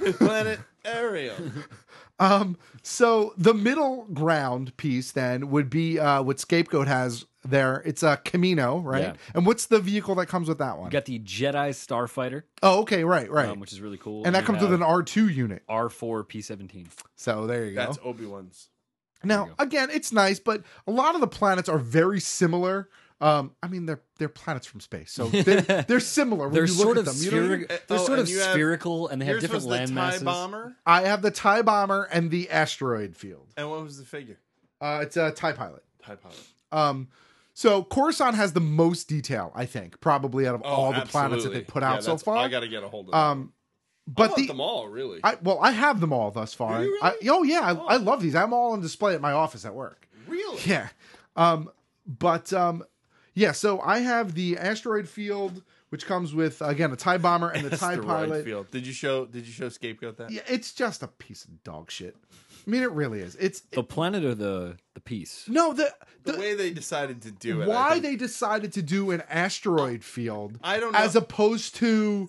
[SPEAKER 14] Planetarium.
[SPEAKER 13] Um, so the middle ground piece then would be uh, what Scapegoat has there. It's a Camino, right?
[SPEAKER 15] Yeah.
[SPEAKER 13] And what's the vehicle that comes with that one?
[SPEAKER 15] You got the Jedi Starfighter.
[SPEAKER 13] Oh, okay, right, right.
[SPEAKER 15] Um, which is really cool.
[SPEAKER 13] And that
[SPEAKER 15] You
[SPEAKER 13] comes with
[SPEAKER 15] have
[SPEAKER 13] an R two unit.
[SPEAKER 15] R four P seventeen.
[SPEAKER 13] So there you go.
[SPEAKER 14] That's Obi-Wan's.
[SPEAKER 13] Now, again, it's nice, but a lot of the planets are very similar. Um, I mean, they're they're planets from space, so they're, they're similar. When
[SPEAKER 15] They're
[SPEAKER 13] you look
[SPEAKER 15] sort
[SPEAKER 13] at
[SPEAKER 15] of
[SPEAKER 13] them. You know what I mean?
[SPEAKER 15] spheri- they're
[SPEAKER 14] Oh,
[SPEAKER 15] sort
[SPEAKER 14] and
[SPEAKER 15] of
[SPEAKER 14] you have-
[SPEAKER 15] spherical, and they have
[SPEAKER 14] Yours
[SPEAKER 15] different
[SPEAKER 14] was
[SPEAKER 15] land
[SPEAKER 14] the
[SPEAKER 15] masses.
[SPEAKER 14] TIE bomber.
[SPEAKER 13] I have the TIE Bomber and the asteroid field.
[SPEAKER 14] And what was the figure?
[SPEAKER 13] Uh, it's a TIE Pilot.
[SPEAKER 14] TIE pilot.
[SPEAKER 13] Um, so Coruscant has the most detail, I think, probably out of
[SPEAKER 14] Oh,
[SPEAKER 13] all the planets that
[SPEAKER 14] absolutely.
[SPEAKER 13] they put
[SPEAKER 14] Yeah,
[SPEAKER 13] out so
[SPEAKER 14] that's-
[SPEAKER 13] far.
[SPEAKER 14] I got to get a hold of
[SPEAKER 13] Um,
[SPEAKER 14] I
[SPEAKER 13] but
[SPEAKER 14] want
[SPEAKER 13] the
[SPEAKER 14] them all, really.
[SPEAKER 13] I, well, I have them all thus far.
[SPEAKER 14] Do you
[SPEAKER 13] I, oh yeah, I, I love these. I'm all on display at my office at work.
[SPEAKER 14] Really?
[SPEAKER 13] Yeah. Um, but um, yeah. So I have the asteroid field, which comes with again a TIE Bomber and the TIE
[SPEAKER 14] Asteroid
[SPEAKER 13] Pilot.
[SPEAKER 14] Field. Did you show? Did you show Scapegoat that?
[SPEAKER 13] Yeah, it's just a piece of dog shit. I mean, it really is. It's
[SPEAKER 15] The planet or the the piece?
[SPEAKER 13] no the
[SPEAKER 14] The, way they decided to do it. I
[SPEAKER 13] why
[SPEAKER 14] think-
[SPEAKER 13] they decided to do an asteroid field
[SPEAKER 14] I don't know.
[SPEAKER 13] as opposed to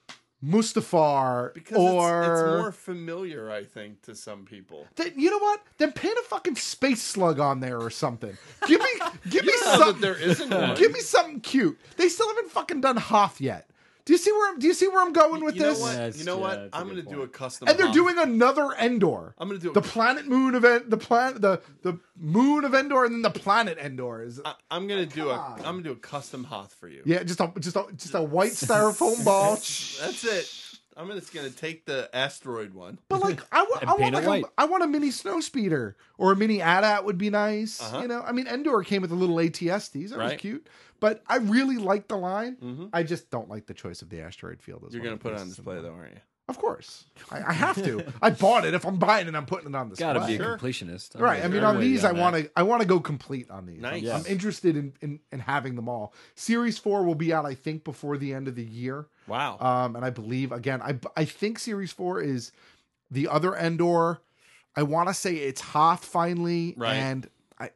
[SPEAKER 13] Mustafar
[SPEAKER 14] because
[SPEAKER 13] or
[SPEAKER 14] it's, it's more familiar, I think, to some people.
[SPEAKER 13] Then, you know what? Then paint a fucking space slug on there or something. Give me, give me
[SPEAKER 14] You know that
[SPEAKER 13] something.
[SPEAKER 14] there isn't one.
[SPEAKER 13] Give me something cute. They still haven't fucking done Hoth yet. Do you see where I'm? Do you see where I'm going with
[SPEAKER 14] You know
[SPEAKER 13] this?
[SPEAKER 14] what?
[SPEAKER 15] That's-
[SPEAKER 14] you know
[SPEAKER 15] yeah,
[SPEAKER 14] what?
[SPEAKER 15] that's a
[SPEAKER 14] I'm
[SPEAKER 15] good
[SPEAKER 14] going to do a
[SPEAKER 15] point.
[SPEAKER 14] custom.
[SPEAKER 13] And they're
[SPEAKER 14] Hoth.
[SPEAKER 13] doing another Endor.
[SPEAKER 14] I'm going to do. A,
[SPEAKER 13] The planet moon event, the planet, the the moon of Endor, and then the planet Endor is.
[SPEAKER 14] I, I'm going to do a.
[SPEAKER 13] on.
[SPEAKER 14] I'm going to do a custom Hoth for you.
[SPEAKER 13] Yeah, just a just a just a white styrofoam ball.
[SPEAKER 14] That's it. I'm just going to take the asteroid one.
[SPEAKER 13] But like, I, wa-
[SPEAKER 15] And
[SPEAKER 13] I want
[SPEAKER 15] paint it
[SPEAKER 13] like a,
[SPEAKER 15] white.
[SPEAKER 13] I want a mini snow speeder or a mini A T A T would be nice.
[SPEAKER 14] Uh-huh.
[SPEAKER 13] You know, I mean, Endor came with a little A T S Ts. That was
[SPEAKER 14] Right.
[SPEAKER 13] cute. But I really like the line.
[SPEAKER 14] Mhm.
[SPEAKER 13] I just don't like the choice of the asteroid field. As
[SPEAKER 14] You're
[SPEAKER 13] one
[SPEAKER 14] going
[SPEAKER 13] of
[SPEAKER 14] to
[SPEAKER 13] the
[SPEAKER 14] put it on
[SPEAKER 13] pieces in
[SPEAKER 14] display,
[SPEAKER 13] the
[SPEAKER 14] though,
[SPEAKER 13] line.
[SPEAKER 14] aren't you?
[SPEAKER 13] Of course, I, I have to. I bought it. If I'm buying it, I'm putting it on display.
[SPEAKER 15] Got to be a
[SPEAKER 14] Sure.
[SPEAKER 15] completionist.
[SPEAKER 13] Right. I mean,
[SPEAKER 15] Sure.
[SPEAKER 13] on these, I
[SPEAKER 15] Yeah,
[SPEAKER 13] want to. I want to go complete on these.
[SPEAKER 14] Nice.
[SPEAKER 13] I'm,
[SPEAKER 15] Yes.
[SPEAKER 13] I'm interested in, in in having them all. Series four will be out, I think, before the end of the year.
[SPEAKER 14] Wow.
[SPEAKER 13] Um, and I believe again, I I think Series Four is the other Endor. I want to say it's Hoth finally,
[SPEAKER 14] Right.
[SPEAKER 13] and I,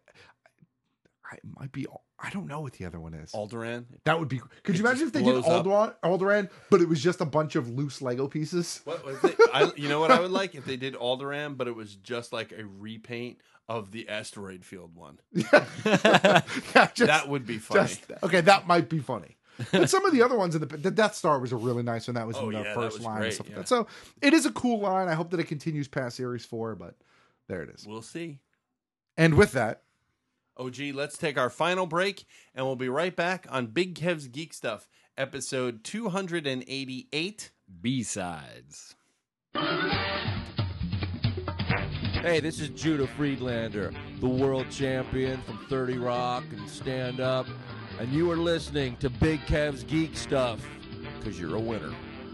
[SPEAKER 13] I it might be. I don't know what the other one is.
[SPEAKER 14] Alderaan.
[SPEAKER 13] That would be. Could
[SPEAKER 14] It
[SPEAKER 13] you imagine if
[SPEAKER 14] just
[SPEAKER 13] they did
[SPEAKER 14] blows up.
[SPEAKER 13] Alderaan, Alderaan, but it was just a bunch of loose Lego pieces?
[SPEAKER 14] What was it? I, you know what I would like if they did Alderaan, but it was just like a repaint of the asteroid field one.
[SPEAKER 13] Yeah, just-
[SPEAKER 14] That would be funny.
[SPEAKER 13] just- okay, that might be funny. But some of the other ones in the the Death Star was a really nice one. That was
[SPEAKER 14] Oh,
[SPEAKER 13] in the
[SPEAKER 14] yeah, that
[SPEAKER 13] first
[SPEAKER 14] was
[SPEAKER 13] line and
[SPEAKER 14] great,
[SPEAKER 13] stuff like
[SPEAKER 14] yeah.
[SPEAKER 13] that. So it is a cool line. I hope that it continues past Series Four, but there it is.
[SPEAKER 14] We'll see.
[SPEAKER 13] And with that,
[SPEAKER 14] O G, let's take our final break, and we'll be right back on Big Kev's Geek Stuff, episode two hundred eighty-eight.
[SPEAKER 15] B-sides.
[SPEAKER 20] Hey, this is Judah Friedlander, the world champion from thirty Rock and Stand Up, and you are listening to Big Kev's Geek Stuff, because you're a winner.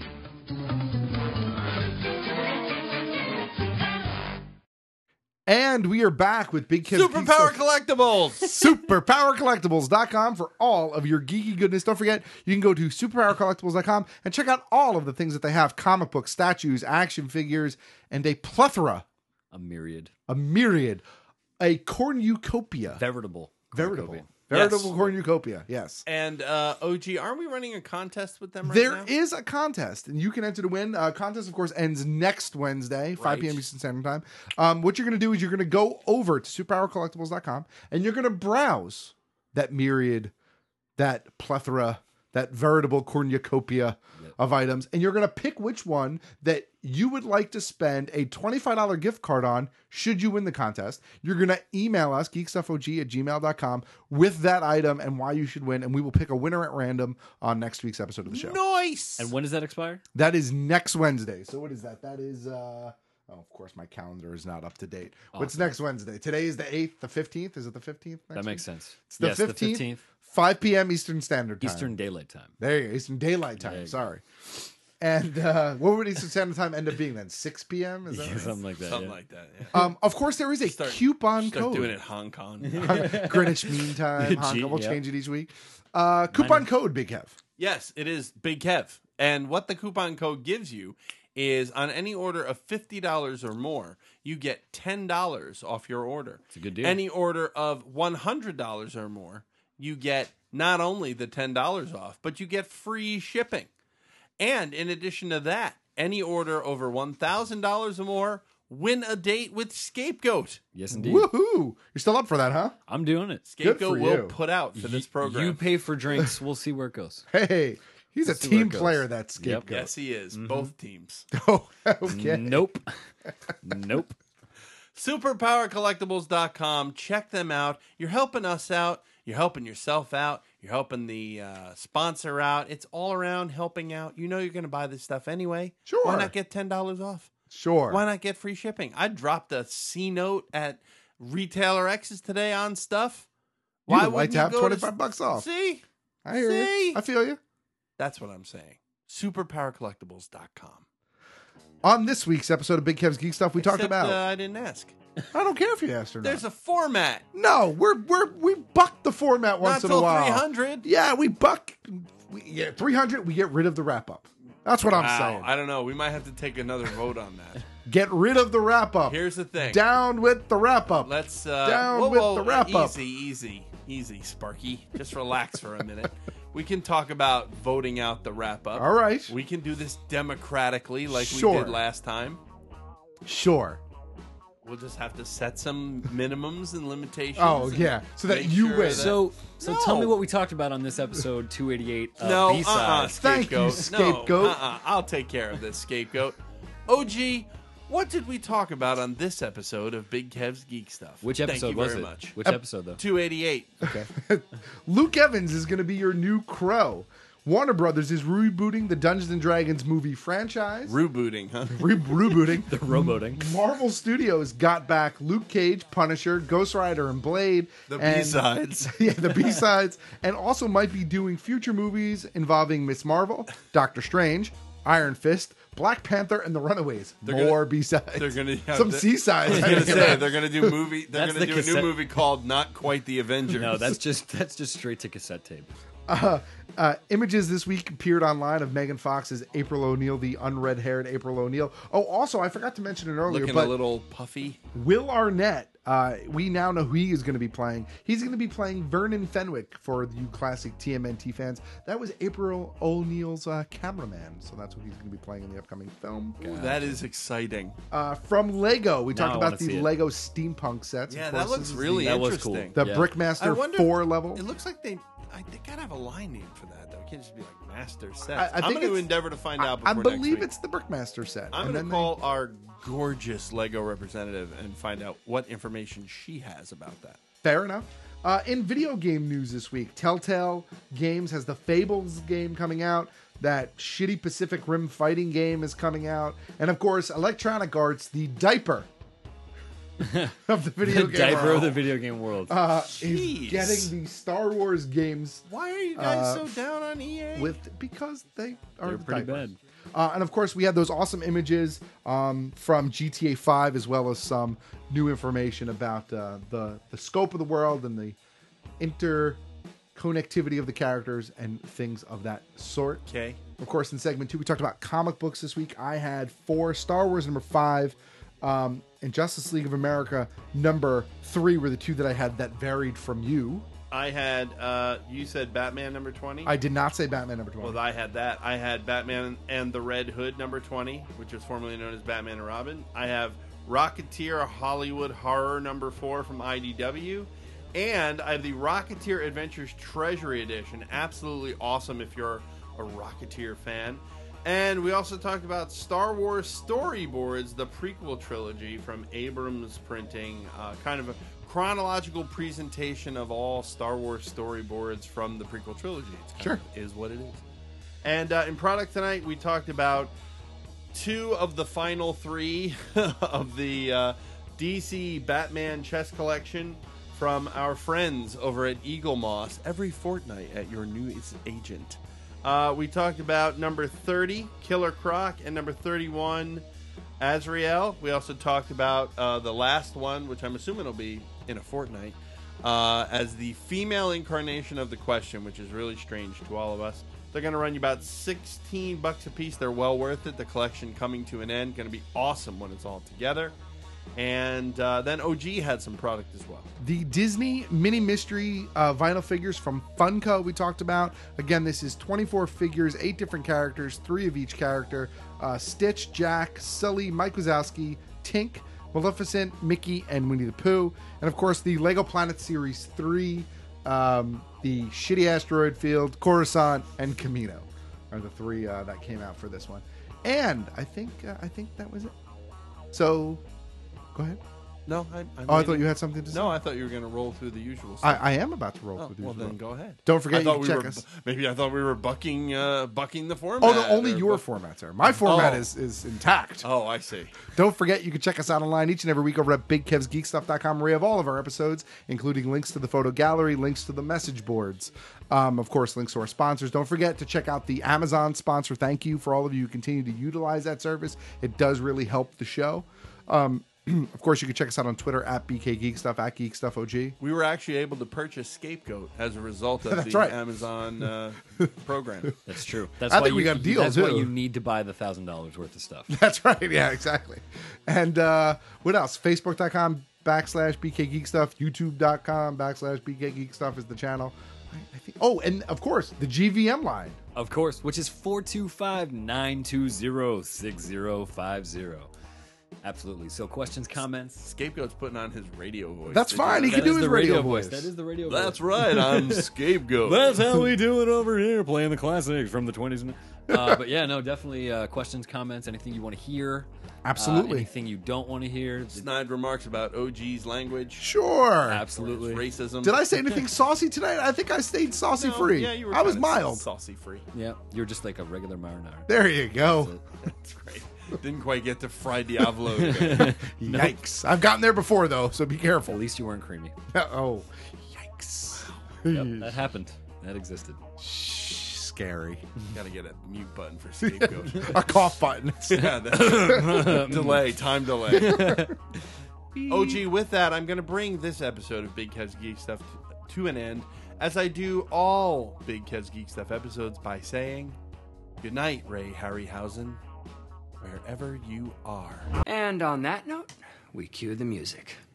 [SPEAKER 13] and we are back with Big Kev's Geek
[SPEAKER 14] Superpower
[SPEAKER 13] Stuff.
[SPEAKER 14] Collectibles!
[SPEAKER 13] superpower collectibles dot com for all of your geeky goodness. Don't forget, you can go to superpower collectibles dot com and check out all of the things that they have: comic books, statues, action figures, and a plethora,
[SPEAKER 15] A myriad.
[SPEAKER 13] a myriad, a cornucopia.
[SPEAKER 15] Veritable.
[SPEAKER 13] Veritable.
[SPEAKER 15] cornucopia.
[SPEAKER 13] Veritable
[SPEAKER 14] Yes.
[SPEAKER 13] cornucopia, yes.
[SPEAKER 14] And uh, O G, aren't we running a contest with them right
[SPEAKER 13] There
[SPEAKER 14] now?
[SPEAKER 13] is a contest, and you can enter to win. Uh, contest, of course, ends next Wednesday, five p.m.
[SPEAKER 14] Right.
[SPEAKER 13] Eastern Standard Time. Um, what you're going to do is you're going to go over to superpower collectibles dot com, and you're going to browse that myriad, that plethora, that veritable cornucopia of items, and you're going to pick which one that you would like to spend a twenty-five dollars gift card on should you win the contest. You're going to email us, geekstuffog at gmail dot com, with that item and why you should win, and we will pick a winner at random on next week's episode of the show.
[SPEAKER 14] Nice!
[SPEAKER 15] And when does that expire?
[SPEAKER 13] That is next Wednesday. So what is that? That is... uh Oh, of course, my calendar is not up to date.
[SPEAKER 15] Awesome.
[SPEAKER 13] What's next Wednesday? Today is the eighth, the fifteenth. Is it the fifteenth?
[SPEAKER 15] That makes sense.
[SPEAKER 13] It's the
[SPEAKER 15] Yes, the
[SPEAKER 13] fifteenth,
[SPEAKER 15] fifteenth.
[SPEAKER 13] five p.m. Eastern Standard Time.
[SPEAKER 15] Eastern Daylight Time.
[SPEAKER 13] There you go, Eastern Daylight
[SPEAKER 15] There
[SPEAKER 13] Time.
[SPEAKER 15] you go.
[SPEAKER 13] Sorry. And uh, what would Eastern Standard Time end up being then? six p.m.? Is that
[SPEAKER 15] Yeah,
[SPEAKER 13] right?
[SPEAKER 15] something like that.
[SPEAKER 14] Something
[SPEAKER 15] yeah.
[SPEAKER 14] like that. Yeah.
[SPEAKER 13] Um, of course, there is a
[SPEAKER 14] Start-
[SPEAKER 13] coupon
[SPEAKER 14] Start
[SPEAKER 13] code.
[SPEAKER 14] doing it Hong Kong.
[SPEAKER 13] Greenwich Mean Time. Hong
[SPEAKER 15] Gee,
[SPEAKER 13] Kong. We'll
[SPEAKER 15] yeah.
[SPEAKER 13] change it each week. Uh, coupon code, Big Kev.
[SPEAKER 14] Yes, it is Big Kev. And what the coupon code gives you is on any order of fifty dollars or more, you get ten dollars off your order.
[SPEAKER 15] It's a good deal.
[SPEAKER 14] Any order of one hundred dollars or more, you get not only the ten dollars off, but you get free shipping. And in addition to that, any order over one thousand dollars or more, win a date with Scapegoat.
[SPEAKER 15] Yes, indeed.
[SPEAKER 13] Woohoo! You're still up for that, huh?
[SPEAKER 15] I'm doing it.
[SPEAKER 14] Scapegoat
[SPEAKER 13] for
[SPEAKER 14] will
[SPEAKER 13] you.
[SPEAKER 14] put out for this program.
[SPEAKER 15] You pay for drinks. We'll see where it goes.
[SPEAKER 13] Hey, he's a
[SPEAKER 15] Let's see where
[SPEAKER 13] team
[SPEAKER 15] it goes.
[SPEAKER 13] player, that
[SPEAKER 15] Yep.
[SPEAKER 13] Scapegoat.
[SPEAKER 14] Yes, he is. Both teams.
[SPEAKER 13] Oh, okay.
[SPEAKER 15] Nope. Nope.
[SPEAKER 14] superpower collectibles dot com. Check them out. You're helping us out. You're helping yourself out. You're helping the uh, sponsor out. It's all around helping out. You know you're going to buy this stuff anyway.
[SPEAKER 13] Sure.
[SPEAKER 14] Why not get ten dollars off?
[SPEAKER 13] Sure.
[SPEAKER 14] Why not get free shipping? I dropped a C note at Retailer X's today on stuff.
[SPEAKER 13] You
[SPEAKER 14] Why
[SPEAKER 13] would like
[SPEAKER 14] wouldn't
[SPEAKER 13] to
[SPEAKER 14] you
[SPEAKER 13] have
[SPEAKER 14] go
[SPEAKER 13] twenty-five bucks off.
[SPEAKER 14] See?
[SPEAKER 13] I hear
[SPEAKER 14] See?
[SPEAKER 13] you. I feel you.
[SPEAKER 14] That's what I'm saying. superpower collectibles dot com.
[SPEAKER 13] On this week's episode of Big Kev's Geek Stuff, we talked
[SPEAKER 14] Except,
[SPEAKER 13] about...
[SPEAKER 14] Uh, I didn't ask.
[SPEAKER 13] I don't care if you asked or not.
[SPEAKER 14] There's a format.
[SPEAKER 13] No, we're we're we buck the format once
[SPEAKER 14] Not
[SPEAKER 13] in a
[SPEAKER 14] till
[SPEAKER 13] while.
[SPEAKER 14] three hundred.
[SPEAKER 13] Yeah, we buck. We, yeah, three hundred. We get rid of the wrap up. That's what I'm
[SPEAKER 14] Wow,
[SPEAKER 13] saying.
[SPEAKER 14] I don't know. We might have to take another vote on that.
[SPEAKER 13] Get rid of the wrap up.
[SPEAKER 14] Here's the thing.
[SPEAKER 13] Down with the wrap up.
[SPEAKER 14] Let's uh,
[SPEAKER 13] Down
[SPEAKER 14] whoa,
[SPEAKER 13] with
[SPEAKER 14] whoa,
[SPEAKER 13] the wrap up.
[SPEAKER 14] Easy, easy, easy, Sparky. Just relax for a minute. We can talk about voting out the wrap up.
[SPEAKER 13] All right.
[SPEAKER 14] We can do this democratically, like
[SPEAKER 13] Sure.
[SPEAKER 14] we did last time.
[SPEAKER 13] Sure.
[SPEAKER 14] We'll just have to set some minimums and limitations.
[SPEAKER 13] Oh,
[SPEAKER 14] and
[SPEAKER 13] yeah, so that
[SPEAKER 14] make
[SPEAKER 13] you
[SPEAKER 14] sure
[SPEAKER 13] win.
[SPEAKER 14] that-
[SPEAKER 15] So, so
[SPEAKER 14] No.
[SPEAKER 15] tell me what we talked about on this episode two eighty-eight. Uh,
[SPEAKER 14] no,
[SPEAKER 15] B-side.
[SPEAKER 14] uh-uh,
[SPEAKER 13] Thank you,
[SPEAKER 14] scapegoat.
[SPEAKER 13] scapegoat.
[SPEAKER 14] No, uh-uh, I'll take care of this, scapegoat. O G, what did we talk about on this episode of Big Kev's Geek Stuff?
[SPEAKER 15] Which
[SPEAKER 14] Thank
[SPEAKER 15] episode
[SPEAKER 14] you
[SPEAKER 15] was
[SPEAKER 14] very
[SPEAKER 15] it?
[SPEAKER 14] much.
[SPEAKER 15] Which episode though?
[SPEAKER 14] two eighty-eight.
[SPEAKER 15] Okay.
[SPEAKER 13] Luke Evans is going to be your new Crow. Warner Brothers is rebooting the Dungeons and Dragons movie franchise.
[SPEAKER 14] Rebooting, huh?
[SPEAKER 13] Re- rebooting.
[SPEAKER 15] The rowboating.
[SPEAKER 13] Marvel Studios got back Luke Cage, Punisher, Ghost Rider, and Blade.
[SPEAKER 14] The
[SPEAKER 13] and-
[SPEAKER 14] B-sides.
[SPEAKER 13] Yeah, the B-sides. And also might be doing future movies involving Miss Marvel, Doctor Strange, Iron Fist, Black Panther, and The Runaways.
[SPEAKER 14] They're
[SPEAKER 13] More
[SPEAKER 14] gonna-
[SPEAKER 13] B-sides.
[SPEAKER 14] They're gonna have
[SPEAKER 13] Some
[SPEAKER 14] the-
[SPEAKER 13] C-sides.
[SPEAKER 14] I was gonna say they're gonna do movie. They're
[SPEAKER 15] That's
[SPEAKER 14] gonna
[SPEAKER 15] the
[SPEAKER 14] do a
[SPEAKER 15] cassette-
[SPEAKER 14] new movie called Not Quite the Avengers.
[SPEAKER 15] No, that's just that's just straight to cassette tape.
[SPEAKER 13] Uh, uh, images this week appeared online of Megan Fox as April O'Neil, the unred-haired April O'Neil. Oh, also, I forgot to mention it earlier,
[SPEAKER 14] looking
[SPEAKER 13] but
[SPEAKER 14] a little puffy.
[SPEAKER 13] Will Arnett, uh, we now know who he is going to be playing. He's going to be playing Vernon Fenwick for you classic T M N T fans. That was April O'Neil's uh, cameraman, so that's what he's going to be playing in the upcoming film.
[SPEAKER 14] Ooh, that is exciting.
[SPEAKER 13] Uh, from Lego, we
[SPEAKER 15] Now
[SPEAKER 13] talked
[SPEAKER 15] I
[SPEAKER 13] about
[SPEAKER 15] wanna see
[SPEAKER 13] the
[SPEAKER 15] it.
[SPEAKER 13] Lego steampunk sets.
[SPEAKER 14] Yeah,
[SPEAKER 13] Of
[SPEAKER 14] that
[SPEAKER 13] course,
[SPEAKER 14] looks
[SPEAKER 13] this is
[SPEAKER 14] really
[SPEAKER 13] the,
[SPEAKER 15] That was cool.
[SPEAKER 14] interesting.
[SPEAKER 13] the
[SPEAKER 15] Yeah.
[SPEAKER 14] I
[SPEAKER 13] Brickmaster
[SPEAKER 14] wonder-
[SPEAKER 13] four level.
[SPEAKER 14] It looks like they. I, they gotta have a line name for that though. It can't just be like Master Sets.
[SPEAKER 13] I- I
[SPEAKER 14] I'm
[SPEAKER 13] think
[SPEAKER 14] going to
[SPEAKER 13] it's-
[SPEAKER 14] endeavor to find
[SPEAKER 13] I,
[SPEAKER 14] out.
[SPEAKER 13] I
[SPEAKER 14] Before next
[SPEAKER 13] believe
[SPEAKER 14] week.
[SPEAKER 13] it's the Brickmaster set.
[SPEAKER 14] I'm
[SPEAKER 13] And
[SPEAKER 14] going
[SPEAKER 13] then
[SPEAKER 14] to
[SPEAKER 13] they-
[SPEAKER 14] call our gorgeous Lego representative and find out what information she has about that.
[SPEAKER 13] Fair enough. Uh, in video game news this week, Telltale Games has the Fables game coming out. That shitty Pacific Rim fighting game is coming out. And of course, Electronic Arts, the diaper of the video
[SPEAKER 15] The
[SPEAKER 13] game
[SPEAKER 15] diaper
[SPEAKER 13] world,
[SPEAKER 15] of the video game world.
[SPEAKER 13] uh,
[SPEAKER 14] Jeez.
[SPEAKER 13] is getting the Star Wars games
[SPEAKER 14] Why are you guys
[SPEAKER 13] Uh,
[SPEAKER 14] so down on E A?
[SPEAKER 13] with because they are
[SPEAKER 15] They're
[SPEAKER 13] the
[SPEAKER 15] pretty
[SPEAKER 13] diapers.
[SPEAKER 15] bad.
[SPEAKER 13] Uh, and of course, we had those awesome images um, from G T A five, as well as some new information about uh, the the scope of the world and the interconnectivity of the characters and things of that sort.
[SPEAKER 14] Okay.
[SPEAKER 13] Of course, in segment two, we talked about comic books this week. I had four. Star Wars number five, um, and Justice League of America number three were the two that I had that varied from you.
[SPEAKER 14] I had. Uh, you said Batman number twenty.
[SPEAKER 13] I did not say Batman number twenty.
[SPEAKER 14] Well, I had that. I had Batman and the Red Hood number twenty, which was formerly known as Batman and Robin. I have Rocketeer Hollywood Horror number four from I D W. And I have the Rocketeer Adventures Treasury Edition. Absolutely awesome if you're a Rocketeer fan. And we also talked about Star Wars Storyboards, the prequel trilogy from Abrams Printing, uh, kind of a chronological presentation of all Star Wars storyboards from the prequel trilogy. It's kind
[SPEAKER 13] Sure.
[SPEAKER 14] of is what it is. And uh, in product tonight, we talked about two of the final three of the uh, D C Batman chess collection from our friends over at Eagle Moss every fortnight at your news agent. Uh, we talked about number thirty, Killer Croc, and number thirty-one, Azrael. We also talked about uh, the last one, which I'm assuming will be in a fortnight, uh, as the female incarnation of the question, which is really strange to all of us. They're going to run you about sixteen bucks a piece. They're well worth it. The collection coming to an end. Going to be awesome when it's all together. And uh, then O G had some product as well.
[SPEAKER 13] The Disney mini mystery uh, vinyl figures from Funko we talked about. Again, this is twenty-four figures, eight different characters, three of each character. Uh, Stitch, Jack, Sully, Mike Wazowski, Tink, Maleficent, Mickey, and Winnie the Pooh. And of course, the Lego Planet Series three, um, the Shitty Asteroid Field, Coruscant, and Camino are the three uh, that came out for this one. And I think uh, I think that was it. So... Go ahead.
[SPEAKER 14] No, I, I'm
[SPEAKER 13] oh, I thought you had something to say.
[SPEAKER 14] No, I thought you were going to roll through the usual
[SPEAKER 13] I,
[SPEAKER 14] stuff.
[SPEAKER 13] I am about to roll
[SPEAKER 14] oh,
[SPEAKER 13] through the
[SPEAKER 14] well,
[SPEAKER 13] usual.
[SPEAKER 14] then go ahead.
[SPEAKER 13] Don't forget
[SPEAKER 14] I
[SPEAKER 13] you
[SPEAKER 14] thought
[SPEAKER 13] can
[SPEAKER 14] we
[SPEAKER 13] check
[SPEAKER 14] were,
[SPEAKER 13] us.
[SPEAKER 14] Maybe I thought we were bucking uh, bucking the format.
[SPEAKER 13] Oh, no, only
[SPEAKER 14] or
[SPEAKER 13] your
[SPEAKER 14] bu-
[SPEAKER 13] format, sir. My format
[SPEAKER 14] Oh.
[SPEAKER 13] is, is intact.
[SPEAKER 14] Oh, I see.
[SPEAKER 13] Don't forget, you can check us out online each and every week over at big kevs geek stuff dot com, where we have all of our episodes, including links to the photo gallery, links to the message boards, um, of course, links to our sponsors. Don't forget to check out the Amazon sponsor. Thank you for all of you who continue to utilize that service. It does really help the show. Um, of course, you can check us out on Twitter at B K Geek Stuff, at Geek Stuff O G.
[SPEAKER 14] We were actually able to purchase Scapegoat as a result of
[SPEAKER 13] That's
[SPEAKER 14] the
[SPEAKER 13] right.
[SPEAKER 14] Amazon uh, program.
[SPEAKER 15] That's true. That's
[SPEAKER 13] I
[SPEAKER 15] why
[SPEAKER 13] think we
[SPEAKER 15] you,
[SPEAKER 13] got a deal,
[SPEAKER 15] That's why
[SPEAKER 13] too.
[SPEAKER 15] you need to buy the thousand dollars worth of stuff.
[SPEAKER 13] That's right. Yeah, exactly. And uh, what else? Facebook dot com backslash B K Geek Stuff. YouTube dot com backslash B K Geek Stuff is the channel. I, I think. Oh, and of course, the G V M line.
[SPEAKER 15] Of course, which is four two five, nine two zero, six zero five zero. Absolutely. So questions, comments?
[SPEAKER 14] Scapegoat's putting on his radio voice.
[SPEAKER 13] That's
[SPEAKER 14] Did
[SPEAKER 13] fine.
[SPEAKER 14] you
[SPEAKER 13] He
[SPEAKER 14] know
[SPEAKER 13] can
[SPEAKER 14] that?
[SPEAKER 13] do his
[SPEAKER 15] the
[SPEAKER 13] radio,
[SPEAKER 15] radio
[SPEAKER 13] voice.
[SPEAKER 15] voice. That is the radio voice.
[SPEAKER 14] That's right. I'm Scapegoat.
[SPEAKER 15] That's how we do it over here, playing the classics from the twenties. Uh, but yeah, no, definitely uh, questions, comments, anything you want to hear.
[SPEAKER 13] Absolutely.
[SPEAKER 15] Uh, anything you don't want to hear.
[SPEAKER 14] Snide remarks about O G's language.
[SPEAKER 13] Sure.
[SPEAKER 15] Absolutely.
[SPEAKER 14] Racism.
[SPEAKER 13] Did I say anything saucy tonight? I think I stayed saucy
[SPEAKER 14] No,
[SPEAKER 13] free.
[SPEAKER 14] Yeah, you were
[SPEAKER 13] I was
[SPEAKER 14] kinda
[SPEAKER 13] mild.
[SPEAKER 14] Saucy free.
[SPEAKER 15] Yeah, you're just like a regular marinara.
[SPEAKER 13] There you go.
[SPEAKER 14] That's great. Didn't quite get to Fry Diavolo today.
[SPEAKER 13] Yikes. I've gotten there before, though, so be careful.
[SPEAKER 15] At least you weren't creamy.
[SPEAKER 13] Oh, yikes.
[SPEAKER 15] Yep, that happened. That existed.
[SPEAKER 13] Shh, scary.
[SPEAKER 14] Gotta get a mute button for Scapegoat.
[SPEAKER 13] A cough button.
[SPEAKER 14] Yeah, that- delay, time delay. O G, with that, I'm going to bring this episode of Big Kev's Geek Stuff to, to an end, as I do all Big Kev's Geek Stuff episodes by saying, good night, Ray Harryhausen, wherever you are.
[SPEAKER 2] And on that note, we cue the music.